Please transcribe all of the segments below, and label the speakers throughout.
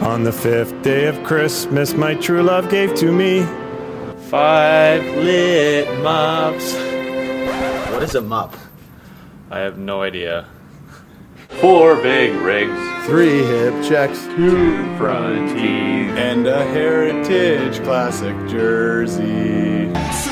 Speaker 1: On the 5th day of Christmas, my true love gave to me
Speaker 2: 5 lit mops.
Speaker 3: What is a mop?
Speaker 2: I have no idea. 4 big rigs.
Speaker 1: 3 hip checks,
Speaker 2: 2 front teeth.
Speaker 1: and a Heritage Classic jersey.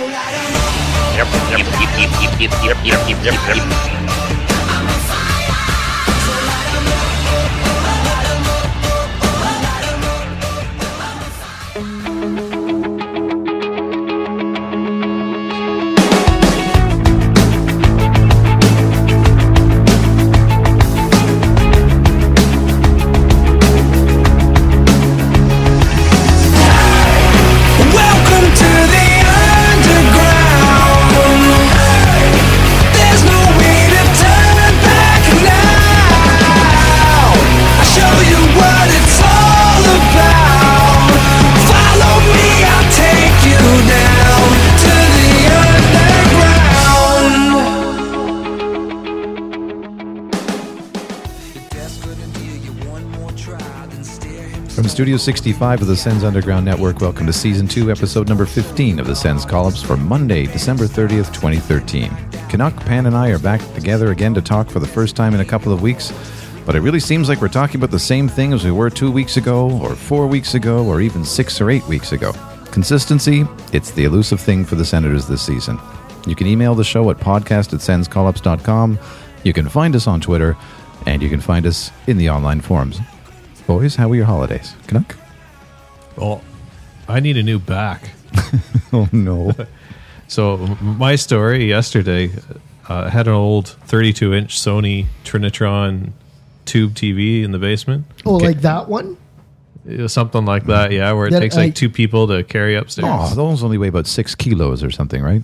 Speaker 4: From Studio 65 of the Sens Underground Network, welcome to Season 2, Episode number 15 of the Sens Call-Ups for Monday, December 30th, 2013. Canuck, Pan, and I are back together again to talk for the first time in a couple of weeks, but it really seems like we're talking about the same thing as we were 2 weeks ago, or 4 weeks ago, or even 6 or 8 weeks ago. Consistency, it's the elusive thing for the Senators this season. You can email the show at podcast@senscallups.com, you can find us on Twitter, and you can find us in the online forums. Boys, how were your holidays? Canuck?
Speaker 5: Well, I need a new back.
Speaker 4: Oh, no.
Speaker 5: So my story yesterday, I had an old 32-inch Sony Trinitron tube TV in the basement.
Speaker 6: Oh, like that one?
Speaker 5: It was something like that, yeah, where it
Speaker 6: That
Speaker 5: takes like 2 people to carry upstairs.
Speaker 4: Oh, those only weigh about 6 kilos or something, right?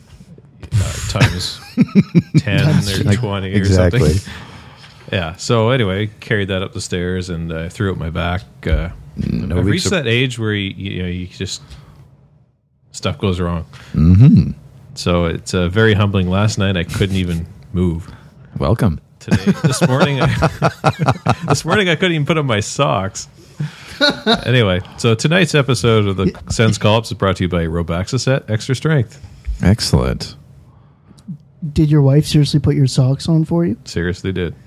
Speaker 5: Times 10 or 20
Speaker 4: exactly.
Speaker 5: or something. Yeah, so anyway, carried that up the stairs and I threw it my back. I've reached that age where you just, stuff goes wrong.
Speaker 4: Mm-hmm.
Speaker 5: So it's very humbling. Last night I couldn't even move.
Speaker 4: Welcome.
Speaker 5: Today, this morning I couldn't even put on my socks. Anyway, so tonight's episode of the Sens Call-Ups is brought to you by Robaxacet Extra Strength.
Speaker 4: Excellent.
Speaker 6: Did your wife seriously put your socks on for you?
Speaker 5: Seriously did.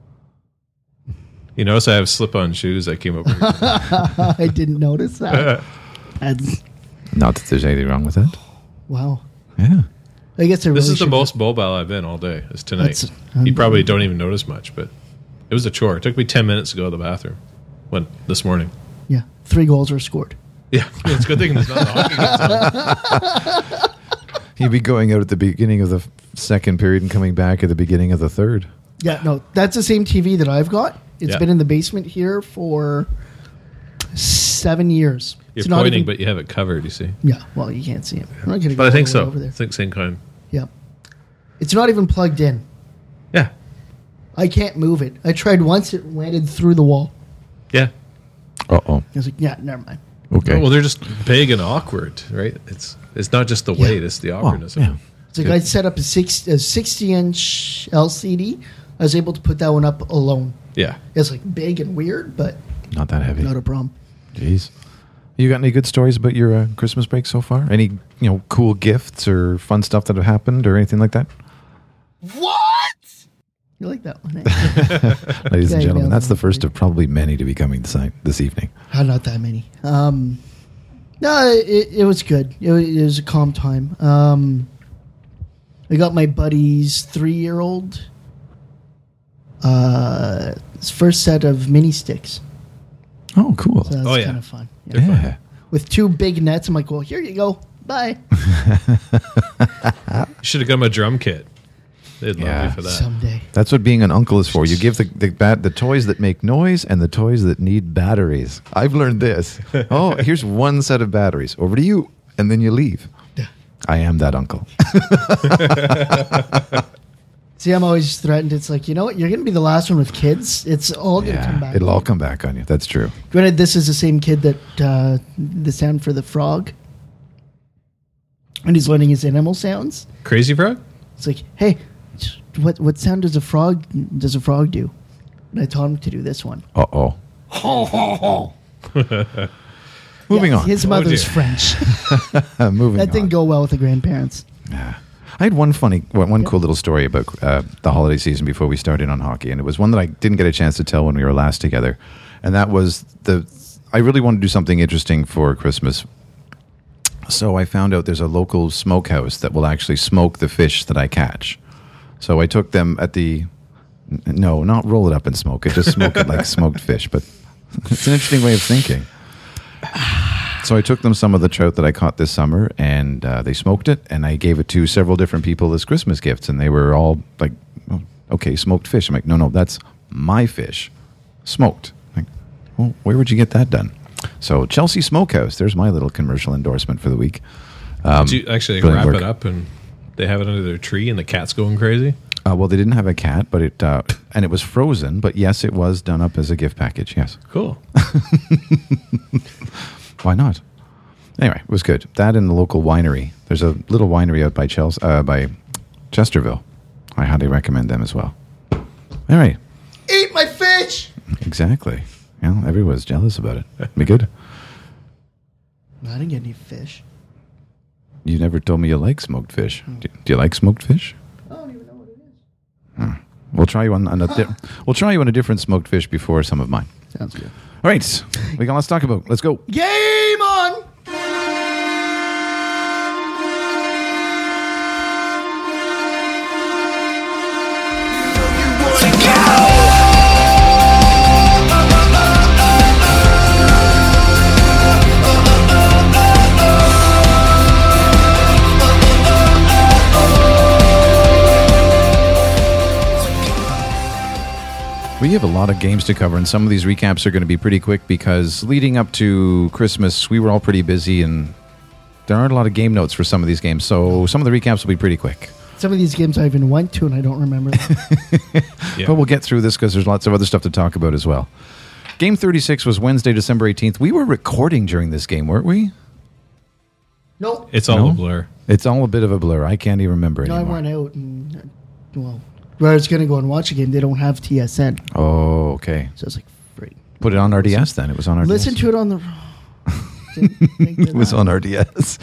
Speaker 5: You notice I have slip-on shoes that came over here.
Speaker 6: I didn't notice that. That's,
Speaker 4: Not that there's anything wrong with that.
Speaker 6: wow.
Speaker 4: Yeah.
Speaker 6: I guess I really
Speaker 5: This is the
Speaker 6: should-
Speaker 5: most mobile I've been all day. Is tonight.
Speaker 6: That's
Speaker 5: You probably don't even notice much, but it was a chore. It took me 10 minutes to go to the bathroom this morning.
Speaker 6: Yeah, 3 goals were scored.
Speaker 5: Yeah, it's a good thing there's not a hockey game.
Speaker 4: He'd be going out at the beginning of the second period and coming back at the beginning of the third.
Speaker 6: Yeah, no, that's the same TV that I've got. It's
Speaker 5: Yeah.
Speaker 6: been in the basement here for 7 years.
Speaker 5: You're
Speaker 6: It's not
Speaker 5: pointing,
Speaker 6: even-
Speaker 5: but you have it covered, you see.
Speaker 6: Yeah, well, you can't see it. I'm not gonna
Speaker 5: But
Speaker 6: go
Speaker 5: I think
Speaker 6: all the way
Speaker 5: so.
Speaker 6: over there.
Speaker 5: I think same kind.
Speaker 6: Yeah. It's not even plugged in.
Speaker 5: Yeah.
Speaker 6: I can't move it. I tried once, it landed through the wall.
Speaker 5: Yeah.
Speaker 4: Uh-oh.
Speaker 6: I was like, yeah, never mind.
Speaker 4: Okay.
Speaker 5: Well, they're just big and awkward, right? It's not just the weight, it's the awkwardness
Speaker 4: yeah.
Speaker 5: of it.
Speaker 6: It's like I set up a 60-inch LCD. I was able to put that one up alone.
Speaker 5: Yeah.
Speaker 6: It's like big and weird, but
Speaker 4: Not that heavy.
Speaker 6: not a problem.
Speaker 4: Jeez. You got any good stories about your Christmas break so far? Any cool gifts or fun stuff that have happened or anything like that?
Speaker 6: What? You like that one, eh?
Speaker 4: Ladies and
Speaker 6: Yeah,
Speaker 4: gentlemen,
Speaker 6: email
Speaker 4: that's the
Speaker 6: them.
Speaker 4: first of probably many to be coming this evening.
Speaker 6: Not that many. No, it was good. It was a calm time. I got my buddy's 3-year-old his first set of mini sticks.
Speaker 4: Oh, cool.
Speaker 6: So that's
Speaker 5: Oh, yeah.
Speaker 6: kind of fun.
Speaker 5: Good fun.
Speaker 4: Yeah.
Speaker 6: With 2 big nets, I'm like, well, here you go. Bye.
Speaker 5: You should have got him a drum kit. They'd love
Speaker 4: Yeah.
Speaker 5: you for that.
Speaker 6: Someday.
Speaker 4: That's what being an uncle is for. You give the toys that make noise and the toys that need batteries. I've learned this. Oh, here's one set of batteries. Over to you. And then you leave. I am that uncle.
Speaker 6: See, I'm always threatened. It's like, you know what? You're going to be the last one with kids. It's all going to come back.
Speaker 4: It'll all come back on you. That's true.
Speaker 6: Granted, this is the same kid that the sound for the frog. And he's learning his animal sounds.
Speaker 5: Crazy Frog?
Speaker 6: It's like, hey, what sound does a frog do? And I taught him to do this one.
Speaker 4: Uh-oh. Moving on.
Speaker 6: His mother's French.
Speaker 4: Moving
Speaker 6: That didn't
Speaker 4: on.
Speaker 6: go well with the grandparents.
Speaker 4: I had one cool little story about the holiday season before we started on hockey, and it was one that I didn't get a chance to tell when we were last together, and that was I really wanted to do something interesting for Christmas, so I found out there's a local smokehouse that will actually smoke the fish that I catch. So I took them no, not roll it up and smoke it, just smoke it like smoked fish, but it's an interesting way of thinking. So I took them some of the trout that I caught this summer, and they smoked it, and I gave it to several different people as Christmas gifts, and they were all like, oh, okay, smoked fish. I'm like, no, that's my fish, smoked. I'm like, well, where would you get that done? So Chelsea Smokehouse, there's my little commercial endorsement for the week.
Speaker 5: Did you actually
Speaker 4: brilliant
Speaker 5: wrap
Speaker 4: work.
Speaker 5: it up and they have it under their tree and the cat's going crazy?
Speaker 4: Well, they didn't have a cat, but and it was frozen, but yes, it was done up as a gift package, yes.
Speaker 5: Cool.
Speaker 4: Why not? Anyway, it was good. That and the local winery. There's a little winery out by by Chesterville. I highly recommend them as well. All right.
Speaker 6: Eat my fish!
Speaker 4: Exactly. Yeah, everyone's jealous about it. Be good.
Speaker 6: I didn't get any fish.
Speaker 4: You never told me you like smoked fish. Do you like smoked fish?
Speaker 6: I don't even know what it is.
Speaker 4: We'll try you we'll try you on a different smoked fish before some of mine.
Speaker 6: Sounds good.
Speaker 4: All right. We got lots to talk about. Let's go.
Speaker 6: Game on!
Speaker 4: We have a lot of games to cover, and some of these recaps are going to be pretty quick because leading up to Christmas, we were all pretty busy, and there aren't a lot of game notes for some of these games, so some of the recaps will be pretty quick.
Speaker 6: Some of these games I even went to and I don't remember them.
Speaker 5: Yeah.
Speaker 4: But we'll get through this because there's lots of other stuff to talk about as well. Game 36 was Wednesday, December 18th. We were recording during this game, weren't we?
Speaker 6: Nope.
Speaker 5: It's all
Speaker 4: No?
Speaker 5: a blur.
Speaker 4: It's all a bit of a blur. I can't even remember
Speaker 6: No, I
Speaker 4: anymore.
Speaker 6: went out and, where I was going to go and watch a game, they don't have TSN.
Speaker 4: Oh, okay.
Speaker 6: So I was like, great.
Speaker 4: Put it on RDS then. It was on RDS.
Speaker 6: Listen to it on the...
Speaker 4: It was on RDS.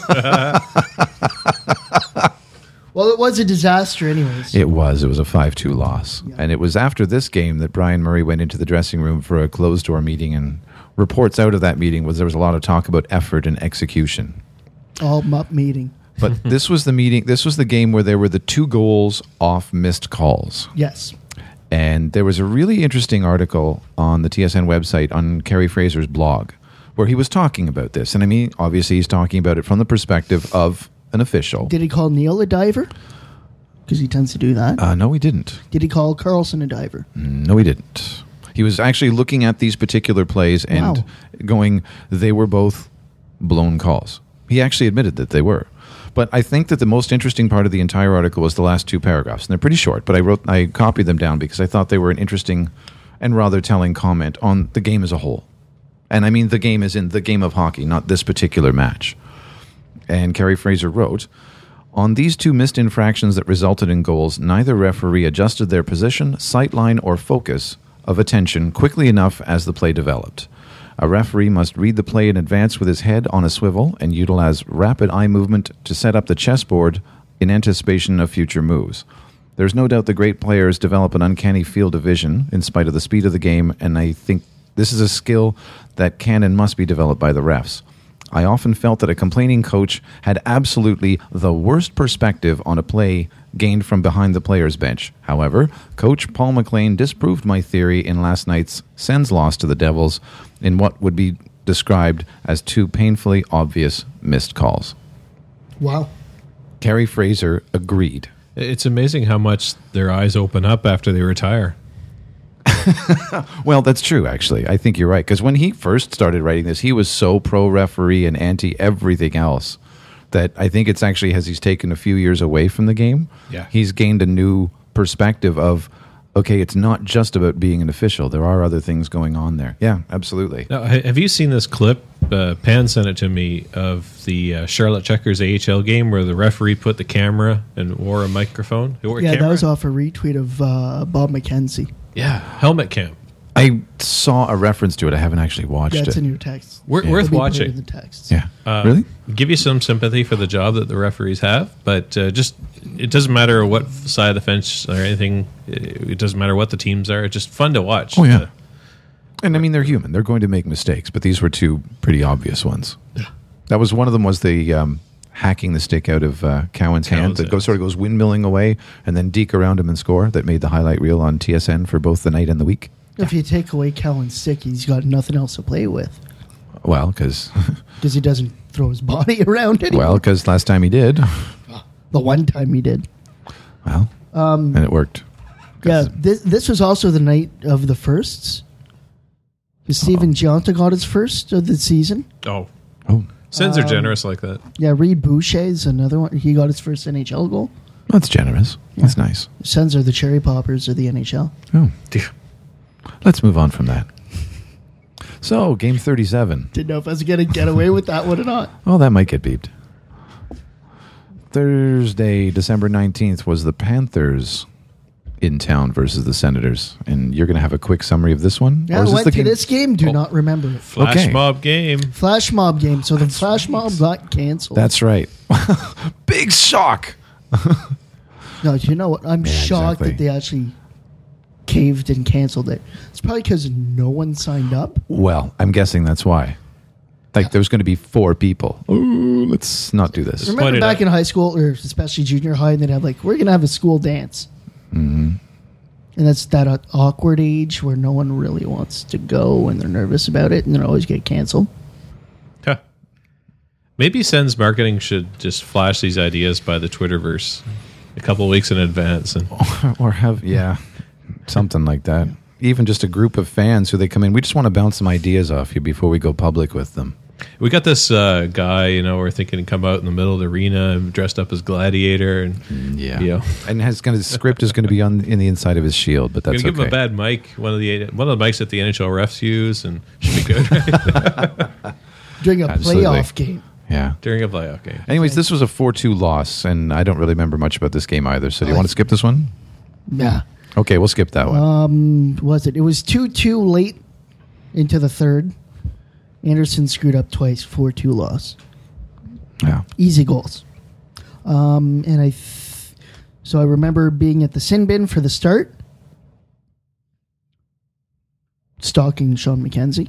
Speaker 6: Well, it was a disaster anyways.
Speaker 4: It was a 5-2 loss.
Speaker 6: Yeah.
Speaker 4: And it was after this game that Brian Murray went into the dressing room for a closed-door meeting, and reports out of that meeting was there was a lot of talk about effort and execution.
Speaker 6: All MUP meeting.
Speaker 4: But this was the meeting. This was the game where there were the 2 goals off missed calls.
Speaker 6: Yes.
Speaker 4: And there was a really interesting article on the TSN website on Kerry Fraser's blog where he was talking about this. And I mean, obviously he's talking about it from the perspective of an official.
Speaker 6: Did he call Neil a diver? Because he tends to do that.
Speaker 4: No, he didn't.
Speaker 6: Did he call Carlson a diver?
Speaker 4: No, he didn't. He was actually looking at these particular plays and going, they were both blown calls. He actually admitted that they were. But I think that the most interesting part of the entire article was the last 2 paragraphs. And they're pretty short, but I copied them down because I thought they were an interesting and rather telling comment on the game as a whole. And I mean the game is in the game of hockey, not this particular match. And Kerry Fraser wrote, on these 2 missed infractions that resulted in goals, neither referee adjusted their position, sightline, or focus of attention quickly enough as the play developed. A referee must read the play in advance with his head on a swivel and utilize rapid eye movement to set up the chessboard in anticipation of future moves. There's no doubt the great players develop an uncanny field of vision in spite of the speed of the game, and I think this is a skill that can and must be developed by the refs. I often felt that a complaining coach had absolutely the worst perspective on a play gained from behind the player's bench. However, Coach Paul McLean disproved my theory in last night's Sens loss to the Devils in what would be described as 2 painfully obvious missed calls.
Speaker 6: Wow.
Speaker 4: Kerry Fraser agreed.
Speaker 5: It's amazing how much their eyes open up after they retire.
Speaker 4: Well, that's true, actually. I think you're right. Because when he first started writing this, he was so pro-referee and anti-everything else that I think it's actually, as he's taken a few years away from the game, he's gained a new perspective of, okay, it's not just about being an official. There are other things going on there. Yeah, absolutely.
Speaker 5: Now, have you seen this clip? Pan sent it to me of the Charlotte Checkers AHL game where the referee put the camera and wore a microphone.
Speaker 6: Yeah, that was off a retweet of Bob McKenzie.
Speaker 5: Yeah, helmet cam.
Speaker 4: I saw a reference to it. I haven't actually watched
Speaker 6: Yeah, it's
Speaker 4: it.
Speaker 6: in your text.
Speaker 5: Worth
Speaker 6: It'll be put
Speaker 5: watching.
Speaker 6: in the text.
Speaker 4: Yeah.
Speaker 5: Uh,
Speaker 4: Really?
Speaker 5: Give you some sympathy for the job that the referees have, but just it doesn't matter what side of the fence or anything. It doesn't matter what the teams are. It's just fun to watch.
Speaker 4: Oh, yeah. And I mean, they're human. They're going to make mistakes, but these were two pretty obvious ones. Yeah. That was one of them was the hacking the stick out of Cowan's hand that goes windmilling away and then deke around him and score that made the highlight reel on TSN for both the night and the week.
Speaker 6: If you take away Cowan's stick, he's got nothing else to play with
Speaker 4: Well, because
Speaker 6: he doesn't throw his body around anymore.
Speaker 4: last time he did.
Speaker 6: The one time he did.
Speaker 4: Well, and it worked.
Speaker 6: Yeah, this was also the night of the firsts. Steven Giunta got his first of the season.
Speaker 5: Oh,
Speaker 4: Oh,
Speaker 5: Sens are generous like that.
Speaker 6: Yeah, Reed Boucher's another one. He got his first NHL goal.
Speaker 4: that's generous. That's nice.
Speaker 6: Sens are the cherry poppers of the NHL.
Speaker 4: Oh, let's move on from that. So, game 37.
Speaker 6: Didn't know if I was going to get away with that one or not.
Speaker 4: Oh, that might get beeped. Thursday, December 19th was the Panthers in town versus the Senators. And you're going to have a quick summary of this one?
Speaker 6: Yeah,
Speaker 4: Or is
Speaker 6: I went
Speaker 4: the
Speaker 6: to
Speaker 4: game-
Speaker 6: this game. Do not remember it.
Speaker 5: Flash
Speaker 4: Okay.
Speaker 5: mob game.
Speaker 6: Flash mob game. So the flash mob got canceled.
Speaker 4: That's right. Big shock.
Speaker 6: No, you know what? I'm
Speaker 4: Yeah,
Speaker 6: shocked
Speaker 4: exactly.
Speaker 6: that they actually caved and canceled it. It's probably because no one signed up.
Speaker 4: Well, I'm guessing that's why. Like, there's going to be 4 people. Ooh, let's not do this.
Speaker 6: Remember
Speaker 5: Pointed
Speaker 6: back
Speaker 5: out.
Speaker 6: in high school, or especially junior high, and they'd have like, we're going to have a school dance. Mm-hmm. And that's that awkward age where no one really wants to go and they're nervous about it and they always get canceled.
Speaker 5: Huh. Maybe Sens marketing should just flash these ideas by the Twitterverse a couple of weeks in advance. And
Speaker 4: Or have, something like that. Even just a group of fans who they come in. We just want to bounce some ideas off you before we go public with them.
Speaker 5: we got this guy, we're thinking to come out in the middle of the arena and dressed up as Gladiator. And
Speaker 4: And his script is going to be in the inside of his shield, but
Speaker 5: we're
Speaker 4: that's
Speaker 5: going to give him a
Speaker 4: okay.
Speaker 5: bad mic, one of the mics that the NHL refs use, and should be good, right?
Speaker 6: During a
Speaker 4: Absolutely.
Speaker 6: playoff game.
Speaker 4: Yeah.
Speaker 5: During a playoff game.
Speaker 4: Anyways, this was a 4-2 loss, and I don't really remember much about this game either. So do you want to skip this one?
Speaker 6: Yeah.
Speaker 4: Okay, we'll skip that one.
Speaker 6: Was it? It was 2-2 late into the third. Anderson screwed up twice, 4-2 loss.
Speaker 4: Yeah.
Speaker 6: Easy goals. And so I remember being at the sin bin for the start, stalking Sean McKenzie,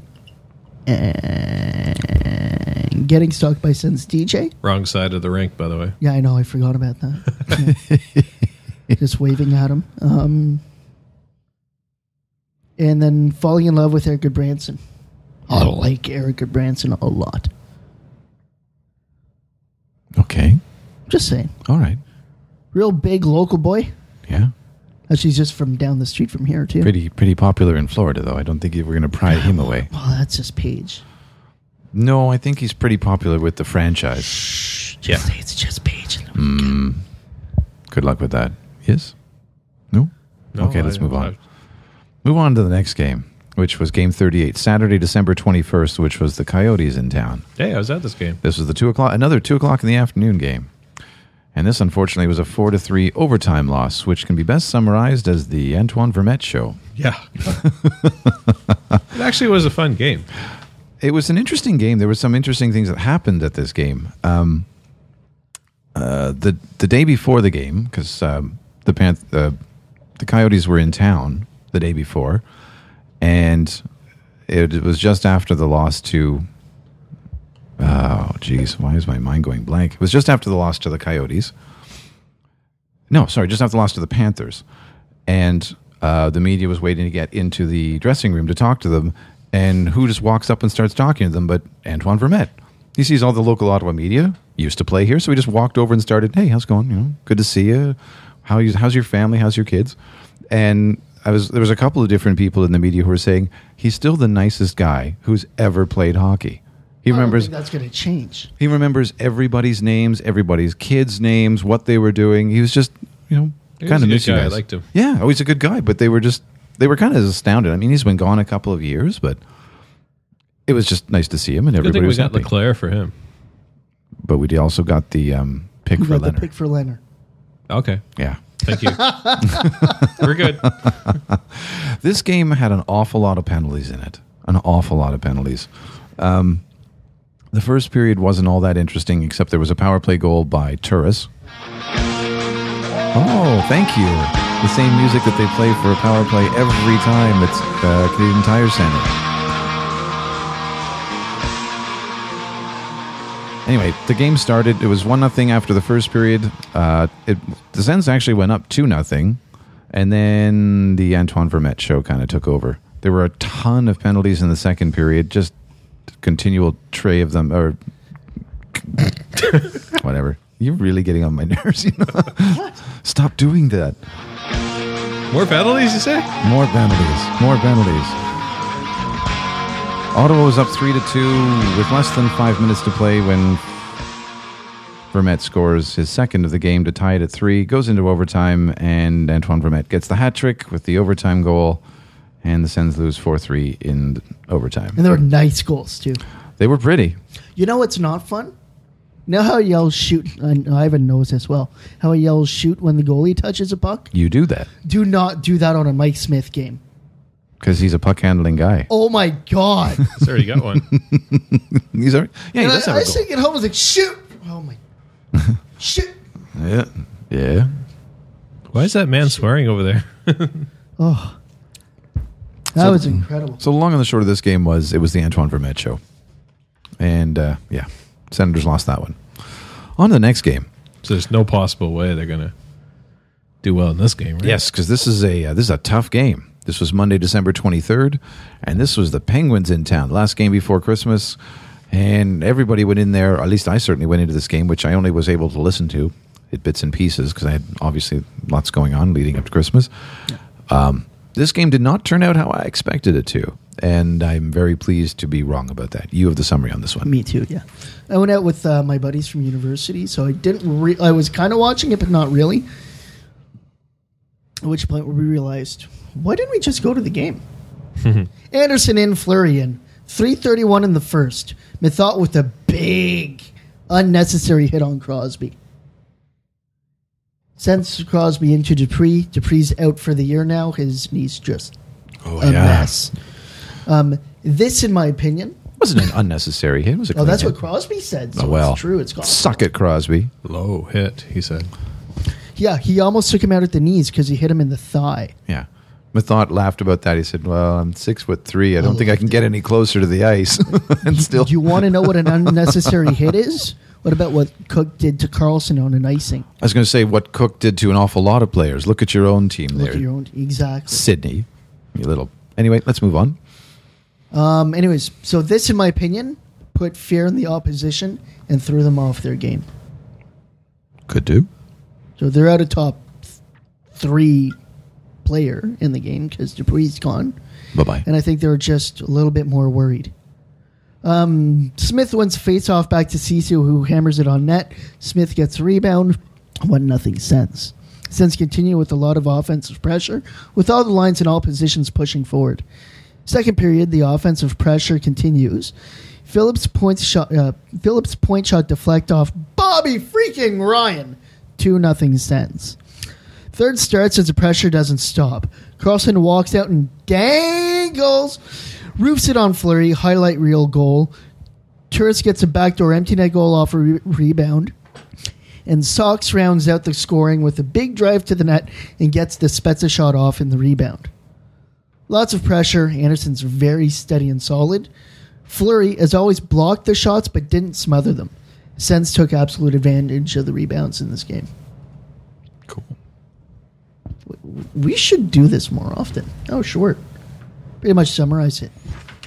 Speaker 6: and getting stalked by Sens DJ.
Speaker 5: Wrong side of the rink, by the way.
Speaker 6: Yeah, I know. I forgot about that. Yeah. Just waving at him. And then falling in love with Eric Goodbranson. I like Eric Goodbranson a lot.
Speaker 4: Okay.
Speaker 6: Just saying.
Speaker 4: All right.
Speaker 6: Real big local boy.
Speaker 4: Yeah.
Speaker 6: She's just from down the street from here, too.
Speaker 4: Pretty popular in Florida, though. I don't think we're going to pry him away.
Speaker 6: Oh, that's his page.
Speaker 4: No, I think he's pretty popular with the franchise.
Speaker 6: Just say it's just page.
Speaker 4: Good luck with that. Yes? No?
Speaker 5: No,
Speaker 4: Okay, let's
Speaker 5: I-
Speaker 4: move on. Move on to the next game, which was game 38, Saturday, December 21st, which was the Coyotes in town.
Speaker 5: Hey, I was at this game.
Speaker 4: This was the another 2 o'clock in the afternoon game. And this, unfortunately, was a 4-3 overtime loss, which can be best summarized as the Antoine Vermette show.
Speaker 5: Yeah. It actually was a fun game.
Speaker 4: It was an interesting game. There were some interesting things that happened at this game. The day before the game, because the Coyotes were in town the day before, and it was just after the loss to. Oh, geez, why is my mind going blank? It was just after the loss to the Coyotes. No, sorry, just after the loss to the Panthers, and the media was waiting to get into the dressing room to talk to them. And who just walks up and starts talking to them but Antoine Vermette. He sees all the local Ottawa media, used to play here, so he just walked over and started, hey, how's it going? Good to see you. How's your family? How's your kids? And there was a couple of different people in the media who were saying, he's still the nicest guy who's ever played hockey. He
Speaker 6: I don't
Speaker 4: remembers
Speaker 6: think that's going to change.
Speaker 4: he remembers everybody's names, everybody's kids' names, what they were doing. He was just,
Speaker 5: He was
Speaker 4: kind
Speaker 5: a
Speaker 4: of
Speaker 5: good
Speaker 4: missing
Speaker 5: guy. I
Speaker 4: guys.
Speaker 5: liked him.
Speaker 4: Yeah, he's a good guy, but they were kind of astounded. I mean, he's been gone a couple of years, but it was just nice to see him, and
Speaker 5: Good
Speaker 4: everybody
Speaker 5: thing we
Speaker 4: was
Speaker 5: got
Speaker 4: happy.
Speaker 5: Leclerc for him.
Speaker 4: But we also got the pick
Speaker 6: We
Speaker 4: for
Speaker 6: got the
Speaker 4: Leonard.
Speaker 6: pick for Leonard.
Speaker 5: Okay.
Speaker 4: Yeah,
Speaker 5: Thank you. We're good.
Speaker 4: This game had an awful lot of penalties in it. An awful lot of penalties. The first period wasn't all that interesting, except there was a power play goal by Turris. Oh, thank you. The same music that they play for a power play every time it's Canadian Tire Center. Anyway, the game started. It was 1-0 after the first period. The Sens actually went up 2-0, and then the Antoine Vermette show kind of took over. There were a ton of penalties in the second period, just continual tray of them, or whatever. You're really getting on my nerves. You know? Stop doing that.
Speaker 5: More penalties, you say?
Speaker 4: More penalties. More penalties. Ottawa was up 3-2 with less than 5 minutes to play when Vermette scores his second of the game to tie it at 3, goes into overtime, and Antoine Vermette gets the hat trick with the overtime goal, and the Sens lose 4-3 in overtime.
Speaker 6: And they were nice goals, too.
Speaker 4: They were pretty.
Speaker 6: You know what's not fun? You know how he yells shoot, and Ivan knows this well, how he yells shoot when the goalie touches a puck?
Speaker 4: You do that.
Speaker 6: Do not do that on a Mike Smith game.
Speaker 4: Because he's a puck-handling guy.
Speaker 6: Oh, my God.
Speaker 5: He's already got one.
Speaker 4: He does have a
Speaker 6: I
Speaker 4: goal.
Speaker 6: was thinking home, I was like, shoot. Oh, my. Shoot.
Speaker 4: Yeah.
Speaker 5: Why is that man swearing over there?
Speaker 6: Oh. That was incredible.
Speaker 4: So the long and the short of this game was, it was the Antoine Vermette show. And, Senators lost that one. On to the next game.
Speaker 5: So there's no possible way they're going to do well in this game, right?
Speaker 4: Yes, because this is a tough game. This was Monday, December 23rd, and this was the Penguins in town. Last game before Christmas, and everybody went in there, or at least I certainly went into this game, which I only was able to listen to in bits and pieces, because I had obviously lots going on leading up to Christmas. Yeah. This game did not turn out how I expected it to, and I'm very pleased to be wrong about that. You have the summary on this one.
Speaker 6: Me too, yeah. I went out with my buddies from university, so I didn't. I was kind of watching it, but not really. At which point we realized, why didn't we just go to the game? Anderson in, Fleury in. 3:31 in the first. Methot with a big, unnecessary hit on Crosby. Sends Crosby into Dupree. Dupree's out for the year now. His knee's just a mess. This, in my opinion...
Speaker 4: wasn't an unnecessary hit. It was a
Speaker 6: that's
Speaker 4: hit.
Speaker 6: what Crosby said. So
Speaker 4: oh, well.
Speaker 6: It's true. It's gone.
Speaker 4: Suck it, Crosby.
Speaker 5: Low hit, he said.
Speaker 6: Yeah, he almost took him out at the knees because he hit him in the thigh.
Speaker 4: Yeah. Methot laughed about that. He said, well, I'm 6'3". I don't think I can get any closer to the ice. And still.
Speaker 6: Do you want to know what an unnecessary hit is? What about what Cook did to Carlson on an icing?
Speaker 4: I was going to say what Cook did to an awful lot of players. Look at your own team there.
Speaker 6: Look at your own, exactly.
Speaker 4: Sydney. You little. Anyway, let's move on.
Speaker 6: Anyways, so this, in my opinion, put fear in the opposition and threw them off their game.
Speaker 4: Could do.
Speaker 6: So they're out of top 3 player in the game because Dupree's gone.
Speaker 4: Bye-bye.
Speaker 6: And I think they're just a little bit more worried. Smith wins face-off back to Cecil, who hammers it on net. Smith gets a rebound. 1-0 Sens. Sens continue with a lot of offensive pressure, with all the lines in all positions pushing forward. Second period, the offensive pressure continues. Phillips' point shot deflect off Bobby freaking Ryan. 2-0 Sens. Third starts as the pressure doesn't stop. Carlson walks out and dangles. Roofs it on Fleury. Highlight reel goal. Turris gets a backdoor empty net goal off a rebound. And Sox rounds out the scoring with a big drive to the net and gets the Spezza shot off in the rebound. Lots of pressure. Anderson's very steady and solid. Fleury, as always, blocked the shots but didn't smother them. Sens took absolute advantage of the rebounds in this game.
Speaker 4: Cool.
Speaker 6: We should do this more often. Oh, short. Pretty much summarize it.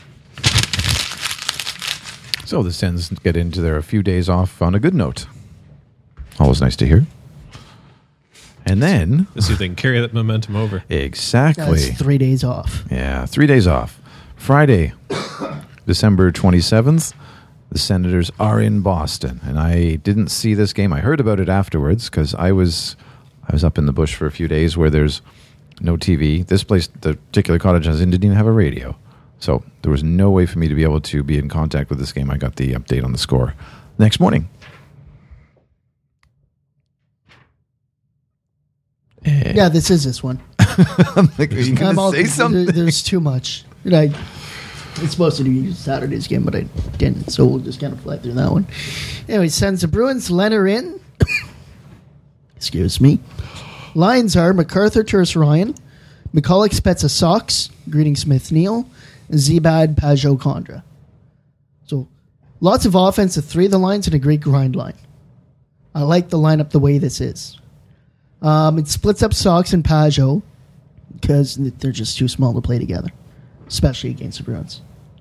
Speaker 4: So the Sens get into their few days off on a good note. Always nice to hear. And then...
Speaker 5: Let's see if they can carry that momentum over.
Speaker 4: Exactly.
Speaker 6: That's 3 days off.
Speaker 4: Yeah, 3 days off. Friday, December 27th, the Senators are in Boston. And I didn't see this game. I heard about it afterwards because I was up in the bush for a few days where there's no TV. This place, the particular cottage I was in, didn't even have a radio. So there was no way for me to be able to be in contact with this game. I got the update on the score next morning.
Speaker 6: Yeah, this is this one.
Speaker 4: I'm like, are you going to say something?
Speaker 6: There's too much. It's supposed to be Saturday's game, but I didn't, so we'll just kind of fly through that one. Anyway, sends the Bruins, Leonard in. Excuse me. Lines are MacArthur, Turris Ryan, McCulloch, Spezza, Sox, Greeting, Smith, Neal, Zebad, Pajot, Condra. So lots of offense at three of the lines and a great grind line. I like the lineup the way this is. It splits up Sox and Pajot because they're just too small to play together, especially against the Bruins.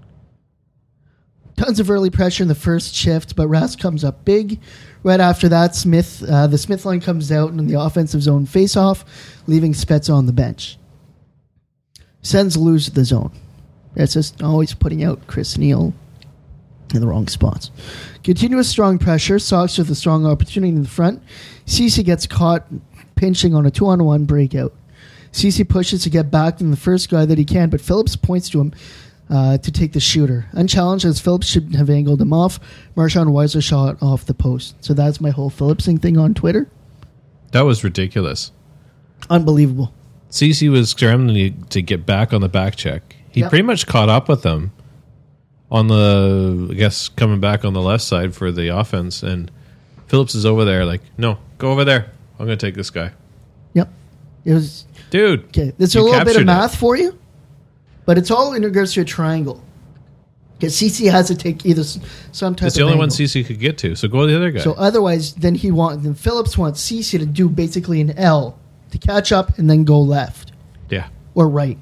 Speaker 6: Tons of early pressure in the first shift, but Rask comes up big. Right after that, the Smith line comes out in the offensive zone face-off, leaving Spezza on the bench. Sens lose the zone. It's just always putting out Chris Neal in the wrong spots. Continuous strong pressure. Sox with a strong opportunity in the front. Ceci gets caught pinching on a 2-on-1 breakout. Ceci pushes to get back from the first guy that he can, but Phillips points to him to take the shooter. Unchallenged, as Phillips should have angled him off. Marshawn Weiser shot off the post. So that's my whole Phillipsing thing on Twitter.
Speaker 5: That was ridiculous.
Speaker 6: Unbelievable.
Speaker 5: Ceci was scrambling to get back on the back check. He pretty much caught up with them on the, I guess, coming back on the left side for the offense. And Phillips is over there like, no, go over there. I'm going to take this guy.
Speaker 6: Yep. It was...
Speaker 5: Dude.
Speaker 6: Okay, there's a little bit of math for you, but it's all in regards to a triangle. Because CC has to take either some type of
Speaker 5: It's the only
Speaker 6: angle.
Speaker 5: one CC could get to, so go to the other guy.
Speaker 6: So otherwise, then Phillips wants CC to do basically an L to catch up and then go left.
Speaker 5: Yeah.
Speaker 6: Or right.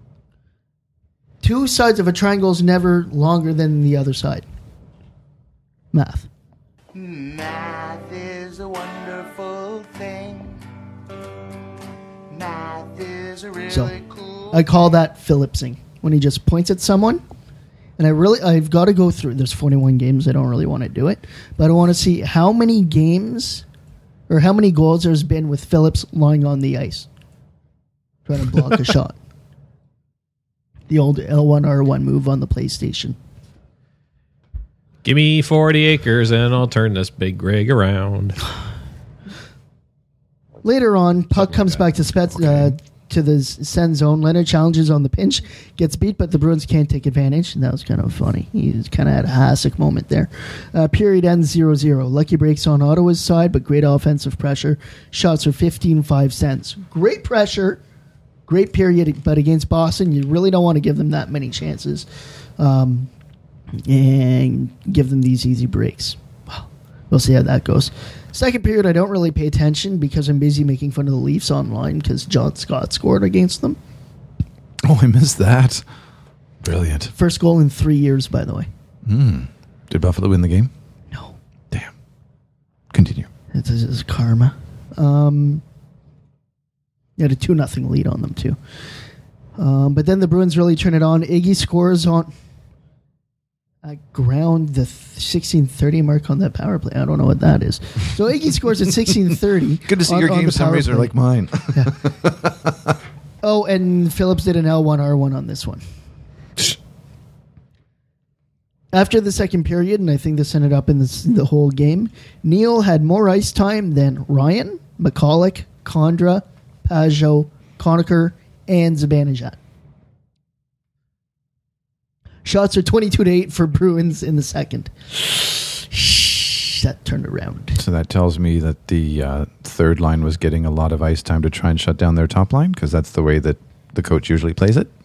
Speaker 6: Two sides of a triangle is never longer than the other side. Math.
Speaker 7: Math is a wonderful thing. Math is a really cool.
Speaker 6: I call that Phillipsing, when he just points at someone. And I've got to go through. There's 41 games. I don't really want to do it, but I want to see how many games or how many goals there's been with Phillips lying on the ice trying to block a shot. The old L1R1 move on the PlayStation.
Speaker 5: Give me 40 acres and I'll turn this big rig around.
Speaker 6: Later on, puck comes back to Spezza, to the Sen zone. Leonard challenges on the pinch, gets beat, but the Bruins can't take advantage. And that was kind of funny. He kind of had a Hasek moment there. Period ends 0-0. Lucky breaks on Ottawa's side, but great offensive pressure. Shots are 15-5 cents. Great pressure, great period, but against Boston, you really don't want to give them that many chances and give them these easy breaks. Well, we'll see how that goes. Second period, I don't really pay attention because I'm busy making fun of the Leafs online because John Scott scored against them.
Speaker 4: Oh, I missed that. Brilliant.
Speaker 6: First goal in 3 years, by the way.
Speaker 4: Did Buffalo win the game?
Speaker 6: No.
Speaker 4: Damn. Continue.
Speaker 6: It's karma. You had a 2-0 lead on them, too. But then the Bruins really turn it on. Iggy scores on ground the 16:30 mark on that power play. I don't know what that is. So Iggy scores at 16:30.
Speaker 4: Good to see your game summaries are like mine.
Speaker 6: Yeah. Oh, and Phillips did an L1R1 on this one. After the second period, and I think this ended up in the whole game, Neal had more ice time than Ryan, McCulloch, Condra, Pajot, Conacher, and Zibanejad. Shots are 22-8 for Bruins in the second. That turned around.
Speaker 4: So that tells me that the third line was getting a lot of ice time to try and shut down their top line, because that's the way that the coach usually plays it.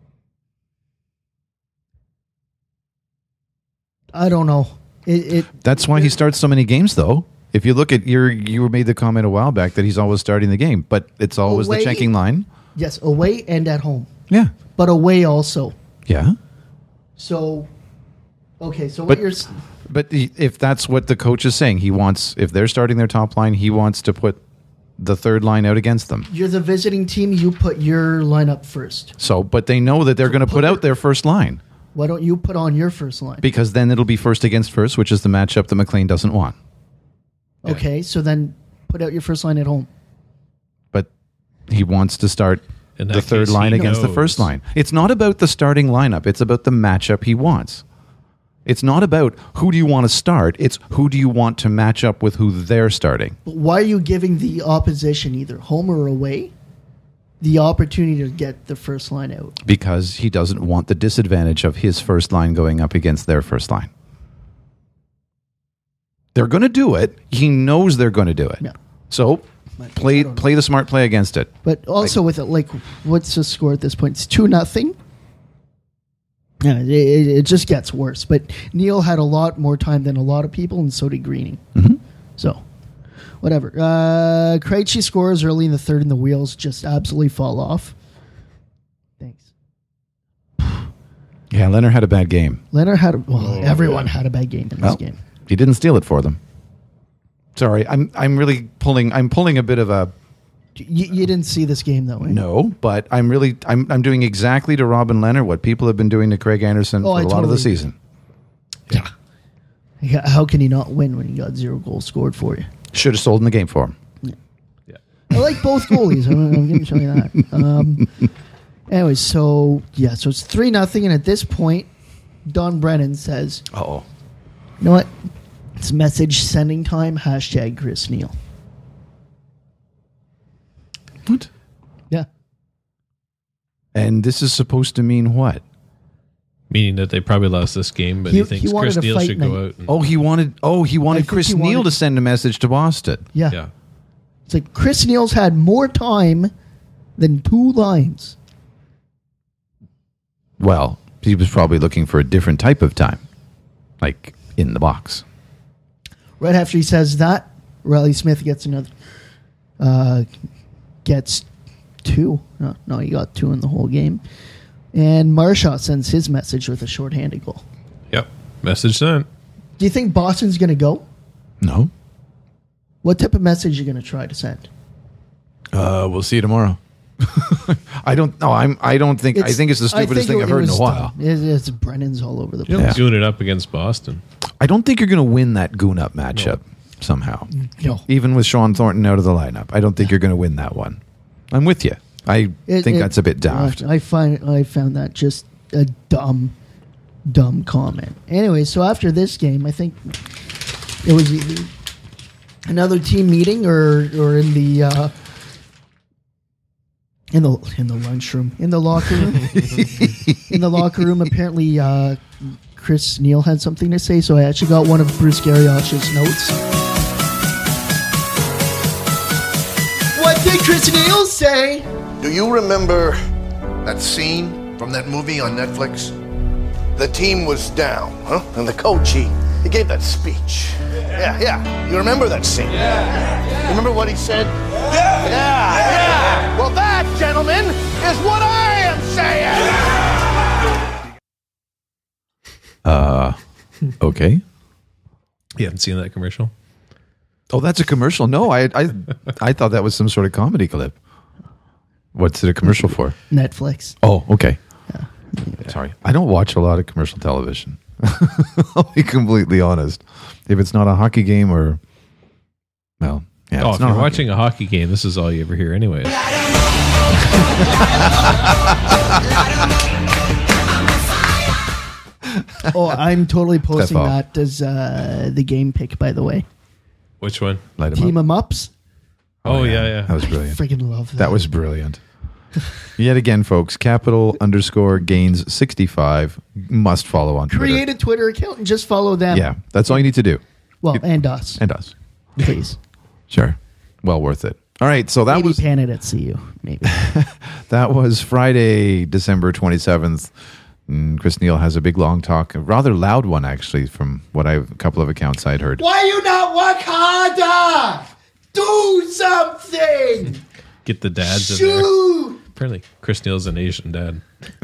Speaker 6: I don't know.
Speaker 4: That's why he starts so many games, though. If you look at you made the comment a while back that he's always starting the game, but it's always the checking line.
Speaker 6: Yes, away and at home.
Speaker 4: Yeah.
Speaker 6: But away also.
Speaker 4: Yeah.
Speaker 6: So, okay, so
Speaker 4: but,
Speaker 6: what you're...
Speaker 4: But if that's what the coach is saying, if they're starting their top line, he wants to put the third line out against them.
Speaker 6: You're the visiting team, you put your lineup first.
Speaker 4: So, but they know that they're going to put out their first line.
Speaker 6: Why don't you put on your first line?
Speaker 4: Because then it'll be first against first, which is the matchup that McLean doesn't want.
Speaker 6: Okay, so then put out your first line at home.
Speaker 4: But he wants to start the third line against the first line. It's not about the starting lineup. It's about the matchup he wants. It's not about who do you want to start. It's who do you want to match up with who they're starting.
Speaker 6: But why are you giving the opposition, either home or away, the opportunity to get the first line out?
Speaker 4: Because he doesn't want the disadvantage of his first line going up against their first line. They're going to do it. He knows they're going to do it.
Speaker 6: Yeah.
Speaker 4: So play the smart play against it.
Speaker 6: But also with it, like, what's the score at this point? It's 2-0. Yeah, it just gets worse. But Neil had a lot more time than a lot of people, and so did Greening.
Speaker 4: Mm-hmm.
Speaker 6: So, whatever. Krejci scores early in the third, and the wheels just absolutely fall off. Thanks.
Speaker 4: Yeah, Leonard had a bad game.
Speaker 6: Leonard had everyone had a bad game in this game.
Speaker 4: He didn't steal it for them. Sorry, I'm really pulling a bit of a
Speaker 6: You didn't see this game though, right?
Speaker 4: no, but I'm doing exactly to Robin Leonard what people have been doing to Craig Anderson for a lot of the season.
Speaker 6: Yeah. How can he not win when he got 0 goals scored for you?
Speaker 4: Should have sold in the game for him.
Speaker 6: I like both goalies. I'm going to show you that. Anyway, so it's 3-0, and at this point, Don Brennan says,
Speaker 4: Uh-oh.
Speaker 6: "You know what? It's message sending time. # Chris Neil."
Speaker 4: What?
Speaker 6: Yeah.
Speaker 4: And this is supposed to mean what?
Speaker 5: Meaning that they probably lost this game, but
Speaker 6: He
Speaker 5: he thinks
Speaker 6: wanted
Speaker 5: Chris
Speaker 6: a
Speaker 5: Neil
Speaker 6: fight
Speaker 5: should
Speaker 6: night.
Speaker 5: go out. And,
Speaker 4: Oh, he wanted Chris
Speaker 6: he
Speaker 4: Neil
Speaker 6: wanted-
Speaker 4: to send a message to Boston.
Speaker 6: Yeah.
Speaker 5: yeah.
Speaker 6: It's like Chris Neil's had more time than 2 lines.
Speaker 4: Well, he was probably looking for a different type of time, like in the box.
Speaker 6: Right after he says that, Riley Smith gets another. Gets 2. No, he got 2 in the whole game. And Marchand sends his message with a shorthanded goal.
Speaker 5: Yep. Message sent.
Speaker 6: Do you think Boston's going to go?
Speaker 4: No.
Speaker 6: What type of message are you going to try to send?
Speaker 4: We'll see you tomorrow. I don't know. I think it's the stupidest thing I've heard in a while.
Speaker 6: It's Brennan's all over the
Speaker 5: You
Speaker 6: place.
Speaker 5: don't goon it up against Boston.
Speaker 4: I don't think you're going to win that goon-up matchup somehow.
Speaker 6: No.
Speaker 4: Even with Sean Thornton out of the lineup. I don't think you're going to win that one. I'm with you. I think that's a bit daft.
Speaker 6: I found that just a dumb comment. Anyway, so after this game, I think it was either another team meeting or in the lunchroom, in the locker room. In the locker room, apparently Chris Neil had something to say, so I actually got one of Bruce Garrioch's notes. What did Chris Neil say?
Speaker 8: Do you remember that scene from that movie on Netflix? The team was down, huh? And the coach, he gave that speech. Yeah. You remember that scene? Yeah. Remember what he said? Yeah. Well, that, gentlemen, is what I am saying.
Speaker 4: Okay.
Speaker 5: You haven't seen that commercial?
Speaker 4: Oh, that's a commercial. No, I thought that was some sort of comedy clip. What's it a commercial for?
Speaker 6: Netflix.
Speaker 4: Oh, okay. Sorry. I don't watch a lot of commercial television. I'll be completely honest. If it's not a hockey game or, well, yeah.
Speaker 5: If you're watching a hockey game, this is all you ever hear anyway.
Speaker 6: Oh, I'm totally posting
Speaker 4: off.
Speaker 6: that as the game pick, by the way.
Speaker 5: Which one?
Speaker 4: Light 'em
Speaker 6: Team
Speaker 4: up.
Speaker 6: 'em ups.
Speaker 5: Oh, yeah.
Speaker 4: That was brilliant.
Speaker 6: Freaking love that.
Speaker 4: That was brilliant. Yet again, folks, capital_gains65 must follow on Twitter.
Speaker 6: Create a Twitter account and just follow them.
Speaker 4: Yeah, that's all you need to do.
Speaker 6: Well, and us.
Speaker 4: And us.
Speaker 6: Please.
Speaker 4: Sure. Well worth it. All right, so that
Speaker 6: Maybe
Speaker 4: was
Speaker 6: pan it at CU. Maybe.
Speaker 4: that was Friday, December 27th. Chris Neil has a big long talk, a rather loud one actually, from what a couple of accounts I'd heard.
Speaker 6: Why you not work harder? Do something.
Speaker 5: Get the dads in there.
Speaker 6: Shoot.
Speaker 5: Apparently, Chris Neil's an Asian dad.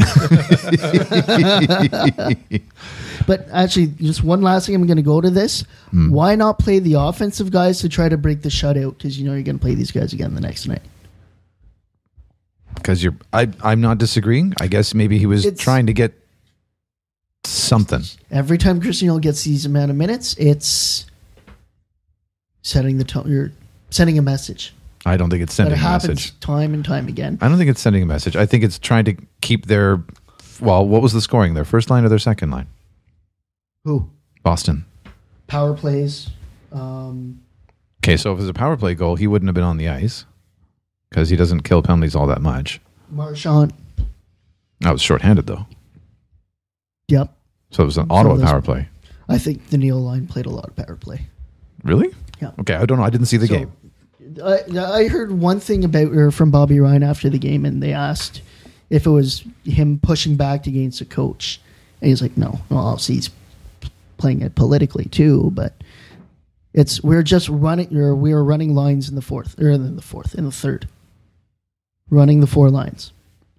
Speaker 6: But actually, just one last thing. I'm going to go to this. Why not play the offensive guys to try to break the shutout? Because you know you're going to play these guys again the next night.
Speaker 4: Because I'm not disagreeing. I guess maybe he was trying to get something.
Speaker 6: Every time Chris Neil gets these amount of minutes, it's setting the tone. You're sending a message.
Speaker 4: I don't think it's sending
Speaker 6: That
Speaker 4: a
Speaker 6: happens
Speaker 4: message.
Speaker 6: time and time again.
Speaker 4: I don't think it's sending a message. I think it's trying to keep their, well, what was the scoring? Their first line or their second line?
Speaker 6: Who?
Speaker 4: Boston.
Speaker 6: Power plays.
Speaker 4: Okay, so if it was a power play goal, he wouldn't have been on the ice because he doesn't kill penalties all that much.
Speaker 6: Marchand.
Speaker 4: I was shorthanded, though.
Speaker 6: Yep.
Speaker 4: So it was an Ottawa
Speaker 6: this-
Speaker 4: power play.
Speaker 6: I think the Neil line played a lot of power play.
Speaker 4: Really?
Speaker 6: Yeah.
Speaker 4: Okay, I don't know. I didn't see the game.
Speaker 6: I heard one thing from Bobby Ryan after the game, and they asked if it was him pushing back against the coach. And he's like, no. Well, obviously he's playing it politically too, but we were running lines in the third. Running the 4 lines.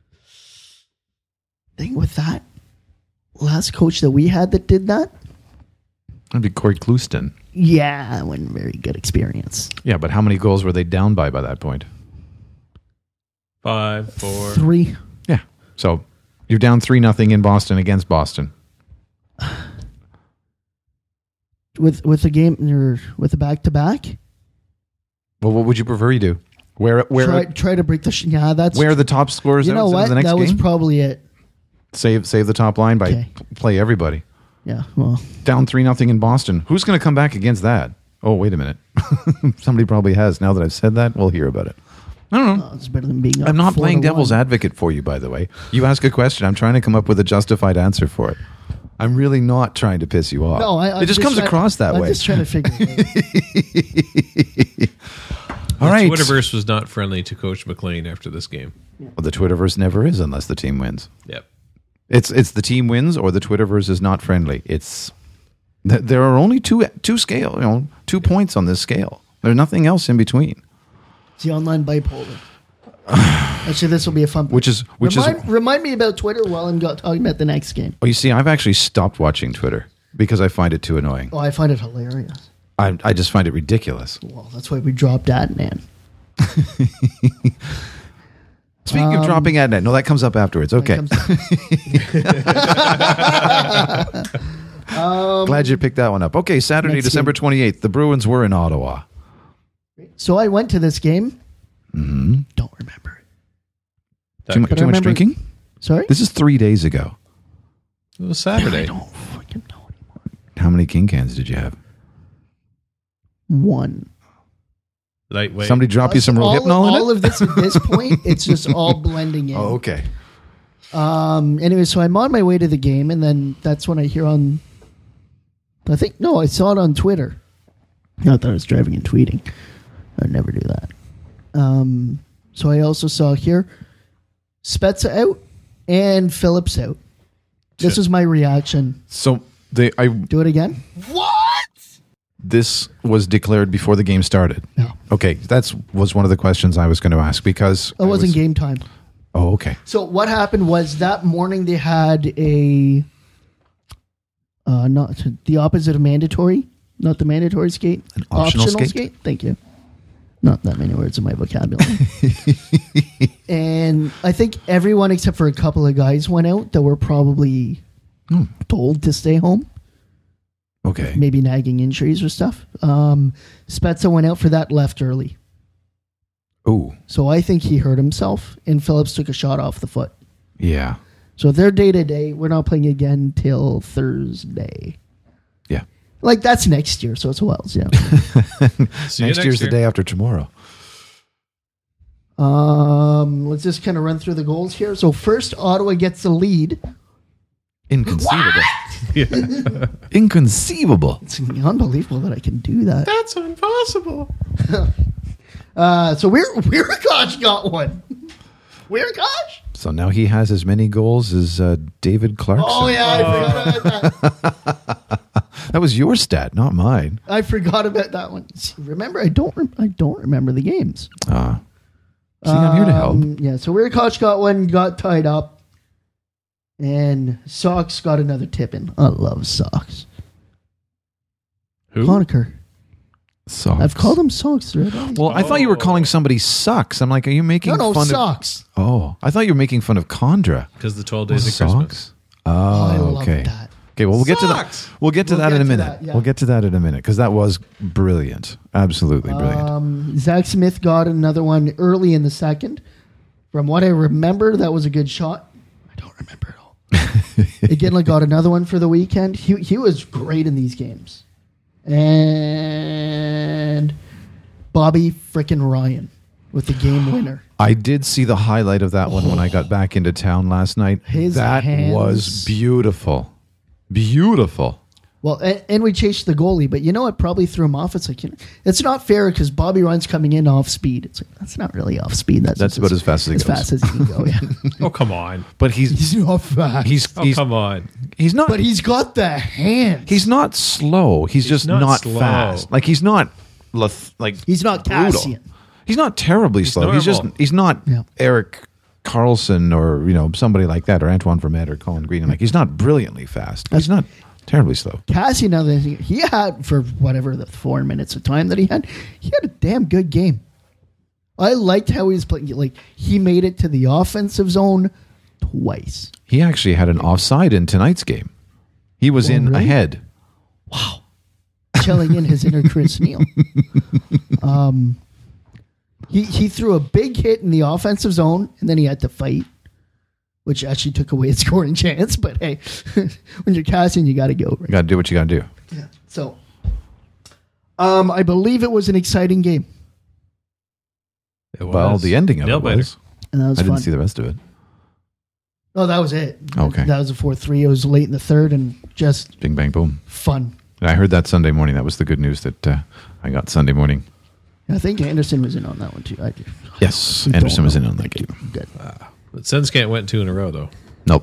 Speaker 6: I think with that, last coach that we had that did that,
Speaker 4: That'd be Corey Clouston.
Speaker 6: yeah, it wasn't a very good experience.
Speaker 4: Yeah, but how many goals were they down by that point?
Speaker 5: 5, 4.
Speaker 6: 3.
Speaker 4: Yeah. So you're down 3-0 in Boston against Boston.
Speaker 6: With the game or with the back-to-back.
Speaker 4: Well, what would you prefer you do? Where
Speaker 6: Try to break the that's
Speaker 4: where are the top scorers
Speaker 6: you know
Speaker 4: out
Speaker 6: what
Speaker 4: in the next
Speaker 6: that was
Speaker 4: game?
Speaker 6: probably it.
Speaker 4: Save the top line by
Speaker 6: Okay.
Speaker 4: play everybody.
Speaker 6: Yeah, well,
Speaker 4: Down 3-0 in Boston. Who's going to come back against that? Oh, wait a minute. Somebody probably has. Now that I've said that, we'll hear about it. I don't know.
Speaker 6: it's better than being up
Speaker 4: I'm not playing
Speaker 6: 4-1.
Speaker 4: devil's advocate for you, by the way. You ask a question. I'm trying to come up with a justified answer for it. I'm really not trying to piss you off.
Speaker 6: No,
Speaker 4: it just comes across that
Speaker 6: I'm
Speaker 4: way.
Speaker 6: just trying to figure it out.
Speaker 4: All right.
Speaker 5: Twitterverse was not friendly to Coach McLean after this game.
Speaker 4: Well, the Twitterverse never is unless the team wins.
Speaker 5: Yep.
Speaker 4: It's the team wins or the Twitterverse is not friendly. There are only two scale, 2 points on this scale. There's nothing else in between.
Speaker 6: It's the online bipolar. Actually, this will be a fun. Remind me about Twitter while I'm talking about the next game.
Speaker 4: Oh, you see, I've actually stopped watching Twitter because I find it too annoying.
Speaker 6: Oh, I find it hilarious.
Speaker 4: I just find it ridiculous.
Speaker 6: Well, that's why we dropped Adnan.
Speaker 4: Speaking of dropping Adnet, no, that comes up afterwards. Okay. Glad you picked that one up. Okay, Saturday,
Speaker 6: Next
Speaker 4: December 28th. The Bruins were in Ottawa.
Speaker 6: So I went to this game.
Speaker 4: Mm-hmm.
Speaker 6: Don't remember it.
Speaker 4: Too much
Speaker 6: remember-
Speaker 4: drinking?
Speaker 6: Sorry?
Speaker 4: This is 3 days ago.
Speaker 5: It was Saturday.
Speaker 6: I don't fucking know anymore.
Speaker 4: How many King cans did you have?
Speaker 6: 1.
Speaker 5: Lightweight.
Speaker 4: Somebody drop you some Rohypnol in
Speaker 6: all
Speaker 4: it?
Speaker 6: of this at this point, it's just all blending in.
Speaker 4: Oh, okay.
Speaker 6: Anyway, so I'm on my way to the game, and then that's when I hear I saw it on Twitter. Not that I was driving and tweeting. I'd never do that. So I also saw here Spezza out and Phillips out. This was my reaction.
Speaker 4: So
Speaker 6: Do it again?
Speaker 4: this was declared before the game started.
Speaker 6: No.
Speaker 4: Okay, that was one of the questions I was going to ask because
Speaker 6: It wasn't game time.
Speaker 4: Oh, okay.
Speaker 6: So what happened was that morning they had a not the opposite of mandatory, not the mandatory skate,
Speaker 4: An optional skate?
Speaker 6: Thank you. Not that many words in my vocabulary. And I think everyone except for a couple of guys went out that were probably told to stay home.
Speaker 4: Okay.
Speaker 6: Maybe nagging injuries or stuff. Spezza went out for that, left early.
Speaker 4: Ooh.
Speaker 6: So I think he hurt himself, and Phillips took a shot off the foot.
Speaker 4: Yeah.
Speaker 6: So they're day-to-day. We're not playing again till Thursday.
Speaker 4: Yeah.
Speaker 6: Like, that's next year, so it's a while. Yeah.
Speaker 4: Next year's the day after tomorrow.
Speaker 6: Let's just kind of run through the goals here. So first, Ottawa gets the lead.
Speaker 4: Inconceivable. Inconceivable.
Speaker 6: It's unbelievable that I can do that.
Speaker 5: That's impossible.
Speaker 6: So Weirkosh got one. Weirkosh?
Speaker 4: So now he has as many goals as David Clarkson.
Speaker 6: Oh, yeah, I forgot about that.
Speaker 4: That was your stat, not mine.
Speaker 6: I forgot about that one. Remember, I don't remember the games.
Speaker 4: See, I'm here to help.
Speaker 6: Yeah, so Weirkosh got one, got tied up. And Sox got another tip in. I love Sox.
Speaker 5: Who?
Speaker 6: Honecker.
Speaker 4: Socks.
Speaker 6: I've called him Sox throughout.
Speaker 4: Well, I thought you were calling somebody sucks. I'm like, are you making
Speaker 6: No,
Speaker 4: fun
Speaker 6: Sox.
Speaker 4: of... Oh, I thought you were making fun of Condra.
Speaker 5: Because the 12 days of Christmas.
Speaker 4: Socks?
Speaker 6: I
Speaker 4: Oh,
Speaker 6: love
Speaker 4: okay.
Speaker 6: that.
Speaker 4: Okay, well, we'll get to that.
Speaker 5: Sucks.
Speaker 4: We'll get to
Speaker 6: We'll
Speaker 4: that
Speaker 6: get
Speaker 4: in a
Speaker 6: to
Speaker 4: minute.
Speaker 6: that, yeah.
Speaker 4: We'll get to that in a minute because that was brilliant. Absolutely brilliant.
Speaker 6: Zach Smith got another one early in the second. From what I remember, that was a good shot. I don't remember it all. Iginla got another one for the weekend. He was great in these games. And Bobby frickin' Ryan with the game winner.
Speaker 4: I did see the highlight of that one when I got back into town last night. That was beautiful. Beautiful.
Speaker 6: Well, and we chased the goalie, but you know what probably threw him off? It's like, it's not fair because Bobby Ryan's coming in off speed. It's like, that's not really off speed. That's
Speaker 4: about as fast as he goes.
Speaker 6: As fast as he can go, yeah.
Speaker 5: Oh, come on.
Speaker 4: But he's
Speaker 6: not fast.
Speaker 5: Come on.
Speaker 4: He's not.
Speaker 6: But he's got the hands.
Speaker 4: He's not slow. He's just not
Speaker 5: slow.
Speaker 4: fast. Like he's not
Speaker 6: he's not Cassian.
Speaker 4: He's not terribly slow.
Speaker 5: normal.
Speaker 4: He's not Eric Carlson or somebody like that, or Antoine Vermette or Colin Green. Like he's not brilliantly fast. He's not terribly slow.
Speaker 6: Cassian, now that he had for whatever the 4 minutes of time that he had a damn good game. I liked how he was playing. Like he made it to the offensive zone twice.
Speaker 4: He actually had an offside in tonight's game. He was in
Speaker 6: really?
Speaker 4: ahead.
Speaker 6: Wow, chilling in his inner Chris Neal. He threw a big hit in the offensive zone, and then he had to fight, which actually took away his scoring chance. But hey, when you're Cassian, you got to go. Right?
Speaker 4: You got to do what you got to do.
Speaker 6: Yeah. So, I believe it was an exciting game.
Speaker 5: It was.
Speaker 4: Well, the ending of
Speaker 5: Nail
Speaker 4: it
Speaker 5: biter.
Speaker 4: was.
Speaker 6: And that was
Speaker 4: I
Speaker 6: fun.
Speaker 4: didn't see the rest of it.
Speaker 6: Oh, that was it.
Speaker 4: Okay.
Speaker 6: That was a 4-3. It was late in the third and just
Speaker 4: Bing, bang, boom.
Speaker 6: fun.
Speaker 4: And I heard that Sunday morning. That was the good news that I got Sunday morning.
Speaker 6: I think Anderson was in on that one too.
Speaker 4: Yes, Anderson was in on that game.
Speaker 6: Good.
Speaker 5: But Sens can't win 2 in a row, though.
Speaker 4: Nope.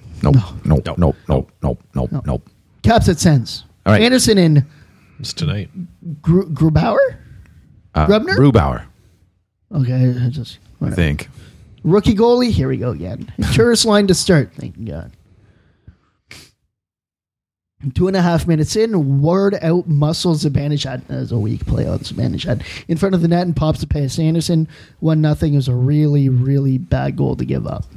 Speaker 6: Caps at Sens.
Speaker 4: All right.
Speaker 6: Anderson and
Speaker 5: It's tonight.
Speaker 6: Grubauer? Grubner?
Speaker 4: Brubauer,
Speaker 6: Okay.
Speaker 4: I think.
Speaker 6: Rookie goalie. Here we go again. Tourist line to start. Thank God. 2.5 minutes in, Ward out muscles Zibanejad as a weak play on Zibanejad in front of the net and pops the pass. Anderson 1-0. It was a really, really bad goal to give up.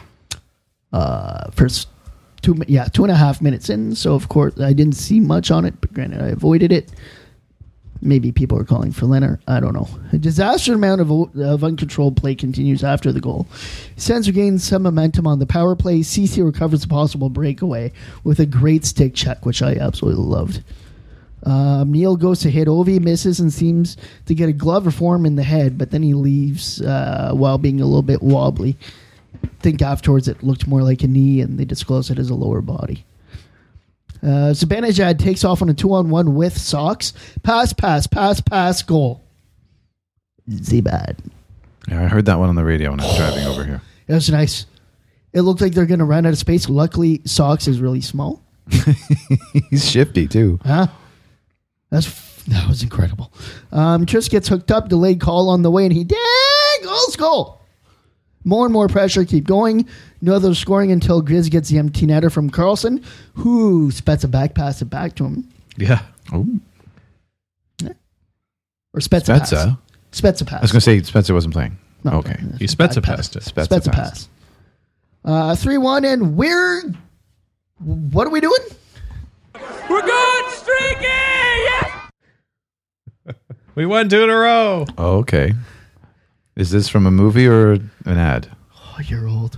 Speaker 6: First 2.5 minutes in. So of course I didn't see much on it, but granted I avoided it. Maybe people are calling for Leonard. I don't know. A disaster amount of uncontrolled play continues after the goal. Sens regain some momentum on the power play. CC recovers a possible breakaway with a great stick check, which I absolutely loved. Neal goes to hit Ovi, misses, and seems to get a glove or form in the head, but then he leaves while being a little bit wobbly. I think afterwards it looked more like a knee, and they disclosed it as a lower body. Zibanejad takes off on a 2-on-1 with Sox. Pass, goal. Zibad.
Speaker 4: Yeah, I heard that one on the radio when I was driving over here.
Speaker 6: It was nice. It looked like they're going to run out of space. Luckily, Sox is really small.
Speaker 4: He's shifty, too.
Speaker 6: Huh? That was incredible. Tris gets hooked up, delayed call on the way, and he goal. More and more pressure, keep going. No other scoring until Grizz gets the empty netter from Carlson, who spets a back pass it back to him.
Speaker 5: Yeah.
Speaker 4: Oh.
Speaker 6: Yeah. Or Spezza pass. Spezza pass.
Speaker 4: I was going to say Spencer wasn't playing.
Speaker 6: No,
Speaker 4: Okay.
Speaker 5: He Spezza passed it.
Speaker 6: Spezza pass. 3-1, and what are we doing?
Speaker 5: We're going streaky! Yes! We won 2 in a row.
Speaker 4: Oh, okay. Is this from a movie or an ad?
Speaker 6: Oh, you're old.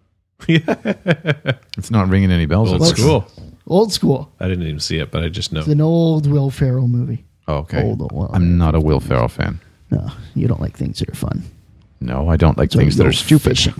Speaker 4: It's not ringing any bells.
Speaker 5: Old school.
Speaker 6: Old school.
Speaker 5: I didn't even see it, but I just know.
Speaker 6: It's an old Will Ferrell movie.
Speaker 4: Oh, okay.
Speaker 6: Well,
Speaker 4: I'm not a Will Ferrell fan.
Speaker 6: No, you don't like things that are fun.
Speaker 4: No, I don't like
Speaker 6: So
Speaker 4: things that
Speaker 6: you
Speaker 4: are
Speaker 6: go
Speaker 4: stupid.
Speaker 6: fishing.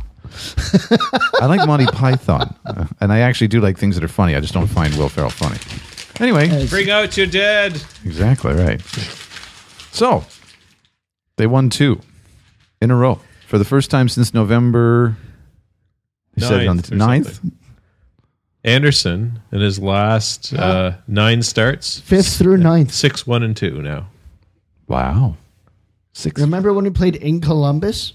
Speaker 4: I like Monty Python, and I actually do like things that are funny. I just don't find Will Ferrell funny. Anyway,
Speaker 5: Bring out your dead.
Speaker 4: exactly right. So, they won 2 in a row for the first time since November. You said it on the 9th?
Speaker 5: Anderson in his last 9 starts.
Speaker 6: 5th through 9th.
Speaker 5: 6-1-2 now.
Speaker 4: Wow. 6.
Speaker 6: Remember when we played in Columbus?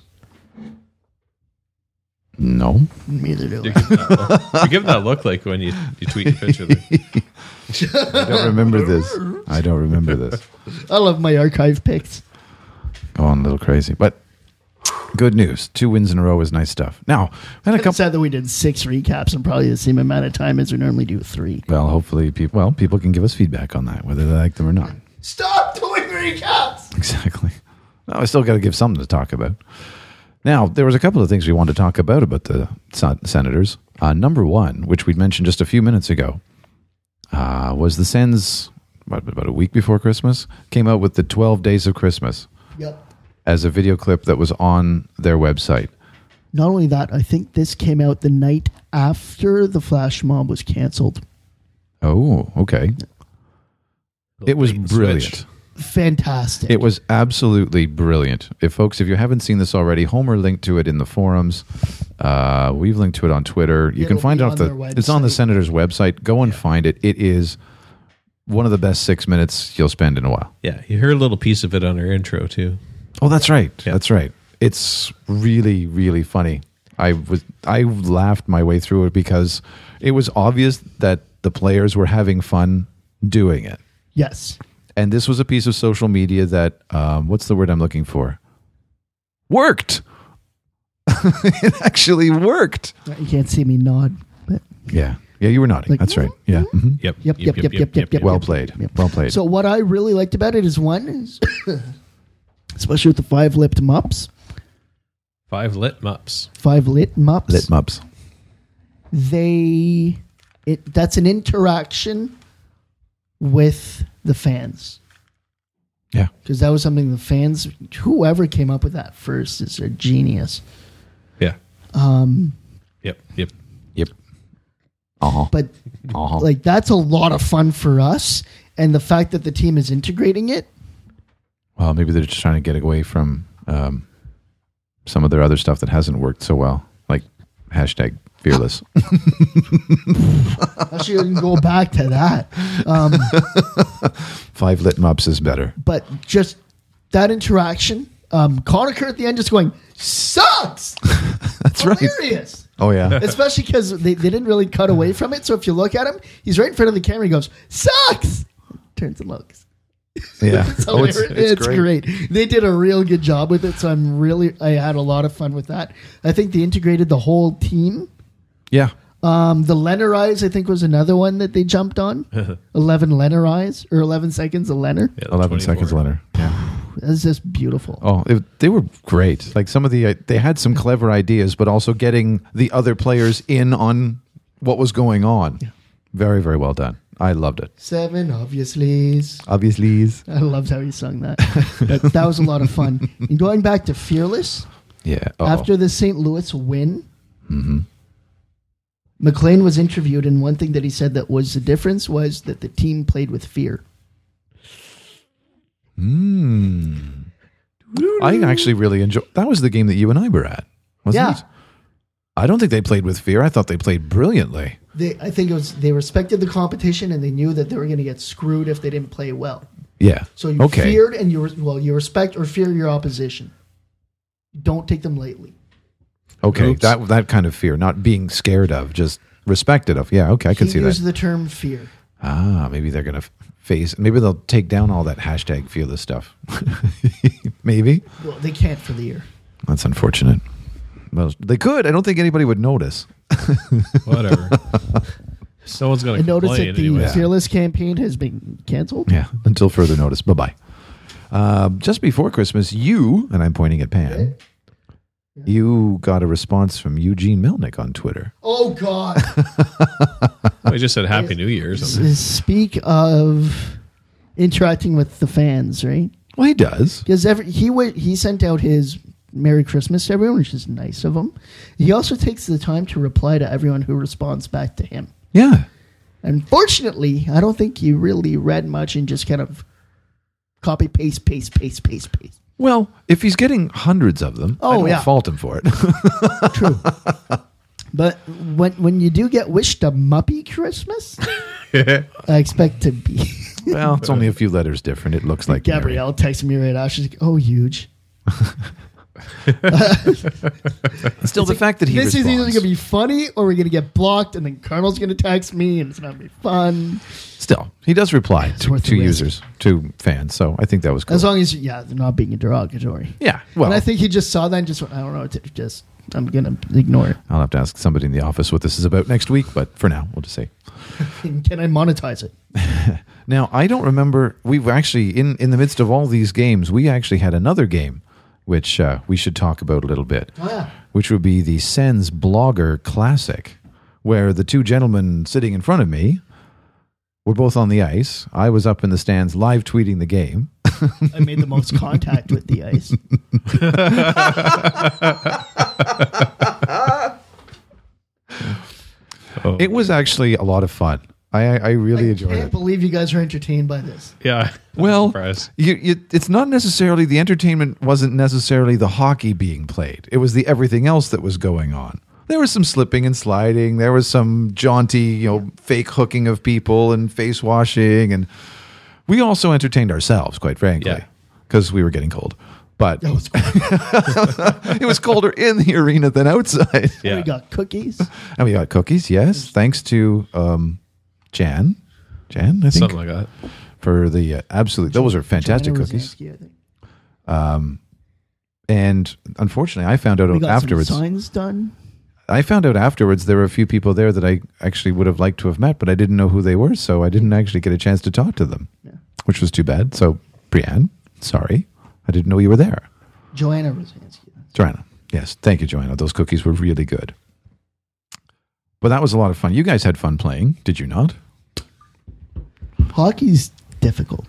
Speaker 4: No.
Speaker 6: Neither do
Speaker 5: You
Speaker 6: I.
Speaker 5: give him that look like when you tweet your picture.
Speaker 4: I don't remember this. I don't remember this.
Speaker 6: I love my archive picks.
Speaker 4: Going a little crazy. But good news. 2 wins in a row is nice stuff. Now, I had a
Speaker 6: I'm
Speaker 4: couple.
Speaker 6: sad that we did 6 recaps in probably the same amount of time as we normally do 3.
Speaker 4: Well, hopefully people can give us feedback on that, whether they like them or not.
Speaker 6: Stop doing recaps!
Speaker 4: Exactly. No, I still got to give something to talk about. Now, there was a couple of things we wanted to talk about the Senators. Number one, which we mentioned just a few minutes ago, was the Sens, about a week before Christmas, came out with the 12 Days of Christmas.
Speaker 6: Yep.
Speaker 4: As a video clip that was on their website.
Speaker 6: Not only that, I think this came out the night after the flash mob was canceled.
Speaker 4: Oh, okay. It was brilliant.
Speaker 6: Fantastic.
Speaker 4: It was absolutely brilliant. If you haven't seen this already, Homer linked to it in the forums. We've linked to it on Twitter. You can find it off it's on the Senators' website. Go and find it. It is one of the best 6 minutes you'll spend in a while.
Speaker 5: Yeah, you heard a little piece of it on our intro too.
Speaker 4: Oh, that's right. Yeah. That's right. It's really, really funny. I laughed my way through it because it was obvious that the players were having fun doing it.
Speaker 6: Yes.
Speaker 4: And this was a piece of social media that, what's the word I'm looking for? Worked. It actually worked.
Speaker 6: You can't see me nod, but
Speaker 4: yeah, you were nodding. That's right. Yeah. Mm-hmm.
Speaker 6: Yep.
Speaker 4: Well played. Well played.
Speaker 6: So what I really liked about it is especially with the 5 lipped mups.
Speaker 5: 5 lit mups.
Speaker 6: 5 lit mups.
Speaker 4: Lit mups.
Speaker 6: That's an interaction with the fans.
Speaker 4: Yeah.
Speaker 6: Because that was something the fans, whoever came up with that first is a genius.
Speaker 5: Yeah. Yep.
Speaker 6: But like that's a lot of fun for us. And the fact that the team is integrating it.
Speaker 4: Well, maybe they're just trying to get away from some of their other stuff that hasn't worked so well, like #fearless.
Speaker 6: Actually, you can go back to that.
Speaker 4: 5 lit mups is better.
Speaker 6: But just that interaction, Conacher at the end just going, sucks!
Speaker 4: That's
Speaker 6: hilarious.
Speaker 4: Right. Oh, yeah.
Speaker 6: Especially because they didn't really cut away from it. So if you look at him, he's right in front of the camera. He goes, sucks! Turns and looks.
Speaker 4: Yeah.
Speaker 6: It's great. They did a real good job with it. So I had a lot of fun with that. I think they integrated the whole team.
Speaker 4: Yeah.
Speaker 6: The Lennerize, I think, was another one that they jumped on. 11 Lennerize, or 11 seconds of Lenner.
Speaker 5: Yeah,
Speaker 4: 11 seconds Lenner. Yeah.
Speaker 6: That's just beautiful.
Speaker 4: Oh, they were great. Like some of they had some clever ideas, but also getting the other players in on what was going on. Yeah. Very, very well done. I loved it. 7 obviously. I loved how he sung that. That was a lot of fun. And going back to Fearless, after the St. Louis win, McLean was interviewed, and one thing that he said that was the difference was that the team played with fear. I actually really enjoyed. That was the game that you and I were at, wasn't it? I don't think they played with fear. I thought they played brilliantly. I think it was they respected the competition, and they knew that they were going to get screwed if they didn't play well. Yeah. So you feared, and you respect or fear your opposition. Don't take them lightly. Okay, oops. that kind of fear, not being scared of, just respected of. Yeah, okay, I can see that. Use the term fear. Maybe they're going to maybe they'll take down all that #fearless stuff. Maybe. Well, they can't for the year. That's unfortunate. Well, they could. I don't think anybody would notice. Whatever. Someone's going to notice that the Fearless campaign has been canceled. Yeah, until further notice. Bye-bye. Just before Christmas, and I'm pointing at Pan, you got a response from Eugene Melnick on Twitter. Oh, God.
Speaker 5: I just said Happy New Year or something. Speak of interacting with the fans, right? Well, he does. Because he sent out his Merry Christmas to everyone, which is nice of him. He also takes the time to reply to everyone who responds back to him. Yeah. Unfortunately, I don't think he really read much and just kind of copy, paste. Well, if he's getting hundreds of them, I don't fault him for it. True. But when you do get wished a Muppy Christmas, I expect to be. Well, it's only a few letters different. It looks like Gabrielle texted me right after. She's like, "Oh, huge." Still, the fact that he this responds. Is either going to be funny or we're going to get blocked, and then Carmel's going to text me, and it's not going to be fun. Still, he does reply to users, to fans, so I think that was cool. As long as they're not being derogatory. Yeah, well, and I think he just saw that and just went, I don't know, I'm going to ignore it. I'll have to ask somebody in the office what this is about next week, but for now, we'll just say. Can I monetize it? Now, I don't remember. We've actually, in the midst of all these games, we actually had another game
Speaker 4: which we should talk about a little bit,
Speaker 6: Oh, yeah.
Speaker 4: which would be the Sens Blogger Classic, where the two gentlemen sitting in front of me were both on the ice. I was up in the stands live tweeting the game.
Speaker 6: I made the most contact with the ice.
Speaker 4: It was actually a lot of fun. I really enjoyed
Speaker 6: I can't
Speaker 4: it.
Speaker 6: believe you guys are entertained by this.
Speaker 5: Yeah.
Speaker 4: Well,
Speaker 5: Surprise.
Speaker 4: it's not necessarily the entertainment wasn't necessarily the hockey being played. It was the everything else that was going on. There was some slipping and sliding. There was some jaunty, fake hooking of people and face washing, and we also entertained ourselves, quite frankly,
Speaker 5: Yeah.
Speaker 4: because we were getting cold. But
Speaker 6: That was cool.
Speaker 4: it was colder in the arena than outside.
Speaker 5: Yeah.
Speaker 6: We got cookies.
Speaker 4: And we got cookies, yes, thanks to Jan, I think,
Speaker 5: Something like that.
Speaker 4: for the absolute. Those are fantastic
Speaker 6: Joanna
Speaker 4: cookies.
Speaker 6: Rosansky, I think.
Speaker 4: And unfortunately, I found
Speaker 6: We
Speaker 4: out
Speaker 6: got
Speaker 4: afterwards.
Speaker 6: some signs done.
Speaker 4: I found out afterwards there were a few people there that I actually would have liked to have met, but I didn't know who they were, so I didn't actually get a chance to talk to them, which was too bad. So, Brianne, sorry, I didn't know you were there.
Speaker 6: Joanna Rosansky.
Speaker 4: Joanna, yes, thank you, Joanna. Those cookies were really good. But that was a lot of fun. You guys had fun playing, did you not?
Speaker 6: Hockey's difficult.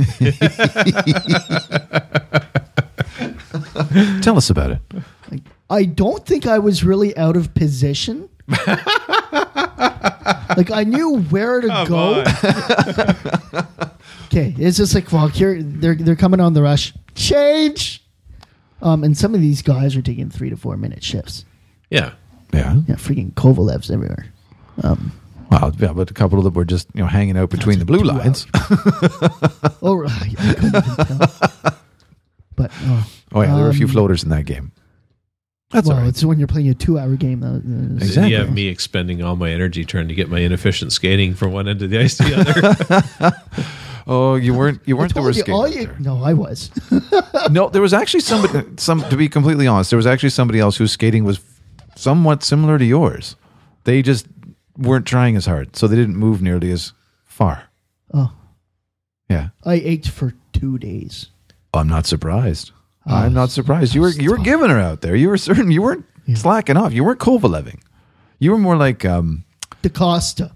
Speaker 4: Tell us about it.
Speaker 6: I don't think I was really out of position. Like I knew where to go. Okay, it's just like, well, here they're coming on the rush. Change. And some of these guys are taking 3 to 4 minute shifts.
Speaker 5: Yeah.
Speaker 4: Yeah.
Speaker 6: Yeah, freaking Kovalev's everywhere.
Speaker 4: Well, yeah, but a couple of them were just hanging out between the blue lines.
Speaker 6: Oh, right. I couldn't even tell. But
Speaker 4: Oh yeah, there were a few floaters in that game. That's
Speaker 6: well,
Speaker 4: all right.
Speaker 6: it's when you're playing a 2-hour game.
Speaker 4: Exactly.
Speaker 5: You have me expending all my energy trying to get my inefficient skating from one end of the ice to the other.
Speaker 4: Oh, you weren't the worst
Speaker 6: all
Speaker 4: skater.
Speaker 6: No, I was.
Speaker 4: No, there was actually somebody. To be completely honest, there was actually somebody else whose skating was somewhat similar to yours. They just weren't trying as hard, so they didn't move nearly as far.
Speaker 6: Oh,
Speaker 4: Yeah,
Speaker 6: I ached for 2 days.
Speaker 4: I'm not surprised. I'm not surprised. You were giving her out there. You were certain. You weren't slacking off. You weren't Kovaleving. You were more like
Speaker 6: DaCosta.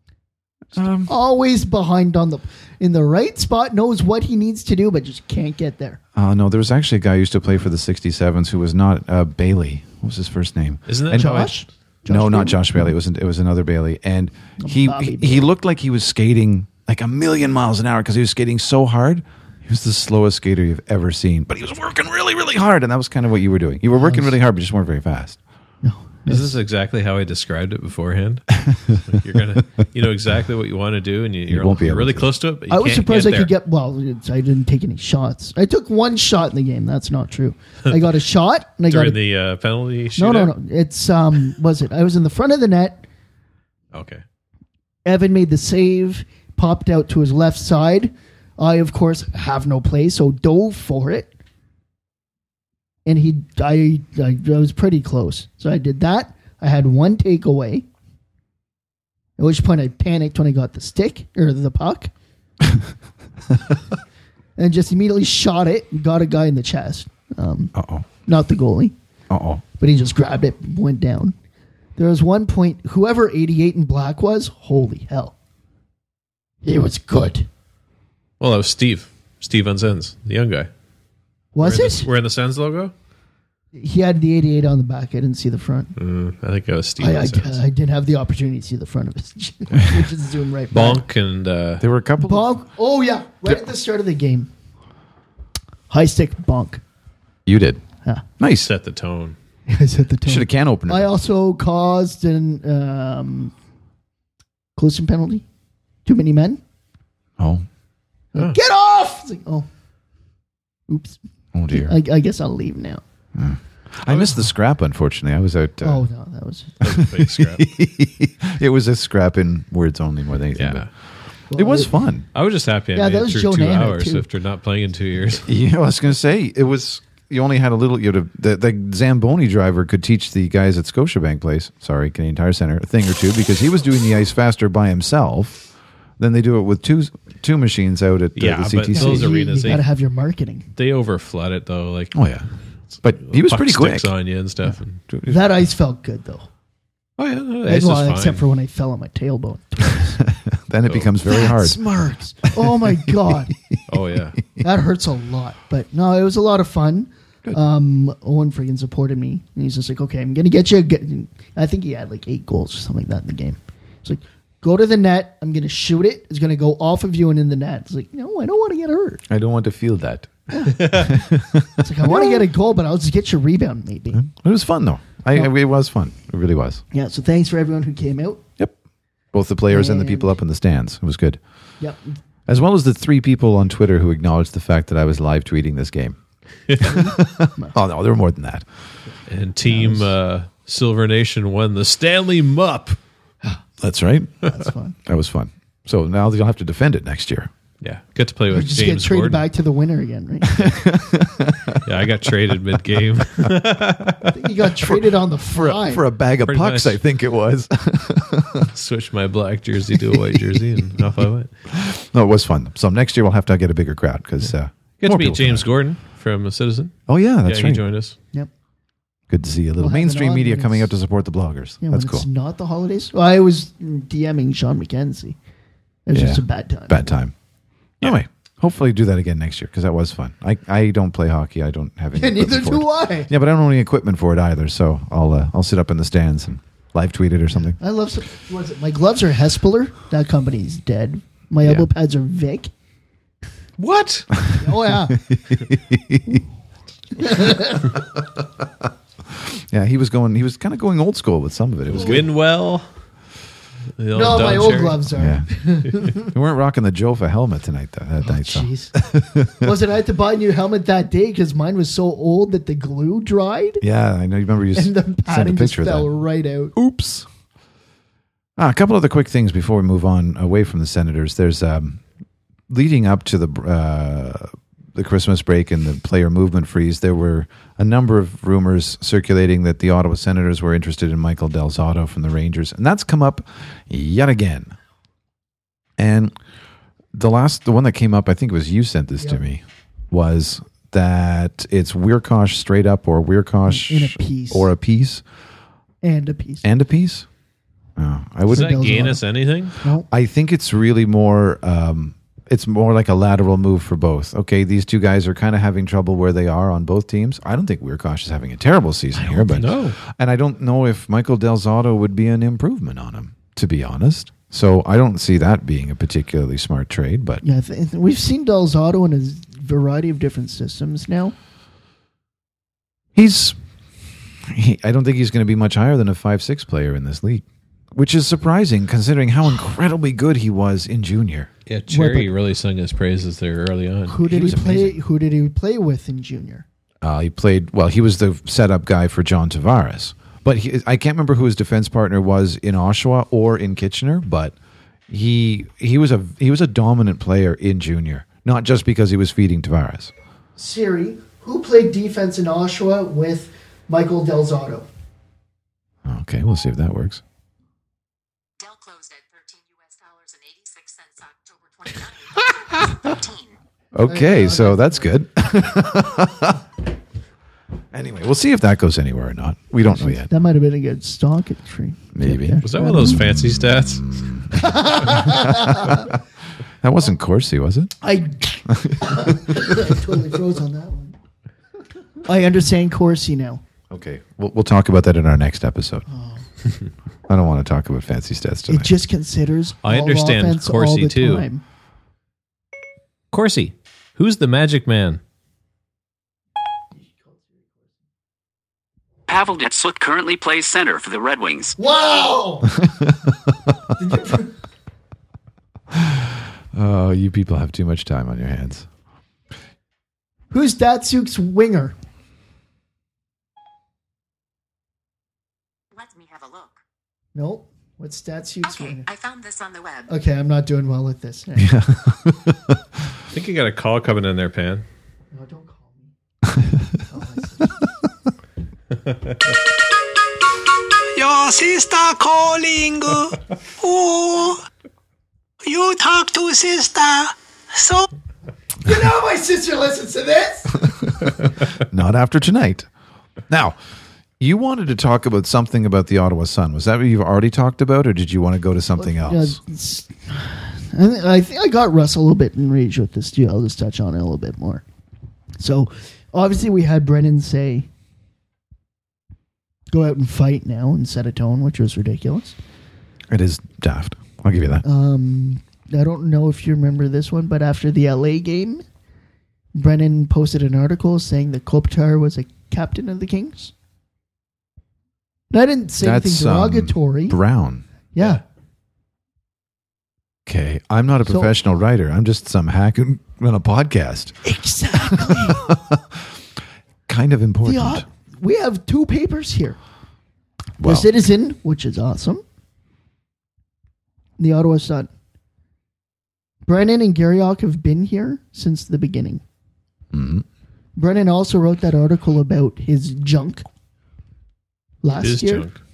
Speaker 6: Always behind in the right spot, knows what he needs to do, but just can't get there.
Speaker 4: no, there was actually a guy who used to play for the 67s who was not Bailey. What was his first name?
Speaker 5: Isn't that
Speaker 6: Josh?
Speaker 4: No, not
Speaker 6: Bailey?
Speaker 4: Josh Bailey. It was another Bailey, and he
Speaker 6: Bobby
Speaker 4: he looked like he was skating like a million miles an hour because he was skating so hard. He was the slowest skater you've ever seen, but he was working really, really hard, and that was kind of what you were doing. You were working really hard, but just weren't very fast.
Speaker 6: No.
Speaker 5: Is this exactly how I described it beforehand? Like you know exactly what you want to do, and you're
Speaker 4: won't be able
Speaker 5: really
Speaker 4: to.
Speaker 5: close to it. But you
Speaker 6: I was
Speaker 5: can't
Speaker 6: surprised
Speaker 5: get
Speaker 6: I could
Speaker 5: there.
Speaker 6: get. Well, I didn't take any shots. I took 1 shot in the game. That's not true. I got a shot, and I got
Speaker 5: during the penalty
Speaker 6: no.
Speaker 5: shootout?
Speaker 6: It's was it? I was in the front of the net.
Speaker 5: Okay.
Speaker 6: Evan made the save, popped out to his left side. I, of course, have no play, so dove for it. And I was pretty close. So I did that. I had 1 takeaway. At which point I panicked when I got the stick, or the puck. And just immediately shot it and got a guy in the chest.
Speaker 4: Uh-oh.
Speaker 6: Not the goalie,
Speaker 4: Uh-oh.
Speaker 6: but he just grabbed it and went down. There was one point, whoever 88 in black was, holy hell. It was good.
Speaker 5: Well, that was Steve on Sens, the young guy.
Speaker 6: Was
Speaker 5: Wearing
Speaker 6: it?
Speaker 5: Wearing the Sens logo?
Speaker 6: He had the 88 on the back. I didn't see the front.
Speaker 5: I think it was Steve
Speaker 6: I
Speaker 5: on Sens.
Speaker 6: didn't have the opportunity to see the front of it. We just zoom right back.
Speaker 5: Bonk and
Speaker 4: There were a couple of...
Speaker 6: Bonk. Oh, yeah. Right at the start of the game. High stick bonk.
Speaker 4: You did.
Speaker 6: Yeah.
Speaker 4: Nice.
Speaker 5: set the tone.
Speaker 6: I set the tone.
Speaker 4: Should have can opener.
Speaker 6: I also caused an closing penalty. Too many men.
Speaker 4: Oh.
Speaker 6: Get off! It's like, oh. Oops.
Speaker 4: Oh, dear.
Speaker 6: I guess I'll leave now.
Speaker 4: I missed the scrap, unfortunately. I was out...
Speaker 6: Oh, no. That was...
Speaker 5: That was a big scrap.
Speaker 4: It was a scrap in words only more than anything.
Speaker 5: Yeah.
Speaker 4: But it was fun.
Speaker 5: I was just happy I
Speaker 6: Yeah,
Speaker 5: made
Speaker 6: that
Speaker 5: it
Speaker 6: was
Speaker 5: through
Speaker 6: Joe
Speaker 5: 2
Speaker 6: Nana,
Speaker 5: hours
Speaker 6: too.
Speaker 5: after not playing in 2 years.
Speaker 4: Yeah, I was going to say, it was... You only had a little... The Zamboni driver could teach the guys at Scotiabank Place, sorry, Canadian Tire Center, a thing or two because he was doing the ice faster by himself. Then they do it with two machines out at the
Speaker 5: but
Speaker 4: CTC.
Speaker 5: those
Speaker 6: You
Speaker 5: arenas,
Speaker 6: got to have your marketing.
Speaker 5: they overflood it though. Like,
Speaker 4: Oh yeah, but he was
Speaker 5: puck
Speaker 4: pretty quick.
Speaker 5: sticks on you and stuff. And,
Speaker 6: That ice felt good though.
Speaker 5: oh yeah, no, it's
Speaker 6: Well,
Speaker 5: just
Speaker 6: except
Speaker 5: fine.
Speaker 6: for when I fell on my tailbone.
Speaker 4: Then it becomes very hard.
Speaker 6: Smarks. Oh my god,
Speaker 5: Oh yeah,
Speaker 6: that hurts a lot. But no, it was a lot of fun. Owen friggin' supported me, and he's just like, "Okay, I'm gonna get you." I think he had like 8 goals or something like that in the game. It's like, go to the net. I'm gonna shoot it. It's gonna go off of you and in the net. It's like, no, I don't want to get hurt.
Speaker 4: I don't want to feel that.
Speaker 6: It's like I want to get a goal, but I'll just get your rebound maybe.
Speaker 4: It was fun though. It was fun. It really was.
Speaker 6: Yeah. So thanks for everyone who came out.
Speaker 4: Yep. Both the players and the
Speaker 6: And-
Speaker 4: people up in the stands. It was good.
Speaker 6: Yep.
Speaker 4: As well as the 3 people on Twitter who acknowledged the fact that I was live tweeting this game. Oh no, there were more than that.
Speaker 5: and Team Silver Nation won the Stanley Mup.
Speaker 4: That's right.
Speaker 6: That's fun.
Speaker 4: That was fun. So now you'll have to defend it next year.
Speaker 5: Yeah, get to play
Speaker 6: We
Speaker 5: with
Speaker 6: just get
Speaker 5: James
Speaker 6: traded
Speaker 5: Gordon.
Speaker 6: back to the winner again, right?
Speaker 5: Yeah, I got traded mid game.
Speaker 6: I think you got traded on the fly.
Speaker 4: For a bag of
Speaker 5: Pretty
Speaker 4: pucks,
Speaker 5: much.
Speaker 4: I think it was.
Speaker 5: Switched my black jersey to a white jersey, and off I went.
Speaker 4: No, it was fun. So next year we'll have to get a bigger crowd because
Speaker 5: Get to meet James Gordon from Citizen.
Speaker 4: Oh yeah, that's
Speaker 5: He
Speaker 4: right.
Speaker 5: joined us.
Speaker 6: Yep.
Speaker 4: Good to see a little
Speaker 6: We'll have
Speaker 4: mainstream
Speaker 6: it on
Speaker 4: media
Speaker 6: when
Speaker 4: coming
Speaker 6: it's-
Speaker 4: out to support the bloggers.
Speaker 6: Yeah,
Speaker 4: That's
Speaker 6: when
Speaker 4: cool.
Speaker 6: it's not the holidays. Well, I was DMing Sean McKenzie. It was just a bad time.
Speaker 4: Bad time. Anyway, hopefully do that again next year because that was fun. I don't play hockey. I don't have any.
Speaker 6: And neither
Speaker 4: equipment for
Speaker 6: do
Speaker 4: it.
Speaker 6: I.
Speaker 4: Yeah, but I don't own any equipment for it either. So I'll sit up in the stands and live tweet it or something.
Speaker 6: I love. What is it? My gloves are Hespeler. That company's dead. My elbow pads are Vic.
Speaker 5: What?
Speaker 6: Oh yeah.
Speaker 4: Yeah, he was kind of going old school with some of it. It was good.
Speaker 5: Winwell. The old
Speaker 6: No, my
Speaker 5: Don
Speaker 6: old
Speaker 5: Cherry.
Speaker 6: gloves are.
Speaker 4: Yeah. We weren't rocking the Jofa helmet tonight that night. So.
Speaker 6: Jeez. Was it I had to buy a new helmet that day because mine was so old that the glue dried
Speaker 4: Yeah, I know. You remember you
Speaker 6: and the
Speaker 4: sent a
Speaker 6: padding just
Speaker 4: picture of
Speaker 6: fell
Speaker 4: that.
Speaker 6: right out.
Speaker 4: Oops. A couple other quick things before we move on away from the Senators. There's leading up to the Christmas break and the player movement freeze, there were a number of rumors circulating that the Ottawa Senators were interested in Michael Del Zotto from the Rangers, and that's come up yet again. And the one that came up, I think it was you sent this to me, was that it's Weirkosh straight up or Weirkosh
Speaker 6: In a piece.
Speaker 4: or a piece
Speaker 6: And a piece.
Speaker 4: and a piece. Oh, I
Speaker 5: Does
Speaker 4: wouldn't.
Speaker 5: that gain us anything?
Speaker 6: No.
Speaker 4: I think it's really more. It's more like a lateral move for both. Okay, these two guys are kind of having trouble where they are on both teams. I don't think Weirkosh is having a terrible season here, but and I don't know if Michael Del Zotto would be an improvement on him, to be honest. So I don't see that being a particularly smart trade. But
Speaker 6: Yeah, we've seen Del Zotto in a variety of different systems now.
Speaker 4: I don't think he's going to be much higher than a 5'6" player in this league, which is surprising considering how incredibly good he was in junior.
Speaker 5: Yeah, Cherry really sung his praises there early on.
Speaker 6: Who did he
Speaker 4: was
Speaker 6: play?
Speaker 4: amazing.
Speaker 6: Who did he play with in junior?
Speaker 4: He played well. He was the setup guy for John Tavares, but I can't remember who his defense partner was in Oshawa or in Kitchener. But he was a dominant player in junior, not just because he was feeding Tavares.
Speaker 6: Siri, who played defense in Oshawa with Michael Del Zotto?
Speaker 4: Okay, we'll see if that works.
Speaker 9: Dell closed at $13.86 October 29th.
Speaker 4: Okay, so that's good. Anyway, we'll see if that goes anywhere or not. We don't know yet.
Speaker 6: That might have been a good stock entry.
Speaker 4: Maybe.
Speaker 5: Was that one of those fancy stats?
Speaker 4: That wasn't Corsi, was it?
Speaker 6: I totally froze on that one. I understand Corsi now.
Speaker 4: Okay, we'll talk about that in our next episode. I don't want to talk about fancy stats
Speaker 6: It
Speaker 4: tonight.
Speaker 6: just considers
Speaker 5: I
Speaker 6: all
Speaker 5: understand
Speaker 6: offense
Speaker 5: Corsi
Speaker 6: all the
Speaker 5: too.
Speaker 6: time.
Speaker 5: Corsi, who's the magic man?
Speaker 10: Pavel Datsyuk currently plays center for the Red Wings.
Speaker 6: Wow!
Speaker 4: Oh, you people have too much time on your hands.
Speaker 6: Who's Datsuk's winger?
Speaker 9: Let me have a look.
Speaker 6: Nope. What's Datsuk's
Speaker 9: Okay,
Speaker 6: winger?
Speaker 9: I found this on the web.
Speaker 6: Okay, I'm not doing well with this. No,
Speaker 5: I think you got a call coming in there, Pan.
Speaker 6: don't call me.
Speaker 7: Your sister calling. Oh, You talk to sister. So
Speaker 6: You know my sister listens to this.
Speaker 4: Not after tonight. Now, you wanted to talk about something about the Ottawa Sun. Was that what you've already talked about, or did you want to go to something else?
Speaker 6: I think I got Russ a little bit enraged with this too. I'll just touch on it a little bit more. So, obviously, we had Brennan say, go out and fight now and set a tone, which was ridiculous.
Speaker 4: It is daft. I'll give you that.
Speaker 6: I don't know if you remember this one, but after the LA game, Brennan posted an article saying that Kopitar was a captain of the Kings. And I didn't say anything derogatory.
Speaker 4: Brown.
Speaker 6: Yeah.
Speaker 4: Okay. I'm not a professional writer. I'm just some hack on a podcast.
Speaker 6: Exactly.
Speaker 4: Kind of important.
Speaker 6: We have two papers here.
Speaker 4: Well,
Speaker 6: the Citizen, which is awesome. The Ottawa Sun. Brennan and Garriock have been here since the beginning.
Speaker 4: Mm-hmm.
Speaker 6: Brennan also wrote that article about his junk last year.
Speaker 5: Junk.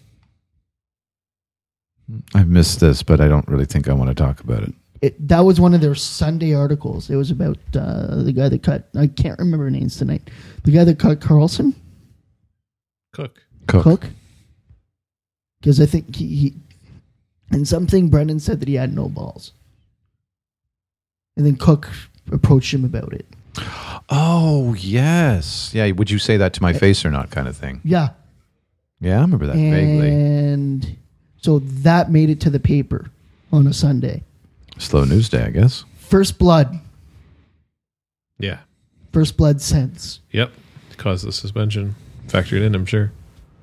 Speaker 4: I've missed this, but I don't really think I want to talk about it.
Speaker 6: That was one of their Sunday articles. It was about the guy that cut, I can't remember names tonight. The guy that cut Carlson?
Speaker 5: Cook.
Speaker 6: Because I think he and something Brennan said that he had no balls. And then Cook approached him about it.
Speaker 4: Oh, yes. Yeah, would you say that to my face or not kind of thing?
Speaker 6: Yeah.
Speaker 4: Yeah, I remember that vaguely.
Speaker 6: And so that made it to the paper on a Sunday.
Speaker 4: Slow news day, I guess.
Speaker 6: First blood.
Speaker 5: Yeah.
Speaker 6: First blood sense.
Speaker 5: Yep. Caused the suspension. Factored in, I'm sure.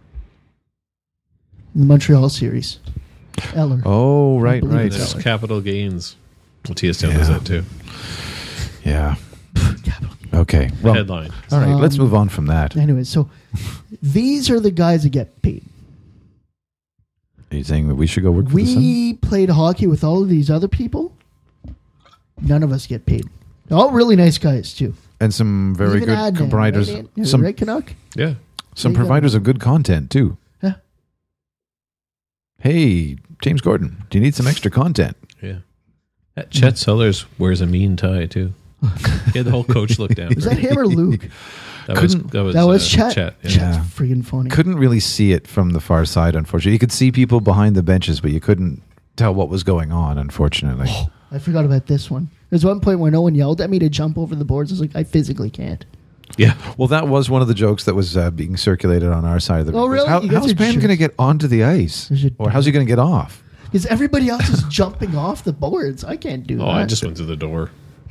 Speaker 6: The Montreal series. Eller.
Speaker 4: Oh, right.
Speaker 5: There's capital gains. Well, TSN does that too.
Speaker 4: Yeah. Okay. Well,
Speaker 5: Headline.
Speaker 4: All right, let's move on from that.
Speaker 6: Anyway, so these are the guys that get paid.
Speaker 4: Are you saying that we should go work for the Sun?
Speaker 6: We played hockey with all of these other people. None of us get paid. They're all really nice guys, too.
Speaker 4: And some very
Speaker 6: Even
Speaker 4: good
Speaker 6: Adnan,
Speaker 4: providers.
Speaker 6: Right,
Speaker 4: Some
Speaker 6: right, Canuck?
Speaker 5: Yeah.
Speaker 4: Some
Speaker 6: There you
Speaker 4: providers
Speaker 6: go.
Speaker 4: of good content, too.
Speaker 6: Yeah.
Speaker 4: Hey, James Gordon, do you need some extra content?
Speaker 5: Yeah. Chet Sellers wears a mean tie, too. He had the whole coach look down.
Speaker 6: Was that him or Luke?
Speaker 5: That was
Speaker 6: Chet.
Speaker 5: Chet. Yeah.
Speaker 6: Chet's friggin' funny.
Speaker 4: Couldn't really see it from the far side, unfortunately. You could see people behind the benches, but you couldn't tell what was going on, unfortunately.
Speaker 6: I forgot about this one. There's one point where no one yelled at me to jump over the boards. I was like, I physically can't.
Speaker 5: Yeah.
Speaker 4: Well, that was one of the jokes that was being circulated on our side of the
Speaker 6: Oh, really? You guys
Speaker 4: how's
Speaker 6: are
Speaker 4: Pam
Speaker 6: jerks.
Speaker 4: going to get onto the ice? Or how's he going to get off?
Speaker 6: Because everybody else is jumping off the boards. I can't do that.
Speaker 5: Oh, I just went to the door.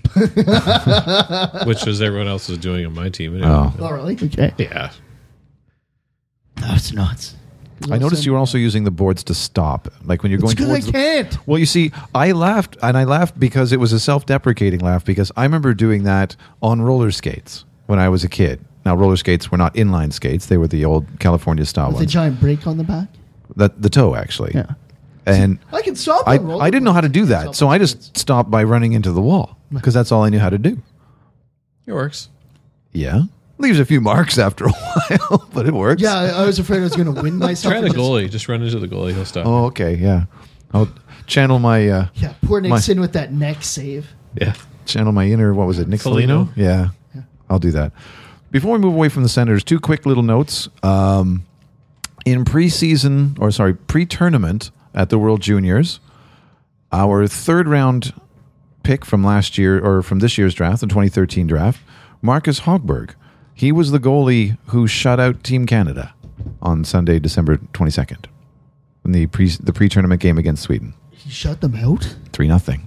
Speaker 5: Which is everyone else is doing on my team. Anyway.
Speaker 6: Oh, really? Okay.
Speaker 5: Yeah.
Speaker 6: That's nuts.
Speaker 4: I noticed you were also using the boards to stop. Like when you're going
Speaker 6: because
Speaker 4: towards
Speaker 6: I can't.
Speaker 4: Well, you see, I laughed, and I laughed because it was a self-deprecating laugh, because I remember doing that on roller skates when I was a kid. Now, roller skates were not inline skates. They were the old California-style
Speaker 6: With a
Speaker 4: ones.
Speaker 6: giant break on the back?
Speaker 4: The toe, actually.
Speaker 6: Yeah.
Speaker 4: And
Speaker 6: I can stop
Speaker 4: I
Speaker 6: on roller
Speaker 4: didn't know how to do
Speaker 6: skates.
Speaker 4: that, so I just stopped by running into the wall, because that's all I knew how to do.
Speaker 5: It works.
Speaker 4: Yeah. Leaves a few marks after a while, but it works.
Speaker 6: Yeah, I was afraid I was going to win myself.
Speaker 5: Try the
Speaker 6: and just-
Speaker 5: goalie. Just run into the goalie. He'll stop.
Speaker 4: Oh, okay, yeah. I'll channel my...
Speaker 6: Yeah, poor Nixon with that neck save.
Speaker 5: Yeah.
Speaker 4: Channel my inner, what was it, Nick Foligno?
Speaker 5: Foligno.
Speaker 4: Yeah. I'll do that. Before we move away from the Senators, two quick little notes. In pre-tournament at the World Juniors, our third round pick from last year, or from this year's draft, the 2013 draft, Marcus Hogberg. He was the goalie who shut out Team Canada on Sunday, December 22nd, in the pre-tournament game against Sweden.
Speaker 6: He shut them out?
Speaker 4: 3-0.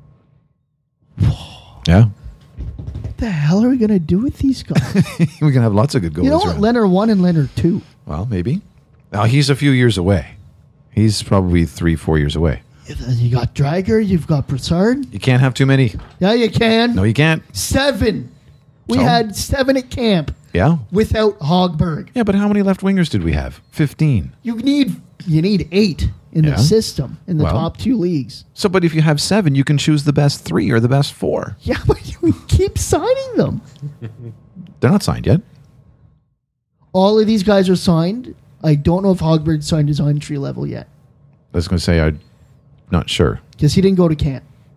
Speaker 4: Yeah.
Speaker 6: What the hell are we going to do with these guys?
Speaker 4: We can have lots of good goalies.
Speaker 6: You know what?
Speaker 4: around.
Speaker 6: Leonard 1 and Leonard 2.
Speaker 4: Well, maybe. Now, he's a few years away. He's probably 3-4 years away.
Speaker 6: You got Drager, you've got Broussard.
Speaker 4: You can't have too many.
Speaker 6: Yeah, you can.
Speaker 4: No, you can't.
Speaker 6: 7. We
Speaker 4: So?
Speaker 6: had 7 at camp
Speaker 4: Yeah?
Speaker 6: without Hogberg.
Speaker 4: Yeah, but how many left wingers did we have? 15.
Speaker 6: You need 8 in
Speaker 4: Yeah.
Speaker 6: the system, in the
Speaker 4: Well.
Speaker 6: top 2 leagues.
Speaker 4: So, but if you have 7, you can choose the best 3 or the best 4.
Speaker 6: Yeah, but we keep signing them.
Speaker 4: They're not signed yet.
Speaker 6: All of these guys are signed. I don't know if Hogberg signed his entry level yet
Speaker 4: I was going to say, I'm not sure.
Speaker 6: because he didn't go to camp.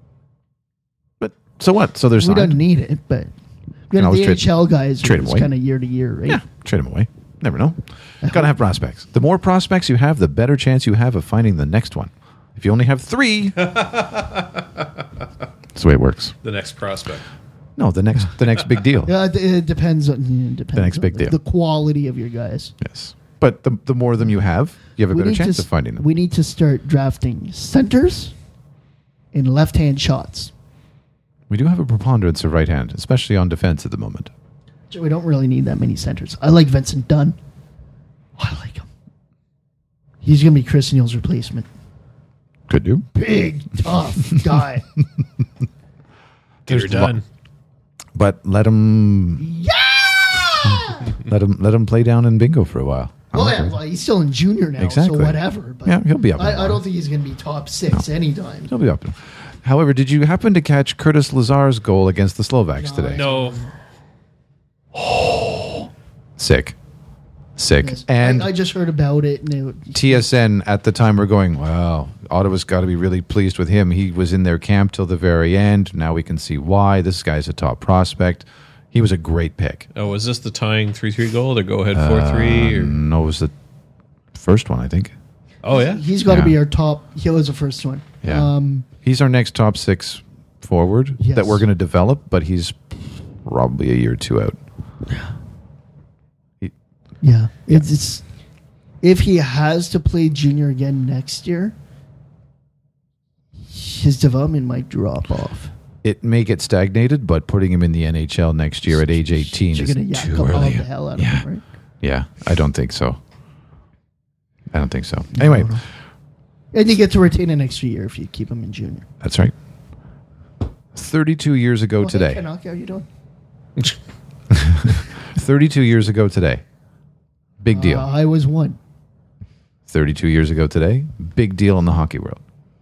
Speaker 4: So what? So there's
Speaker 6: We don't need it, but the
Speaker 4: always
Speaker 6: NHL guys
Speaker 4: trade
Speaker 6: are
Speaker 4: him away.
Speaker 6: kind of year to year, right?
Speaker 4: Yeah, trade them away. Never know. Got to have prospects. The more prospects you have, the better chance you have of finding the next one. If you only have 3, that's the way it works.
Speaker 5: The next prospect.
Speaker 4: No, the next big deal.
Speaker 6: Yeah, it depends on the
Speaker 4: next big deal.
Speaker 6: The quality of your guys.
Speaker 4: Yes, but the more of them you have, you have a better chance of finding them.
Speaker 6: We need to start drafting centers and left-hand shots.
Speaker 4: We do have a preponderance of right hand, especially on defense at the moment.
Speaker 6: So we don't really need that many centers. I like Vincent Dunn. I like him. He's going to be Chris Neal's replacement.
Speaker 4: Could do.
Speaker 6: Big, tough guy.
Speaker 5: Get her done.
Speaker 4: But let him let him play down in bingo for a while.
Speaker 6: Well, yeah, well, he's still in junior now,
Speaker 4: Exactly.
Speaker 6: so whatever. But
Speaker 4: Yeah, he'll be up.
Speaker 6: I don't think he's going to be top 6 anytime.
Speaker 4: He'll be up. However, did you happen to catch Curtis Lazar's goal against the Slovaks today?
Speaker 5: No.
Speaker 4: Sick.
Speaker 6: Yes.
Speaker 4: And
Speaker 6: I just heard about it. And
Speaker 4: TSN at the time were going, wow, Ottawa's got to be really pleased with him. He was in their camp till the very end. Now we can see why. This guy's a top prospect. He was a great pick.
Speaker 5: Oh, was this the tying 3-3 goal? The go-ahead 4-3? Or?
Speaker 4: No, it was the first one, I think.
Speaker 5: Oh, yeah?
Speaker 6: he's got to be our top. He was the first one.
Speaker 4: Yeah. He's our next top 6 forward
Speaker 6: Yes.
Speaker 4: that we're going to develop, but he's probably a year or 2 out.
Speaker 6: Yeah. It's if he has to play junior again next year, his development might drop off.
Speaker 4: It may get stagnated, but putting him in the NHL next year at age 18
Speaker 6: You're
Speaker 4: is
Speaker 6: going to
Speaker 4: too
Speaker 6: yak up all
Speaker 4: early.
Speaker 6: the hell out of him, right?
Speaker 4: Yeah, I don't think so. Anyway,
Speaker 6: No. And you get to retain an extra year if you keep him in junior.
Speaker 4: that's right. 32 years ago
Speaker 6: Hey,
Speaker 4: today.
Speaker 6: Canuck, how you doing?
Speaker 4: 32 years ago today. Big deal.
Speaker 6: I was 1.
Speaker 4: 32 years ago today. Big deal in the hockey world.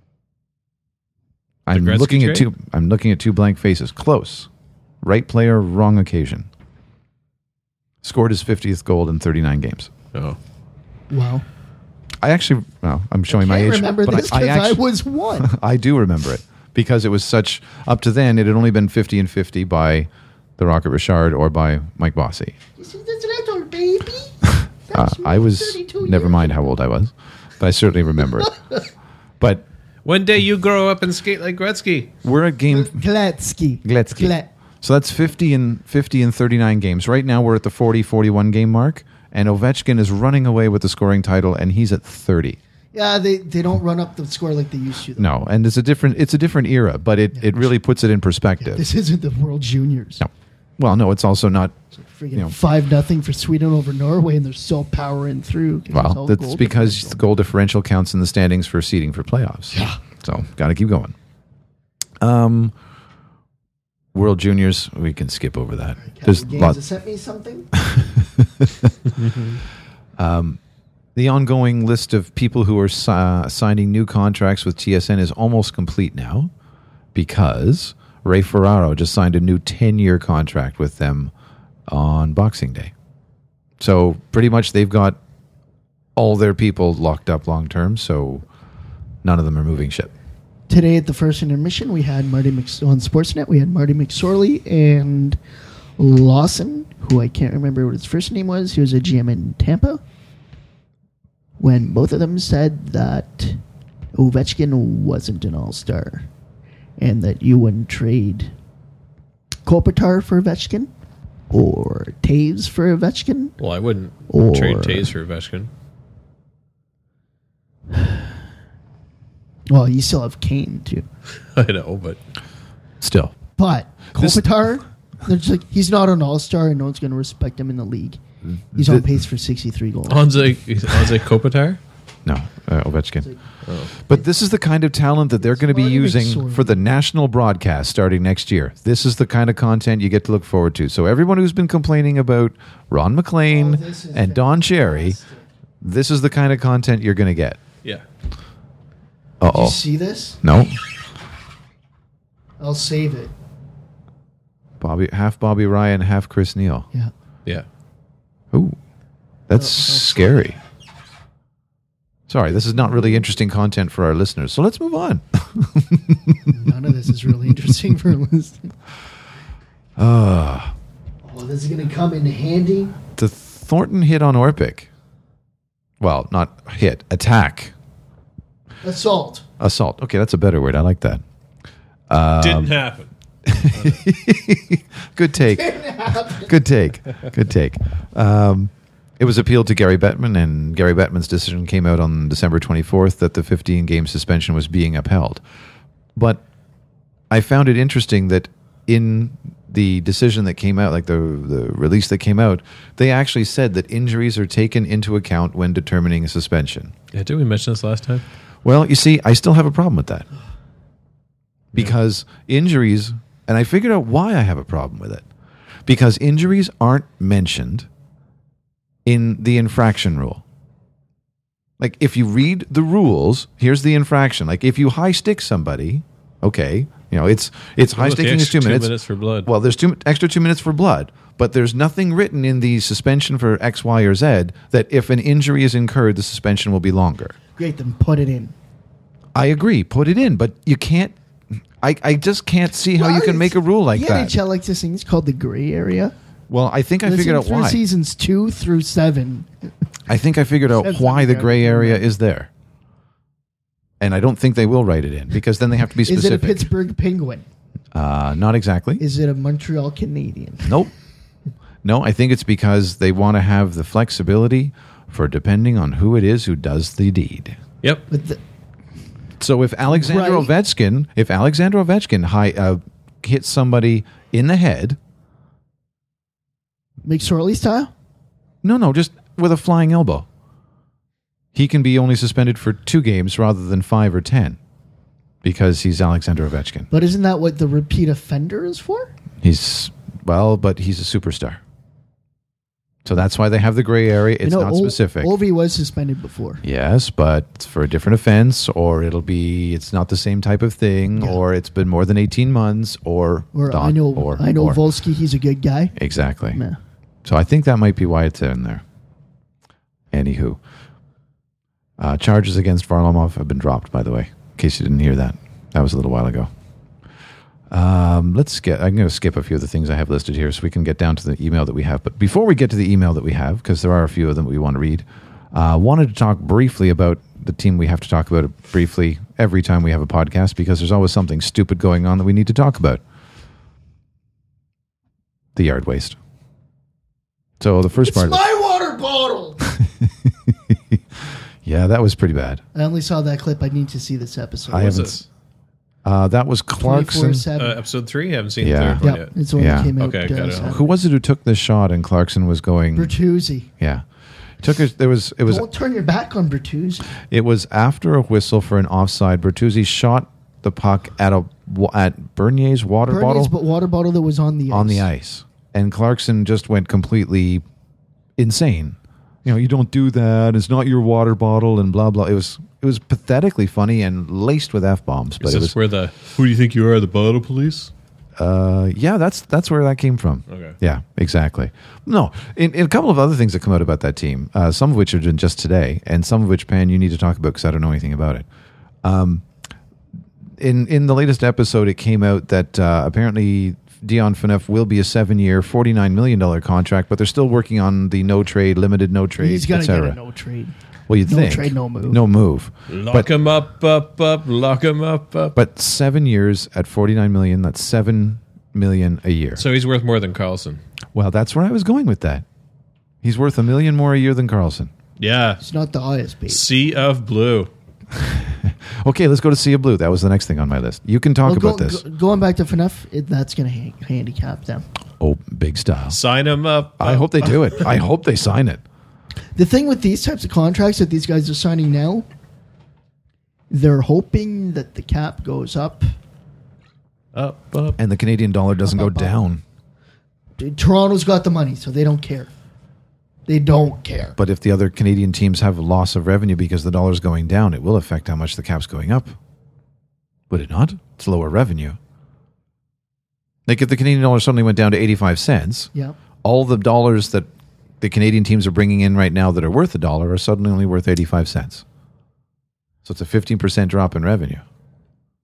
Speaker 4: I'm
Speaker 5: Gretzky
Speaker 4: looking at
Speaker 5: trade?
Speaker 4: I'm looking at 2 blank faces. Close. Right player, wrong occasion. Scored his 50th goal in 39 games.
Speaker 5: Oh.
Speaker 6: Wow.
Speaker 4: I actually, I'm showing my
Speaker 6: I
Speaker 4: age.
Speaker 6: remember
Speaker 4: but
Speaker 6: this because I
Speaker 4: actually-
Speaker 6: was 1.
Speaker 4: I do remember it because it was such, up to then, it had only been 50 and 50 by the Rocket Richard or by Mike Bossy.
Speaker 6: You see this little baby?
Speaker 4: I was, never mind how old I was, but I certainly remember it. But
Speaker 5: One day you grow up and skate like Gretzky.
Speaker 4: we're at game
Speaker 6: Gletsky.
Speaker 4: So that's 50 and 39 games. Right now we're at the 40-41 game mark, and Ovechkin is running away with the scoring title, and he's at 30.
Speaker 6: Yeah, they don't run up the score like they used to. Though.
Speaker 4: No, and it's a different era, but it really puts it in perspective.
Speaker 6: This isn't the World Juniors.
Speaker 4: No. Well, no, it's also not.
Speaker 6: Freaking 5-0 for Sweden over Norway, and they're still powering through. 'cause it's
Speaker 4: Well,
Speaker 6: all
Speaker 4: that's
Speaker 6: goal
Speaker 4: because
Speaker 6: differential.
Speaker 4: the goal differential counts in the standings for seeding for playoffs.
Speaker 6: Yeah.
Speaker 4: So, got to keep going. World Juniors, we can skip over that. There's
Speaker 6: Games
Speaker 4: lot,
Speaker 6: has sent me something.
Speaker 4: the ongoing list of people who are signing new contracts with TSN is almost complete now because Ray Ferraro just signed a new 10-year contract with them on Boxing Day. So pretty much they've got all their people locked up long term, so none of them are moving ship.
Speaker 6: Today at the first intermission, we had on Sportsnet, we had Marty McSorley and Lawson, who I can't remember what his first name was. He was a GM in Tampa. When both of them said that Ovechkin wasn't an all-star and that you wouldn't trade Kopitar for Ovechkin or Taves for Ovechkin.
Speaker 5: Well, I wouldn't
Speaker 6: Or-
Speaker 5: trade Taves for Ovechkin.
Speaker 6: Well, you still have Kane, too.
Speaker 5: I know, but
Speaker 4: Still.
Speaker 6: But Kopitar, they're just like, he's not an all-star and no one's going to respect him in the league. He's on pace for 63 goals.
Speaker 5: Anze Kopitar?
Speaker 4: No, Ovechkin. But this is the kind of talent that they're going to be
Speaker 6: Marty
Speaker 4: using
Speaker 6: McSorley.
Speaker 4: for the national broadcast starting next year. This is the kind of content you get to look forward to. So everyone who's been complaining about Ron McLean
Speaker 6: this is
Speaker 4: and Don Cherry, this is the kind of content you're going to get.
Speaker 5: Yeah.
Speaker 6: Did
Speaker 4: Uh-oh.
Speaker 6: you see this?
Speaker 4: No.
Speaker 6: I'll save it.
Speaker 4: Half Bobby Ryan, half Chris Neal.
Speaker 6: Yeah.
Speaker 5: Yeah.
Speaker 4: Ooh. That's scary. Sorry, this is not really interesting content for our listeners. So let's move on.
Speaker 6: None of this is really interesting for listening. Oh, this is going to come in handy.
Speaker 4: The Thornton hit on Orpik. Well, not hit, attack.
Speaker 6: Assault.
Speaker 4: Okay, that's a better word. I like that.
Speaker 5: Didn't happen.
Speaker 4: Good take. Good take. It was appealed to Gary Bettman, and Gary Bettman's decision came out on December 24th that the 15-game suspension was being upheld. But I found it interesting that in the decision that came out, like the release that came out, they actually said that injuries are taken into account when determining a suspension.
Speaker 5: Yeah, did we mention this last time?
Speaker 4: Well, you see, I still have a problem with that. Because injuries, and I figured out why I have a problem with it. Because injuries aren't mentioned in the infraction rule. Like, if you read the rules, here's the infraction. Like, if you high stick somebody, okay, you know, it's high sticking is 2 minutes.
Speaker 5: 2 minutes for blood.
Speaker 4: Well, there's extra 2 minutes for blood, but there's nothing written in the suspension for X, Y, or Z that if an injury is incurred, the suspension will be longer.
Speaker 6: Great, then put it in.
Speaker 4: I agree, put it in, but you can't. I just can't see how you can make a rule like that.
Speaker 6: The NHL likes this thing. It's called the gray area.
Speaker 4: Well, I think I figured out why.
Speaker 6: Seasons 2 through 7.
Speaker 4: I think I figured out why the gray area is there. And I don't think they will write it in, because then they have to be specific.
Speaker 6: Is it a Pittsburgh Penguin?
Speaker 4: Not exactly.
Speaker 6: Is it a Montreal Canadian?
Speaker 4: Nope. No, I think it's because they want to have the flexibility for depending on who it is who does the deed.
Speaker 5: Yep.
Speaker 4: So if Alexander Ovechkin hits somebody in the head,
Speaker 6: McSorley style?
Speaker 4: No, just with a flying elbow, he can be only suspended for 2 games rather than 5 or 10 because he's Alexander Ovechkin.
Speaker 6: But isn't that what the repeat offender is for?
Speaker 4: But he's a superstar. So that's why they have the gray area. It's not specific.
Speaker 6: Ovi was suspended before.
Speaker 4: Yes, but it's for a different offense, or it's not the same type of thing, or it's been more than 18 months, or
Speaker 6: I know Volsky, he's a good guy.
Speaker 4: Exactly. Yeah. So I think that might be why it's in there. Anywho. Charges against Varlamov have been dropped, by the way, in case you didn't hear that. That was a little while ago. I'm going to skip a few of the things I have listed here so we can get down to the email that we have. But before we get to the email that we have, because there are a few of them we want to read, wanted to talk briefly about the team. We have to talk about it briefly every time we have a podcast because there's always something stupid going on that we need to talk about. The yard waste. So the first part.
Speaker 6: It's my water bottle!
Speaker 4: Yeah, that was pretty bad.
Speaker 6: I only saw that clip. I need to see this episode.
Speaker 4: That was Clarkson.
Speaker 5: Episode 3? I haven't seen the third one yet.
Speaker 6: It's the one that came out.
Speaker 5: Okay, got it.
Speaker 4: Who was it who took this shot and Clarkson was going?
Speaker 6: Bertuzzi.
Speaker 4: Yeah. Don't
Speaker 6: turn your back on Bertuzzi.
Speaker 4: It was after a whistle for an offside. Bertuzzi shot the puck at Bernier's water bottle.
Speaker 6: Water bottle that was on the
Speaker 4: ice. And Clarkson just went completely insane. You don't do that. It's not your water bottle and blah, blah. It was pathetically funny and laced with F-bombs.
Speaker 5: But is this where who do you think you are, the bottle police?
Speaker 4: Yeah, that's where that came from.
Speaker 5: Okay.
Speaker 4: Yeah, exactly. No, in a couple of other things that come out about that team, some of which are just today, and some of which, Pan, you need to talk about because I don't know anything about it. In the latest episode, it came out that apparently Dion Phaneuf will be a 7-year, $49 million contract, but they're still working on the limited no trade,
Speaker 6: He's going to get a no trade.
Speaker 4: Well, you'd think.
Speaker 6: No trade, no move.
Speaker 4: No move.
Speaker 5: Lock him up, lock him up.
Speaker 4: But 7 years at $49 million, that's $7 million a year.
Speaker 5: So he's worth more than Carlson.
Speaker 4: Well, that's where I was going with that. He's worth $1 million more a year than Carlson.
Speaker 5: Yeah.
Speaker 6: It's not the ISP.
Speaker 5: Sea of Blue.
Speaker 4: Okay, let's go to Sea of Blue. That was the next thing on my list. You can talk about this.
Speaker 6: Going back to Phaneuf, that's going to handicap them.
Speaker 4: Oh, big style.
Speaker 5: Sign him up.
Speaker 4: I hope they do it. I hope they sign it.
Speaker 6: The thing with these types of contracts that these guys are signing now, they're hoping that the cap goes up.
Speaker 5: Up.
Speaker 4: And the Canadian dollar doesn't go down.
Speaker 6: Toronto's got the money, so they don't care. They don't care.
Speaker 4: But if the other Canadian teams have a loss of revenue because the dollar's going down, it will affect how much the cap's going up. Would it not? It's lower revenue. Like if the Canadian dollar suddenly went down to 85 cents, all the dollars that the Canadian teams are bringing in right now that are worth $1 are suddenly only worth 85 cents. So it's a 15% drop in revenue.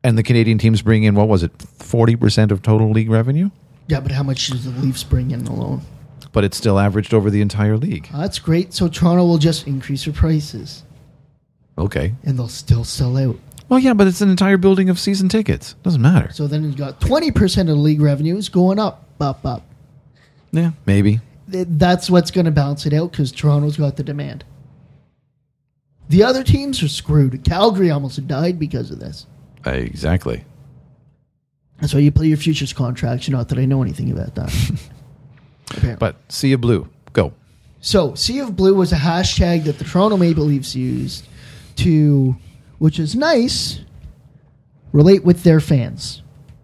Speaker 4: And the Canadian teams bring in, what was it, 40% of total league revenue?
Speaker 6: Yeah, but how much does the Leafs bring in alone?
Speaker 4: But it's still averaged over the entire league.
Speaker 6: That's great. So Toronto will just increase their prices.
Speaker 4: Okay.
Speaker 6: And they'll still sell out.
Speaker 4: Well, yeah, but it's an entire building of season tickets. Doesn't matter.
Speaker 6: So then you've got 20% of the league revenues going up.
Speaker 4: Yeah, maybe.
Speaker 6: That's what's going to balance it out because Toronto's got the demand. The other teams are screwed. Calgary almost died because of this.
Speaker 4: Exactly.
Speaker 6: That's why you play your futures contracts. Not that I know anything about that.
Speaker 4: But Sea of Blue, go.
Speaker 6: So Sea of Blue was a hashtag that the Toronto Maple Leafs used to, which is nice, relate with their fans.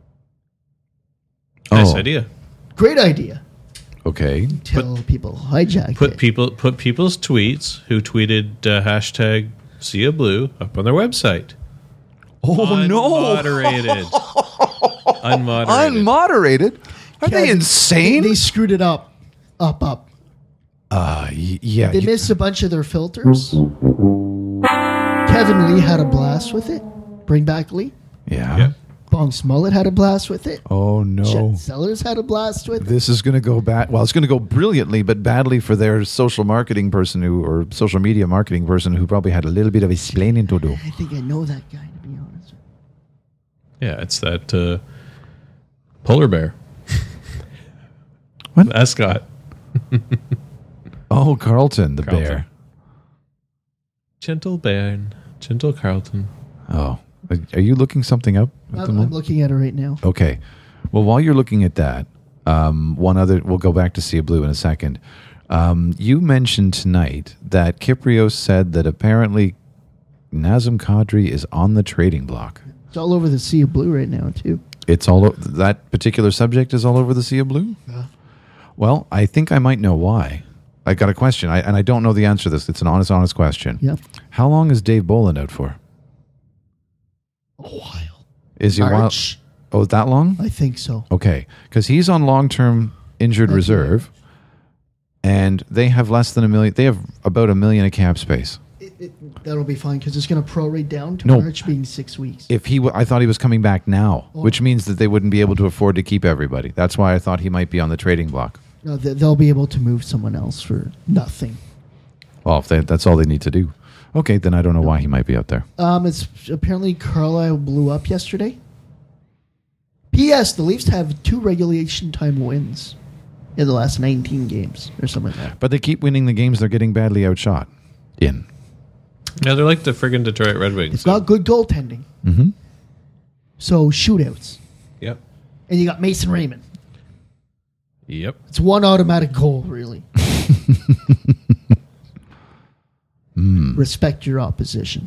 Speaker 5: Nice idea.
Speaker 6: Great idea.
Speaker 4: Okay.
Speaker 6: Until people hijack
Speaker 5: Put
Speaker 6: it.
Speaker 5: people's tweets who tweeted hashtag Sea of Blue up on their website.
Speaker 4: Oh, no.
Speaker 5: Unmoderated.
Speaker 4: Unmoderated? Are they insane?
Speaker 6: They screwed it up.
Speaker 4: Yeah.
Speaker 6: They missed a bunch of their filters. Kevin Lee had a blast with it. Bring back Lee.
Speaker 4: Yeah.
Speaker 6: Bong Smollett had a blast with it.
Speaker 4: Oh, no.
Speaker 6: Chet Sellers had a blast with it.
Speaker 4: This is going to go bad. Well, it's going to go brilliantly, but badly for their social marketing person or social media marketing person who probably had a little bit of explaining to do.
Speaker 6: I think I know that guy, to be honest.
Speaker 5: Yeah, it's that polar bear.
Speaker 4: What?
Speaker 5: Mascot.
Speaker 4: Oh, Carlton, the bear.
Speaker 5: Gentle Carlton.
Speaker 4: Oh, are you looking something up at the
Speaker 6: I'm
Speaker 4: moment?
Speaker 6: looking at it right now.
Speaker 4: Okay. Well, while you're looking at that, we'll go back to Sea of Blue in a second. You mentioned tonight that Kyprios said that apparently Nazem Kadri is on the trading block.
Speaker 6: It's all over the Sea of Blue right now, too.
Speaker 4: It's that particular subject is all over the Sea of Blue?
Speaker 6: Yeah.
Speaker 4: Well, I think I might know why. I got a question, and I don't know the answer to this. It's an honest question.
Speaker 6: Yeah.
Speaker 4: How long is Dave Boland out for?
Speaker 6: A while.
Speaker 4: Is he
Speaker 6: March.
Speaker 4: Oh, that long?
Speaker 6: I think so.
Speaker 4: Okay, because he's on long-term injured reserve, and they have less than $1 million. They have about $1 million of cap space.
Speaker 6: That'll be fine because it's going to prorate down to
Speaker 4: No.
Speaker 6: March being 6 weeks.
Speaker 4: If I thought he was coming back now, which means that they wouldn't be able to afford to keep everybody. That's why I thought he might be on the trading block.
Speaker 6: No, they'll be able to move someone else for nothing.
Speaker 4: Well, if that's all they need to do. Okay, then I don't know why he might be out there.
Speaker 6: It's apparently Carlisle blew up yesterday. P.S. The Leafs have 2 regulation time wins in the last 19 games or something like that.
Speaker 4: But they keep winning the games they're getting badly outshot in.
Speaker 5: Yeah, they're like the friggin' Detroit Red Wings.
Speaker 6: It's got good goaltending.
Speaker 4: Mm-hmm.
Speaker 6: So shootouts.
Speaker 5: Yep.
Speaker 6: And you got Mason Raymond.
Speaker 5: Yep.
Speaker 6: It's one automatic goal, really. Respect your opposition.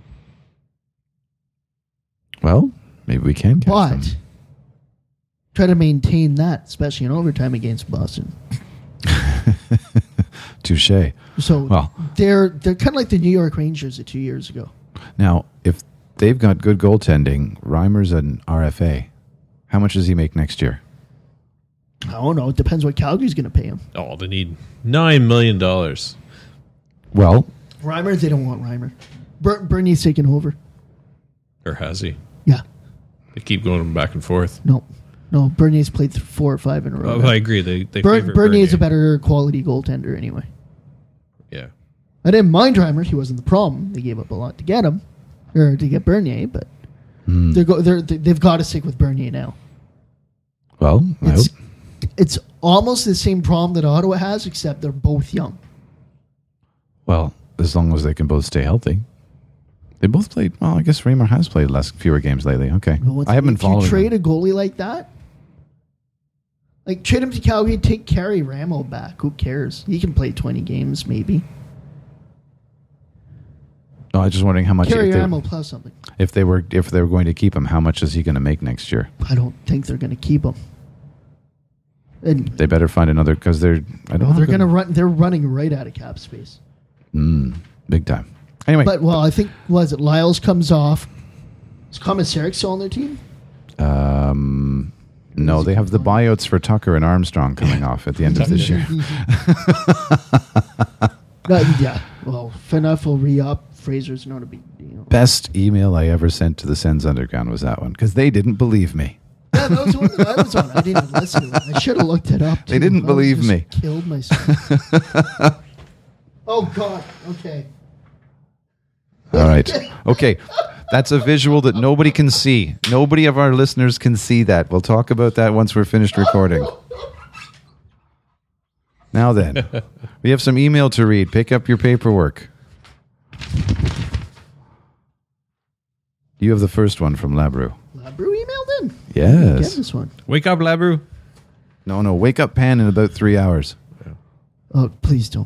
Speaker 4: Well, maybe we can catch
Speaker 6: But
Speaker 4: them.
Speaker 6: try to maintain that, especially in overtime against Boston.
Speaker 4: Touche.
Speaker 6: So
Speaker 4: Well,
Speaker 6: they're kind of like the New York Rangers of 2 years ago.
Speaker 4: now, if they've got good goaltending, Reimer's an RFA. How much does he make next year?
Speaker 6: I don't know. It depends what Calgary's going to pay him.
Speaker 5: Oh, they need $9 million.
Speaker 4: Well,
Speaker 6: Reimer, they don't want Reimer. Bernie's taking over.
Speaker 5: Or has he?
Speaker 6: Yeah.
Speaker 5: They keep going back and forth.
Speaker 6: No, Bernier's played 4 or 5 in a row.
Speaker 5: Oh, I agree. They favor
Speaker 6: Bernier's
Speaker 5: Bernier.
Speaker 6: a better quality goaltender anyway.
Speaker 5: Yeah.
Speaker 6: I didn't mind Reimer. He wasn't the problem. They gave up a lot to get him, or to get Bernier, but they've got to stick with Bernier now.
Speaker 4: well, I hope.
Speaker 6: It's almost the same problem that Ottawa has, except they're both young.
Speaker 4: Well, as long as they can both stay healthy. They both played. Well, I guess Reimer has played fewer games lately. Okay, I haven't been following.
Speaker 6: If you trade
Speaker 4: them.
Speaker 6: a goalie like that, like trade him to Calgary, take Carey Ramo back. Who cares? He can play 20 games, maybe.
Speaker 4: No, I was just wondering how much.
Speaker 6: Carey Ramo plus something.
Speaker 4: If they were going to keep him, how much is he going to make next year?
Speaker 6: I don't think they're going to keep him. And
Speaker 4: They better find another because they're. I don't. know
Speaker 6: they're
Speaker 4: how
Speaker 6: going to run. They're running right out of cap space.
Speaker 4: big time. Anyway,
Speaker 6: But I think Lyles comes off. Is Komisarek still on their team?
Speaker 4: no, they have the buyouts for Tucker and Armstrong coming off at the end of this year.
Speaker 6: Yeah. Well, Phaneuf will re-up. Fraser's not a big deal.
Speaker 4: best email I ever sent to the Sens Underground was that one, because they didn't believe me.
Speaker 6: Yeah, that was one that I was on. I didn't even listen to it. I should have looked it up.
Speaker 4: They didn't believe me.
Speaker 6: Killed myself. Oh, God. Okay.
Speaker 4: All right. Okay. That's a visual that nobody can see. Nobody of our listeners can see that. We'll talk about that once we're finished recording. Now then, we have some email to read. Pick up your paperwork. You have the first one from Labru.
Speaker 6: Labru emailed in?
Speaker 4: Yes.
Speaker 6: Get this one.
Speaker 5: Wake up, Labru.
Speaker 4: No. Wake up, Pan, in about 3 hours.
Speaker 6: Oh, please don't.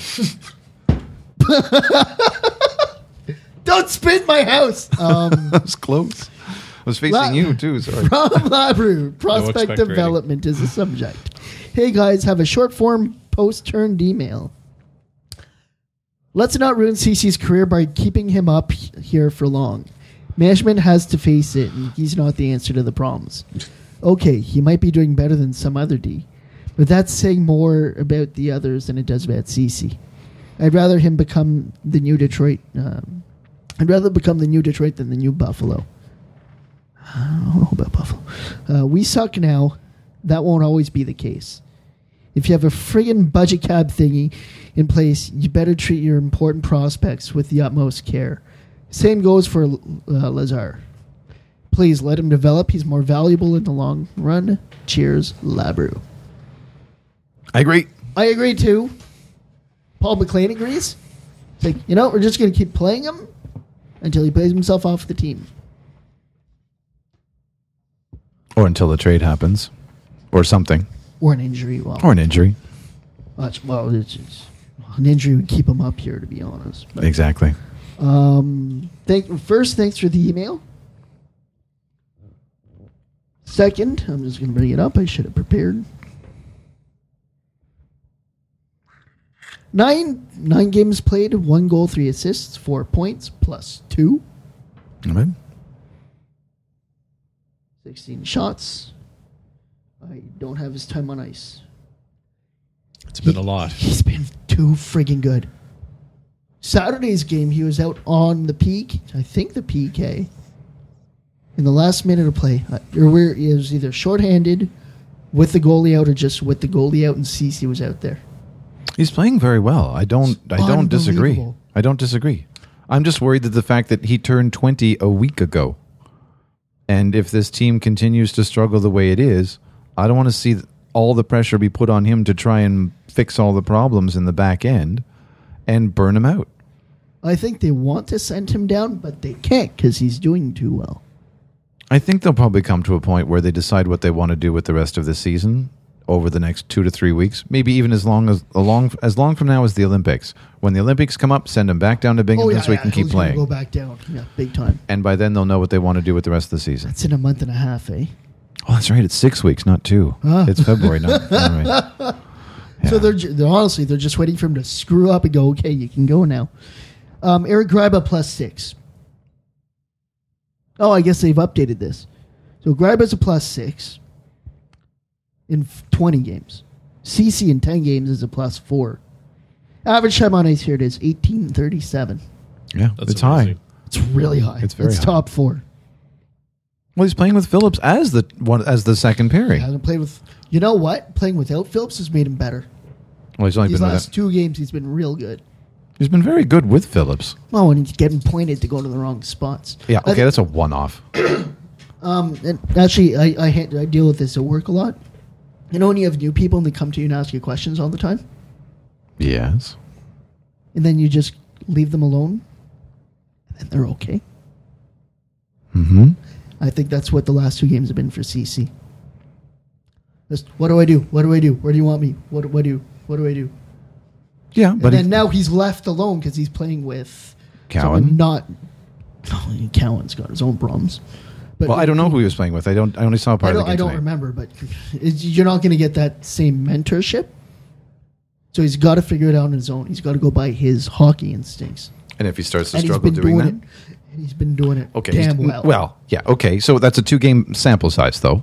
Speaker 6: Don't spin my house.
Speaker 4: That was close. I was facing you, too. Sorry.
Speaker 6: From Labru, prospect development is the subject. Hey, guys, have a short form post-turned email. Let's not ruin CC's career by keeping him up here for long. Management has to face it, and he's not the answer to the problems. Okay, he might be doing better than some other D, but that's saying more about the others than it does about CC. I'd rather him become the new Detroit. I'd rather become the new Detroit than the new Buffalo. I don't know about Buffalo. We suck now. That won't always be the case. If you have a friggin' budget cap thingy in place, you better treat your important prospects with the utmost care. Same goes for Lazar. Please let him develop. He's more valuable in the long run. Cheers, Labru.
Speaker 4: I agree.
Speaker 6: I agree too. Paul McLean agrees. It's like, we're just going to keep playing him until he plays himself off the team.
Speaker 4: Or until the trade happens. Or something.
Speaker 6: Or an injury.
Speaker 4: Or an injury.
Speaker 6: It's an injury would keep him up here, to be honest. But,
Speaker 4: exactly.
Speaker 6: First, thanks for the email. Second, I'm just going to bring it up. I should have prepared. 9 games played, 1 goal, 3 assists, 4 points, +2.
Speaker 4: Okay.
Speaker 6: 16 shots. I don't have his time on ice.
Speaker 5: It's been a lot.
Speaker 6: He's been too friggin' good. Saturday's game, he was out on the peak, I think the PK, in the last minute of play. He was either shorthanded, with the goalie out, or just with the goalie out, and CC was out there.
Speaker 4: He's playing very well. I don't disagree. I don't disagree. I'm just worried that the fact that he turned 20 a week ago, and if this team continues to struggle the way it is, I don't want to see all the pressure be put on him to try and fix all the problems in the back end and burn him out.
Speaker 6: I think they want to send him down, but they can't because he's doing too well.
Speaker 4: I think they'll probably come to a point where they decide what they want to do with the rest of the season over the next 2 to 3 weeks, maybe even as long from now as the Olympics. When the Olympics come up, send him back down to Binghamton so he can keep playing.
Speaker 6: Go back down, big time.
Speaker 4: And by then they'll know what they want to do with the rest of the season.
Speaker 6: That's in a month and a half, eh?
Speaker 4: Oh, that's right. It's 6 weeks, not 2. It's February now. Right. Yeah.
Speaker 6: So they're just waiting for him to screw up and go, okay, you can go now. Eric Gryba +6. Oh, I guess they've updated this. So Gryba's a +6 in 20 games. CC in 10 games is a +4. Average time on ice, here it is, 18:37.
Speaker 4: Yeah, it's high.
Speaker 6: It's really high.
Speaker 4: It's very high.
Speaker 6: Top 4.
Speaker 4: Well, he's playing with Phillips as the second pairing.
Speaker 6: He hasn't played with. You know what? Playing without Phillips has made him better.
Speaker 4: Well, he's only
Speaker 6: These
Speaker 4: been
Speaker 6: last 2 games, he's been real good.
Speaker 4: He's been very good with Phillips.
Speaker 6: Oh, and he's getting pointed to go to the wrong spots.
Speaker 4: Yeah, okay, that's a one-off.
Speaker 6: And actually, I deal with this at work a lot. You know when you have new people and they come to you and ask you questions all the time?
Speaker 4: Yes.
Speaker 6: And then you just leave them alone? And they're okay?
Speaker 4: Mm-hmm.
Speaker 6: I think that's what the last 2 games have been for CC. Just, what do I do? What do I do? Where do you want me? What do I do? What do I do?
Speaker 4: Yeah, but
Speaker 6: then now he's left alone because he's playing with
Speaker 4: Cowan.
Speaker 6: Cowan's got his own problems. But
Speaker 4: I don't know who he was playing with. I only saw part of the game.
Speaker 6: I don't remember, but you're not going to get that same mentorship. So he's got to figure it out on his own. He's got to go by his hockey instincts.
Speaker 4: And if he starts to struggle doing that,
Speaker 6: he's been doing it
Speaker 4: okay,
Speaker 6: damn well.
Speaker 4: Well, yeah, okay. So that's a 2-game sample size, though.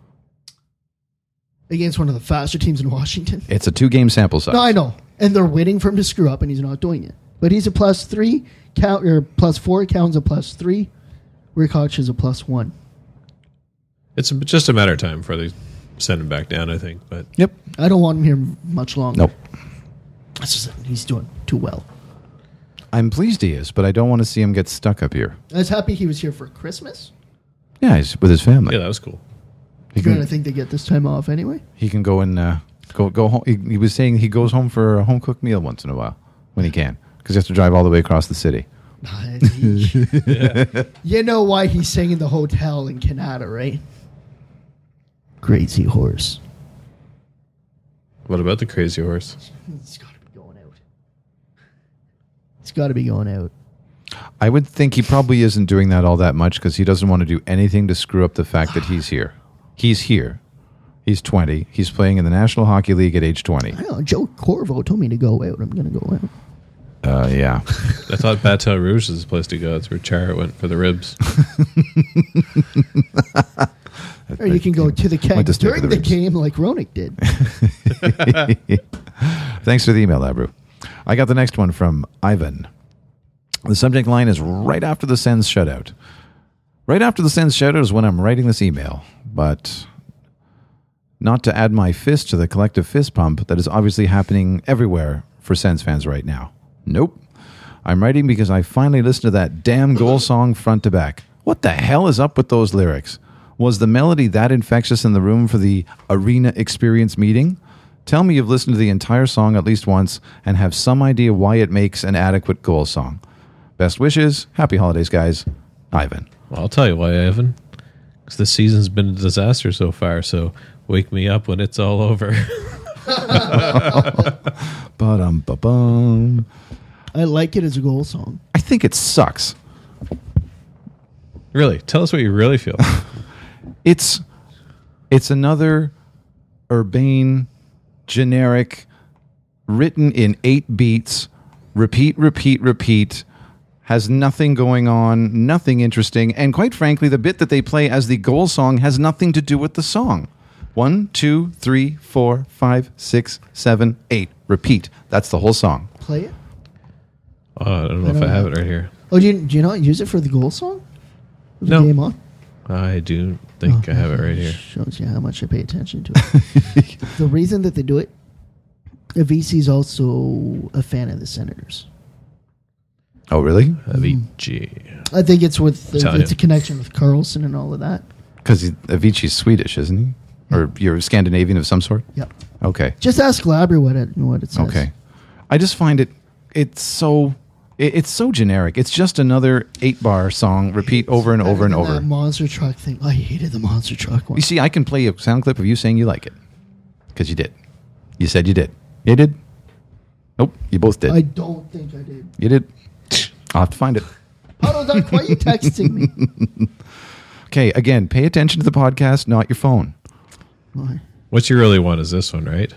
Speaker 6: Against one of the faster teams in Washington.
Speaker 4: It's a 2-game sample size.
Speaker 6: No, I know. And they're waiting for him to screw up, and he's not doing it. But he's a +3. +4. Cowan's a +3. Rickhoch is a +1.
Speaker 5: It's just a matter of time before they send him back down, I think. But
Speaker 4: Yep.
Speaker 6: I don't want him here much longer.
Speaker 4: Nope.
Speaker 6: He's doing too well.
Speaker 4: I'm pleased he is, but I don't want to see him get stuck up here.
Speaker 6: I was happy he was here for Christmas.
Speaker 4: Yeah, he's with his family.
Speaker 5: yeah, that was cool.
Speaker 4: He
Speaker 6: I
Speaker 4: can,
Speaker 6: think they get this time off anyway.
Speaker 4: he can go and go home. He was saying he goes home for a home cooked meal once in a while when he can, because he has to drive all the way across the city.
Speaker 6: You know why he's staying in the hotel in Canada, right? Crazy horse.
Speaker 5: What about the crazy horse?
Speaker 6: It's got to be going out. It's got to be going out.
Speaker 4: I would think he probably isn't doing that all that much because he doesn't want to do anything to screw up the fact that he's here. He's here. He's 20. He's playing in the National Hockey League at age 20.
Speaker 6: I don't know. Joe Corvo told me to go out. I'm going to go out.
Speaker 4: Yeah.
Speaker 5: I thought Baton Rouge is the place to go. It's where Chara went for the ribs.
Speaker 6: Or you can go to the keg
Speaker 4: Went to stick
Speaker 6: during
Speaker 4: with
Speaker 6: the
Speaker 4: the ribs.
Speaker 6: game like Ronick did.
Speaker 4: Thanks for the email, Labru. I got the next one from Ivan. The subject line is right after the Sens shutout. Right after the Sens shutout is when I'm writing this email, but not to add my fist to the collective fist pump that is obviously happening everywhere for Sens fans right now. Nope. I'm writing because I finally listened to that damn goal song front to back. What the hell is up with those lyrics? Was the melody that infectious in the room for the Arena Experience meeting? Tell me you've listened to the entire song at least once and have some idea why it makes an adequate goal song. Best wishes. Happy holidays, guys. Ivan.
Speaker 5: Well, I'll tell you why, Evan. Because this season's been a disaster so far, so wake me up when it's all over.
Speaker 4: Ba-dum-ba-bum.
Speaker 6: I like it as a goal song.
Speaker 4: I think it sucks.
Speaker 5: Really? Tell us what you really feel.
Speaker 4: It's another urbane, generic, written in 8 beats, repeat, has nothing going on, nothing interesting, and quite frankly, the bit that they play as the goal song has nothing to do with the song. 1, 2, 3, 4, 5, 6, 7, 8. Repeat. That's the whole song.
Speaker 6: Play it.
Speaker 5: I don't know if I have it right here.
Speaker 6: Oh, do you not use it for the goal song? With
Speaker 5: No.
Speaker 6: the game on?
Speaker 5: I do think I have it right here.
Speaker 6: Shows you how much I pay attention to it. The reason that they do it, VC's also a fan of the Senators.
Speaker 4: Oh, really?
Speaker 5: Avicii.
Speaker 6: I think it's with
Speaker 5: Italian.
Speaker 6: it's a connection with Carlson and all of that.
Speaker 4: Because Avicii's Swedish, isn't he? Or you're Scandinavian of some sort?
Speaker 6: Yep.
Speaker 4: Okay.
Speaker 6: Just ask Labry what it says.
Speaker 4: Okay. I just find it's so generic. It's just another 8-bar song, repeat over and over and over.
Speaker 6: That monster truck thing. I hated the monster truck one.
Speaker 4: You see, I can play a sound clip of you saying you like it. Because you did. You said you did. You did? Nope. You both did.
Speaker 6: I don't think I did.
Speaker 4: You did? I'll have to find it.
Speaker 6: Puddle Duck, why are you texting me?
Speaker 4: Okay, again, pay attention to the podcast, not your phone.
Speaker 6: Why?
Speaker 5: What you really want is this one, right?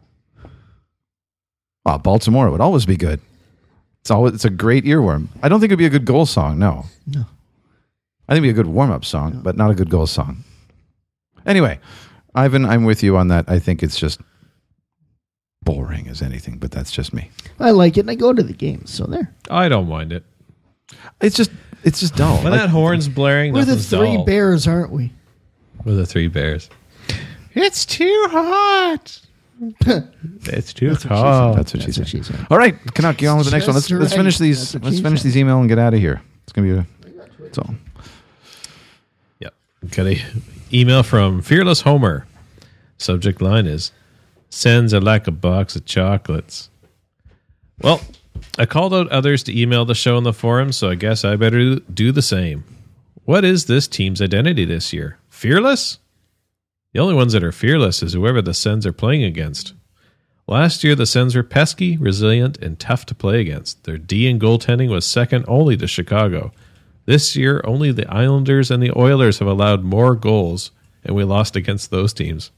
Speaker 4: Oh, Baltimore would always be good. It's a great earworm. I don't think it'd be a good goal song, no.
Speaker 6: No.
Speaker 4: I think it'd be a good warm-up song, but not a good goal song. Anyway, Ivan, I'm with you on that. I think it's just boring as anything, but that's just me.
Speaker 6: I like it and I go to the games, so there.
Speaker 5: I don't mind it.
Speaker 4: It's just dull.
Speaker 5: When that horn's blaring,
Speaker 6: We're the
Speaker 5: nothing's
Speaker 6: three
Speaker 5: dull.
Speaker 6: bears, aren't we?
Speaker 5: We're the 3 bears. It's too hot. It's too hot.
Speaker 4: That's what she said. All right, Canuck, get on with the next one. Let's
Speaker 6: Just
Speaker 4: finish
Speaker 6: right.
Speaker 4: these.
Speaker 6: That's what
Speaker 4: Let's
Speaker 6: she
Speaker 4: finish
Speaker 6: said.
Speaker 4: these email and get out of here. It's gonna be that's all.
Speaker 5: Yep. Got a email from Fearless Homer. Subject line is, Sends are like a box of chocolates. Well, I called out others to email the show in the forum, so I guess I better do the same. What is this team's identity this year? Fearless? The only ones that are fearless is whoever the Sens are playing against. Last year, the Sens were pesky, resilient, and tough to play against. Their D in goaltending was second only to Chicago. This year, only the Islanders and the Oilers have allowed more goals, and we lost against those teams.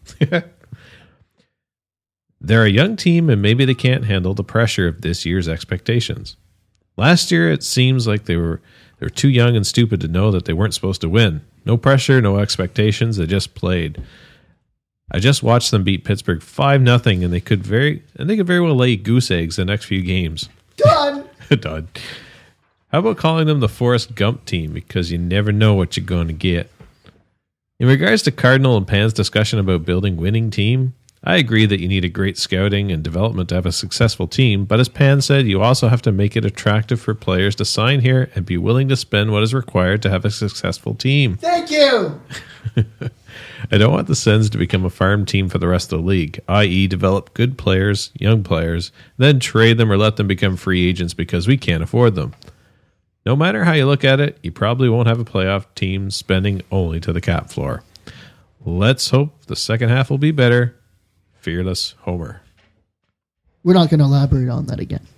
Speaker 5: They're a young team, and maybe they can't handle the pressure of this year's expectations. Last year, it seems like they were too young and stupid to know that they weren't supposed to win. No pressure, no expectations. They just played. I just watched them beat Pittsburgh 5-0, and they could very well lay goose eggs the next few games.
Speaker 6: Done.
Speaker 5: Done. How about calling them the Forrest Gump team? Because you never know what you're going to get. In regards to Cardinal and Pan's discussion about building winning team, I agree that you need a great scouting and development to have a successful team, but as Pan said, you also have to make it attractive for players to sign here and be willing to spend what is required to have a successful team.
Speaker 6: Thank you.
Speaker 5: I don't want the Sens to become a farm team for the rest of the league, i.e. develop good players, young players, then trade them or let them become free agents because we can't afford them. No matter how you look at it, you probably won't have a playoff team spending only to the cap floor. Let's hope the second half will be better. Fearless Homer.
Speaker 6: We're not going to elaborate on that again.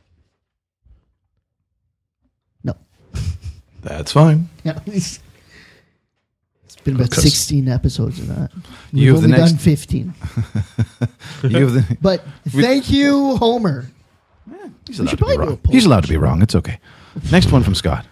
Speaker 6: No.
Speaker 4: That's fine.
Speaker 6: Yeah. It's been about 16 episodes of that.
Speaker 4: You
Speaker 6: We've
Speaker 4: have
Speaker 6: only
Speaker 4: the next
Speaker 6: done 15.
Speaker 4: You have the.
Speaker 6: But thank you, Homer.
Speaker 4: He's allowed to be wrong. He's allowed to be wrong. It's okay. Next one from Scott.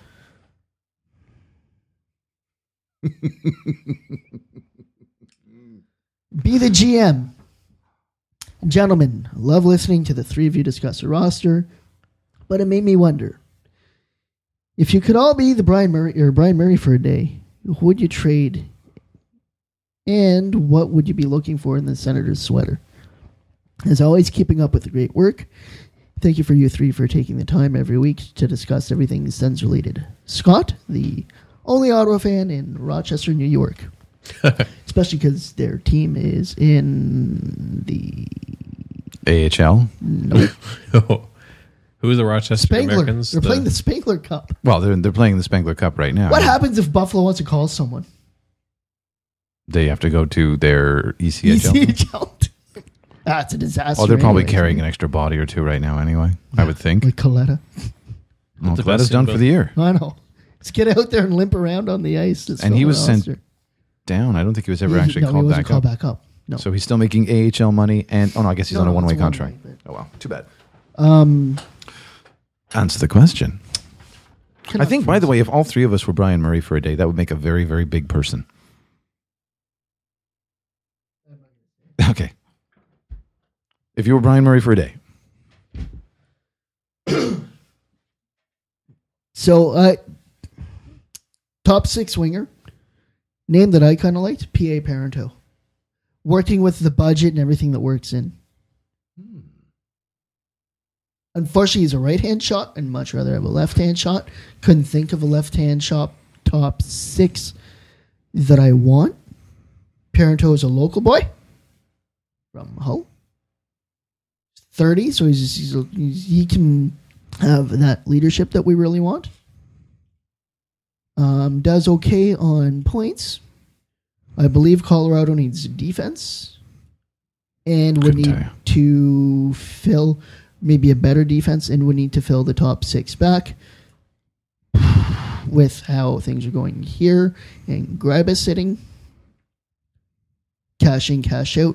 Speaker 6: Be the GM. Gentlemen, love listening to the three of you discuss the roster, but it made me wonder. If you could all be the Brian Murray for a day, who would you trade? And what would you be looking for in the Senator's sweater? As always, keeping up with the great work. Thank you for you three for taking the time every week to discuss everything Sens related. Scott, the only Ottawa fan in Rochester, New York. Especially because their team is in the
Speaker 4: AHL.
Speaker 6: Nope.
Speaker 5: Who are the Rochester
Speaker 6: Spangler.
Speaker 5: Americans?
Speaker 6: They're playing the Spangler Cup.
Speaker 4: Well, they're playing the Spangler Cup right now.
Speaker 6: What happens if Buffalo wants to call someone?
Speaker 4: They have to go to their ECHL.
Speaker 6: ECHL. That's a disaster.
Speaker 4: Oh, they're probably
Speaker 6: anyways,
Speaker 4: carrying
Speaker 6: right?
Speaker 4: an extra body or two right now anyway, I would think.
Speaker 6: Like Coletta.
Speaker 4: Well,
Speaker 5: the
Speaker 4: Coletta's
Speaker 5: best
Speaker 4: done
Speaker 5: thing
Speaker 4: for the year.
Speaker 6: I know. Let's get out there and limp around on the ice.
Speaker 4: And he was sent down. I don't think he was ever actually
Speaker 6: he
Speaker 4: called
Speaker 6: wasn't
Speaker 4: back
Speaker 6: called
Speaker 4: up.
Speaker 6: back up. No.
Speaker 4: So he's still making AHL money and... Oh, no, I guess he's on a
Speaker 6: No,
Speaker 4: one-way
Speaker 6: it's a
Speaker 4: contract.
Speaker 6: one-way,
Speaker 4: Oh, well. Too bad. Answer the question. I think, by the way, if all three of us were Brian Murray for a day, that would make a very, very big person. Okay. If you were Brian Murray for a day.
Speaker 6: So, top six winger. Name that I kind of liked, P.A. Parento. Working with the budget and everything that works in. Unfortunately, he's a right-hand shot. I'd much rather have a left-hand shot. Couldn't think of a left-hand shot top six that I want. Parento is a local boy from Hull. 30, so he can have that leadership that we really want. Does okay on points. I believe Colorado needs defense and would need to fill maybe a better defense and would need to fill the top six back with how things are going here and Gribus sitting. Cash in, cash out.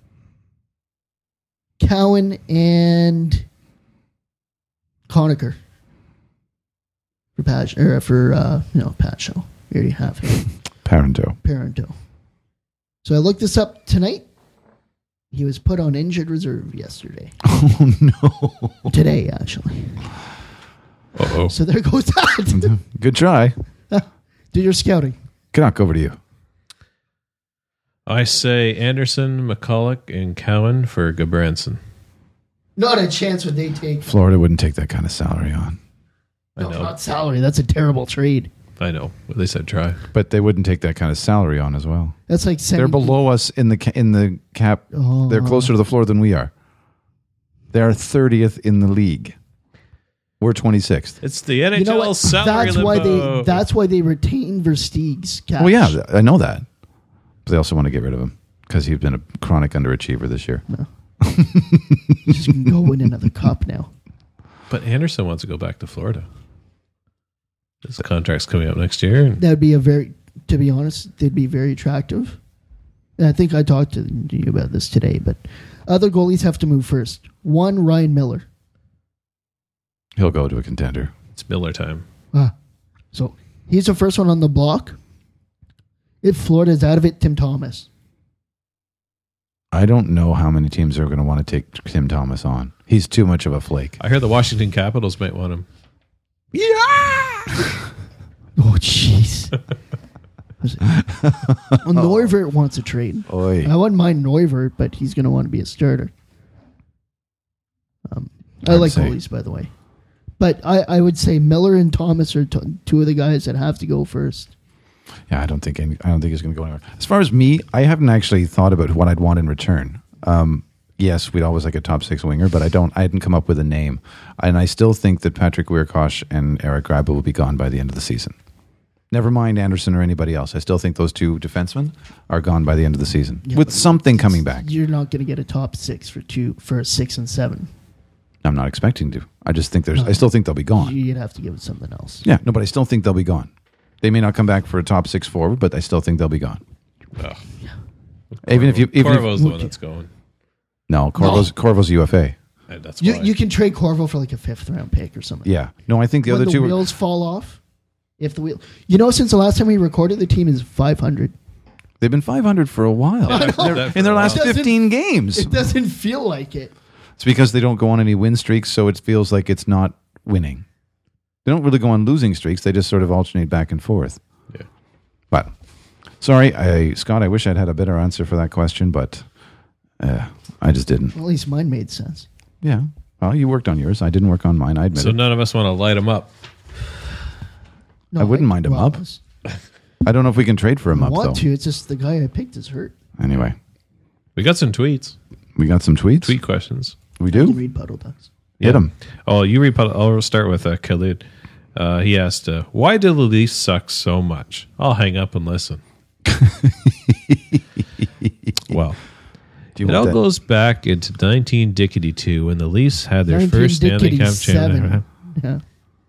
Speaker 6: Cowan and Conacher for Patch or for Pacho. We already have him. Parento. So I looked this up tonight. He was put on injured reserve yesterday.
Speaker 4: Oh no!
Speaker 6: Today, actually.
Speaker 5: Uh-oh.
Speaker 6: So there goes that.
Speaker 4: Good try.
Speaker 6: Do your scouting.
Speaker 4: Canuck, over to you.
Speaker 5: I say Anderson, McCulloch, and Cowan for Gabranson.
Speaker 6: Not a chance would they take.
Speaker 4: Florida wouldn't take that kind of salary on.
Speaker 6: No, not salary. That's a terrible trade.
Speaker 5: I know. At least I'd try.
Speaker 4: But they wouldn't take that kind of salary on as well.
Speaker 6: That's like
Speaker 4: they're below us in the cap.
Speaker 6: Oh.
Speaker 4: They're closer to the floor than we are. They are 30th in the league. We're 26th.
Speaker 5: It's the NHL salary limbo.
Speaker 6: That's why they retain Versteeg's cash.
Speaker 4: Well, yeah, I know that. But they also want to get rid of him because he's been a chronic underachiever this year.
Speaker 6: No. Just can go win another cup now.
Speaker 5: But Anderson wants to go back to Florida. His contract's coming up next year.
Speaker 6: That'd be to be honest, they'd be very attractive. And I think I talked to you about this today, but other goalies have to move first. One, Ryan Miller.
Speaker 4: He'll go to a contender.
Speaker 5: It's Miller time.
Speaker 6: So he's the first one on the block. If Florida's out of it, Tim Thomas.
Speaker 4: I don't know how many teams are going to want to take Tim Thomas on. He's too much of a flake.
Speaker 5: I heard the Washington Capitals might want him.
Speaker 6: Yeah. Oh, jeez. Well, Neuvirth wants a trade.
Speaker 4: Oy.
Speaker 6: I wouldn't mind Neuvirth, but he's going to want to be a starter. I like goalies, by the way. But I would say Miller and Thomas are two of the guys that have to go first.
Speaker 4: Yeah, I don't think he's going to go anywhere. As far as me, I haven't actually thought about what I'd want in return. Yes, we'd always like a top 6 winger, but I hadn't come up with a name. And I still think that Patrick Wierkosh and Eric Graba will be gone by the end of the season. Never mind Anderson or anybody else. I still think those two defensemen are gone by the end of the season, with something coming back.
Speaker 6: You're not going to get a top 6 for 6 and 7.
Speaker 4: I'm not expecting to. I just think I still think they'll be gone.
Speaker 6: You'd have to give it something else.
Speaker 4: Yeah, no, but I still think they'll be gone. They may not come back for a top 6 forward, but I still think they'll be gone.
Speaker 5: Oh.
Speaker 4: Even if
Speaker 5: Corvo's the one that's going.
Speaker 4: No, Corvo's UFA.
Speaker 5: That's why.
Speaker 6: You can trade Corvo for like a 5th round pick or something.
Speaker 4: Yeah. No, I think the other two
Speaker 6: wheels fall off. If the wheel, since the last time we recorded, the team is 500.
Speaker 4: They've been 500 for a while. In their last 15 games.
Speaker 6: It doesn't feel like it.
Speaker 4: It's because they don't go on any win streaks, so it feels like it's not winning. They don't really go on losing streaks. They just sort of alternate back and forth.
Speaker 5: Yeah.
Speaker 4: But, sorry, Scott, I wish I'd had a better answer for that question, but I just didn't.
Speaker 6: Well, at least mine made sense.
Speaker 4: Yeah. Well, you worked on yours. I didn't work on mine. I admit
Speaker 5: So none of us want to light him up.
Speaker 6: No,
Speaker 4: I wouldn't mind him up. I don't know if we can trade for him up, though.
Speaker 6: I want to. It's just the guy I picked is hurt.
Speaker 4: Anyway.
Speaker 5: We got some tweets.
Speaker 4: We got some tweets?
Speaker 5: Tweet questions.
Speaker 4: We do?
Speaker 6: Read Puddle Ducks.
Speaker 4: Hit him.
Speaker 5: Oh, you read Puddle. I'll start with Khalid. He asked, why do the Leafs suck so much? I'll hang up and listen. Well, it all goes back into 1962 when the Leafs had their first Stanley Cup championship.
Speaker 6: Yeah.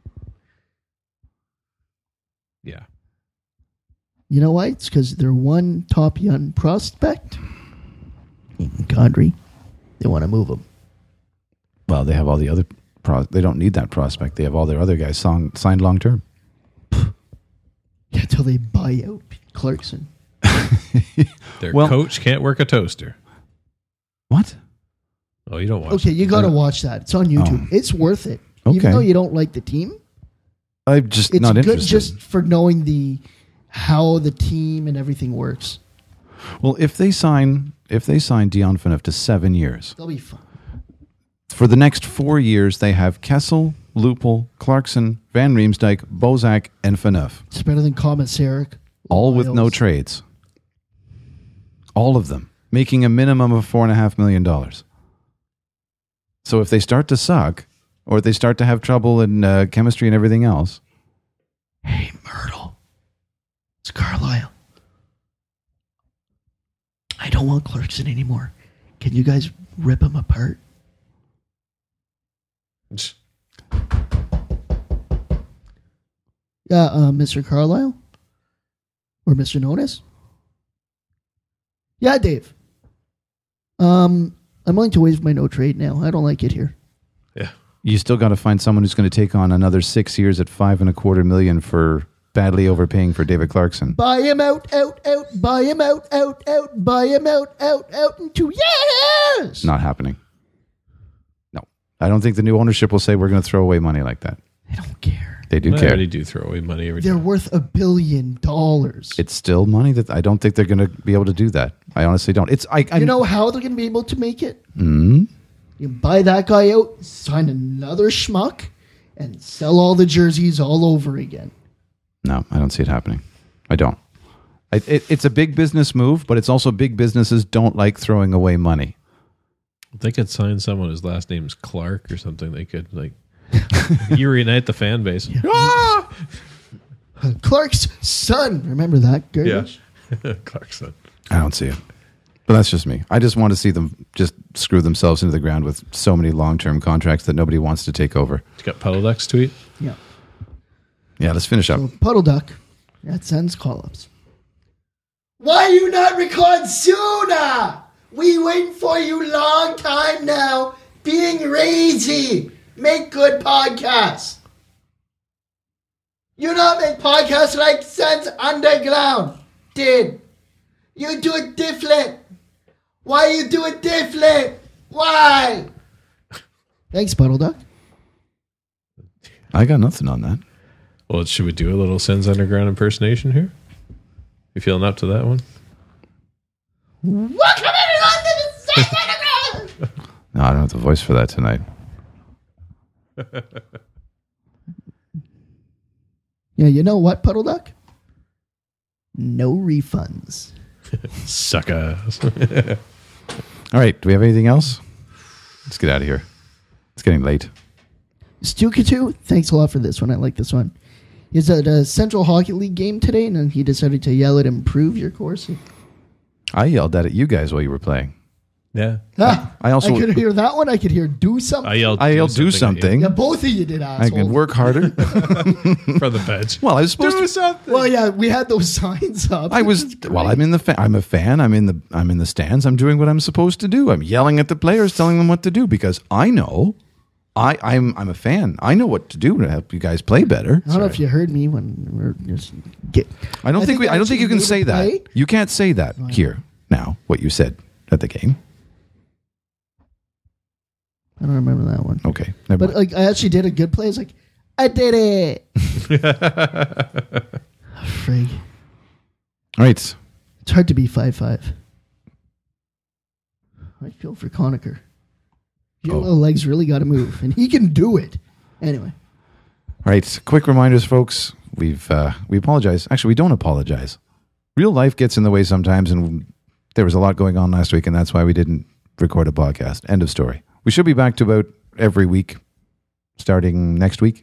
Speaker 5: Yeah.
Speaker 6: You know why? It's because they're one top young prospect. Kadri. They want to move him.
Speaker 4: Well, they have all the other... they don't need that prospect. They have all their other guys signed long-term.
Speaker 6: Yeah, until they buy out Clarkson.
Speaker 5: Their coach can't work a toaster.
Speaker 4: What?
Speaker 5: Oh, you don't watch
Speaker 6: Okay, you got to watch that. It's on YouTube. It's worth it.
Speaker 4: Okay.
Speaker 6: Even though you don't like the team.
Speaker 4: I'm just
Speaker 6: it's
Speaker 4: not
Speaker 6: good
Speaker 4: interested.
Speaker 6: Just for knowing how the team and everything works.
Speaker 4: Well, if they sign Dion Phaneuf to 7 years,
Speaker 6: they'll be fine.
Speaker 4: For the next 4 years, they have Kessel, Lupul, Clarkson, Van Riemsdyk, Bozak, and Phaneuf.
Speaker 6: It's better than Komisarek.
Speaker 4: All with no trades. All of them. Making a minimum of $4.5 million. So if they start to suck, or if they start to have trouble in chemistry and everything else.
Speaker 6: Hey, Myrtle. It's Carlisle. I don't want Clarkson anymore. Can you guys rip him apart? Yeah, Mr. Carlisle? Or Mr. Notice? Yeah, Dave. I'm willing to waive my no trade now. I don't like it here.
Speaker 5: Yeah.
Speaker 4: You still got to find someone who's going to take on another 6 years at $5.25 million for badly overpaying for David Clarkson.
Speaker 6: Buy him out, buy him out, buy him out in 2 years.
Speaker 4: Not happening. No. I don't think the new ownership will say we're going to throw away money like that.
Speaker 6: They don't care.
Speaker 4: They do
Speaker 5: They
Speaker 4: care.
Speaker 5: already do throw away money every
Speaker 6: They're
Speaker 5: time.
Speaker 6: worth $1 billion.
Speaker 4: It's still money that I don't think they're going to be able to do that. I honestly don't.
Speaker 6: You know how they're going to be able to make it?
Speaker 4: Mm-hmm.
Speaker 6: You buy that guy out, sign another schmuck, and sell all the jerseys all over again.
Speaker 4: No, I don't see it happening. I don't. It's a big business move, but it's also big businesses don't like throwing away money.
Speaker 5: If they could sign someone whose last name's Clark or something, they could you reunite the fan base.
Speaker 6: Ah! Clark's son. Remember that? Garbage?
Speaker 5: Yeah. Clark's son.
Speaker 4: I don't see it. But that's just me. I just want to see them just screw themselves into the ground with so many long-term contracts that nobody wants to take over.
Speaker 5: You got Puddle Duck's tweet?
Speaker 6: Yeah.
Speaker 4: Yeah, let's finish up.
Speaker 6: So, Puddle Duck. That sends call-ups. Why you not record sooner? We waiting for you long time now. Being lazy. Make good podcasts. You not make podcasts like Sense Underground did. You do it different. Why you do it differently? Why? Thanks, Puddle Duck.
Speaker 4: I got nothing on that.
Speaker 5: Well, should we do a little Sens Underground impersonation here? You feeling up to that one?
Speaker 6: Welcome everyone to the Sens Underground!
Speaker 4: No, I don't have the voice for that tonight.
Speaker 6: Yeah, you know what, Puddle Duck? No refunds.
Speaker 5: Sucker.
Speaker 4: All right, do we have anything else? Let's get out of here. It's getting late.
Speaker 6: Stukatu, thanks a lot for this one. I like this one. He's at a Central Hockey League game today, and then he decided to yell at improve your course.
Speaker 4: I yelled at you guys while you were playing.
Speaker 5: Yeah.
Speaker 4: I also
Speaker 6: I could hear that one. I could hear do something.
Speaker 5: I yelled
Speaker 4: do something.
Speaker 6: Yeah, both of you did,
Speaker 4: I
Speaker 6: asshole.
Speaker 4: can work harder.
Speaker 5: For the bench.
Speaker 4: Well, I was supposed to.
Speaker 5: something.
Speaker 6: Well, yeah, we had those signs up.
Speaker 4: I was. Well, I'm in the. I'm a fan. I'm in the stands. I'm doing what I'm supposed to do. I'm yelling at the players, telling them what to do because I know. I'm a fan. I know what to do to help you guys play better.
Speaker 6: I don't know if you heard me when we were just
Speaker 4: I don't think you can say that. You can't say that here now. What you said at the game.
Speaker 6: I don't remember that one.
Speaker 4: Okay, never
Speaker 6: But
Speaker 4: mind.
Speaker 6: like, I actually did a good play. I was like, I did it. Frig.
Speaker 4: All right.
Speaker 6: It's hard to be 5'5". I feel for Conacher. Your little legs really got to move, and he can do it. Anyway.
Speaker 4: All right. Quick reminders, folks. We apologize. Actually, we don't apologize. Real life gets in the way sometimes, and there was a lot going on last week, and that's why we didn't record a podcast. End of story. We should be back to about every week starting next week.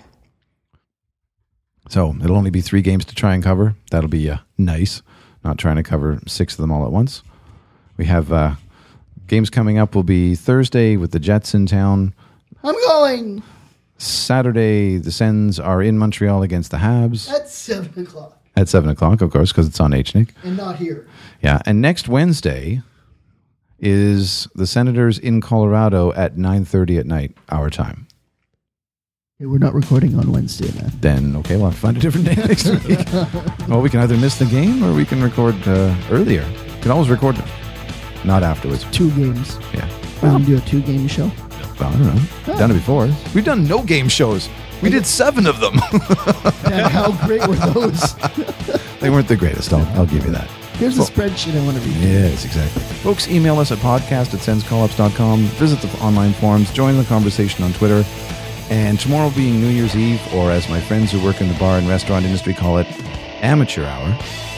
Speaker 4: So it'll only be 3 games to try and cover. That'll be nice. Not trying to cover 6 of them all at once. We have games coming up will be Thursday with the Jets in town.
Speaker 6: I'm going.
Speaker 4: Saturday, the Sens are in Montreal against the Habs.
Speaker 6: At 7 o'clock.
Speaker 4: At 7 o'clock, of course, because it's on HNIC.
Speaker 6: And not here.
Speaker 4: Yeah, and next Wednesday is the Senators in Colorado at 9:30 at night, our time.
Speaker 6: Okay, we're not recording on Wednesday, man.
Speaker 4: Then, okay, we'll have to find a different day next week. Well, we can either miss the game or we can record earlier. We can always record not afterwards.
Speaker 6: 2 games.
Speaker 4: Yeah.
Speaker 6: We're going to do a 2-game show.
Speaker 4: Well, I don't know. We've done it before. We've done no game shows. We did 7 of them.
Speaker 6: And how great were those?
Speaker 4: They weren't the greatest. I'll give you that.
Speaker 6: Here's a spreadsheet I want to read.
Speaker 4: Yes, exactly. Folks, email us at podcast@senscollops.com. Visit the online forums. Join the conversation on Twitter. And tomorrow being New Year's Eve, or as my friends who work in the bar and restaurant industry call it, amateur hour.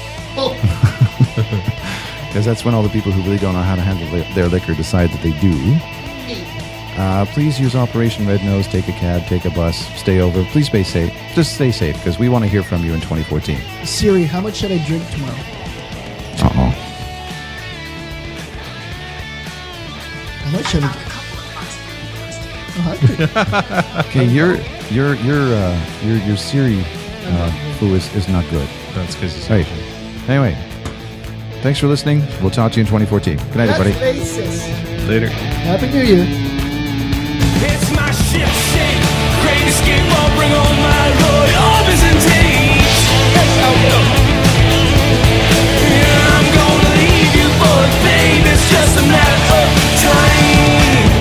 Speaker 4: Because that's when all the people who really don't know how to handle their liquor decide that they do. Please use Operation Red Nose. Take a cab, take a bus, stay over. Please stay safe. Just stay safe, because we want to hear from you in 2014.
Speaker 6: Siri, how much should I drink tomorrow?
Speaker 4: Uh-oh.
Speaker 6: How much should I drink?
Speaker 4: Okay, your Siri foo is not good.
Speaker 5: That's because he's
Speaker 4: right. Anyway, thanks for listening. We'll talk to you in 2014. Good night, everybody.
Speaker 6: Racist.
Speaker 5: Later.
Speaker 6: Happy New Year.
Speaker 11: It's my ship shape. Great escape. I'll bring on my royal Byzantines. Yeah, I'm gonna leave you for a thing. It's just a matter of time.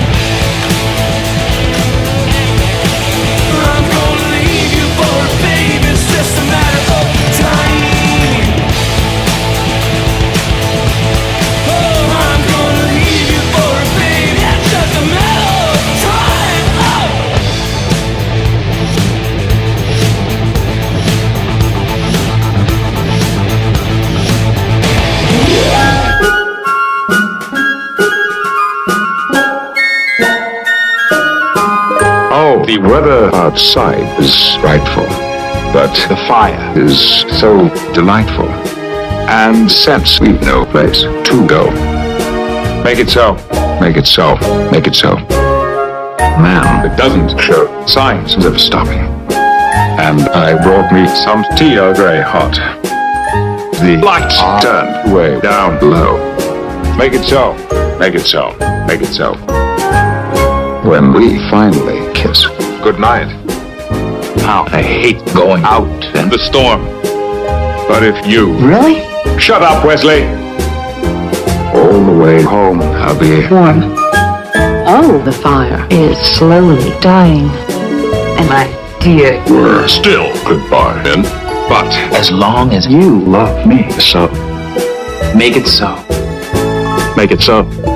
Speaker 11: I'm gonna leave you for a thing. It's just a matter of time. Oh, I'm gonna leave you for a thing. It's just a matter of time.
Speaker 12: Oh, the weather outside is frightful, but the fire is so delightful. And since we've no place to go, make it so, make it so, make it so. Man, it doesn't show signs of stopping. And I brought me some tea Earl Grey hot. The lights turned way down low. Make it so, make it so, make it so. When we finally kiss goodnight. How I hate going out in the storm. But if you... Really? Shut up, Wesley! all the way home, I'll be
Speaker 13: warm. Oh, the fire is slowly dying. And my dear,
Speaker 12: we're still goodbye, then. But as long as you love me so, make it so. Make it so.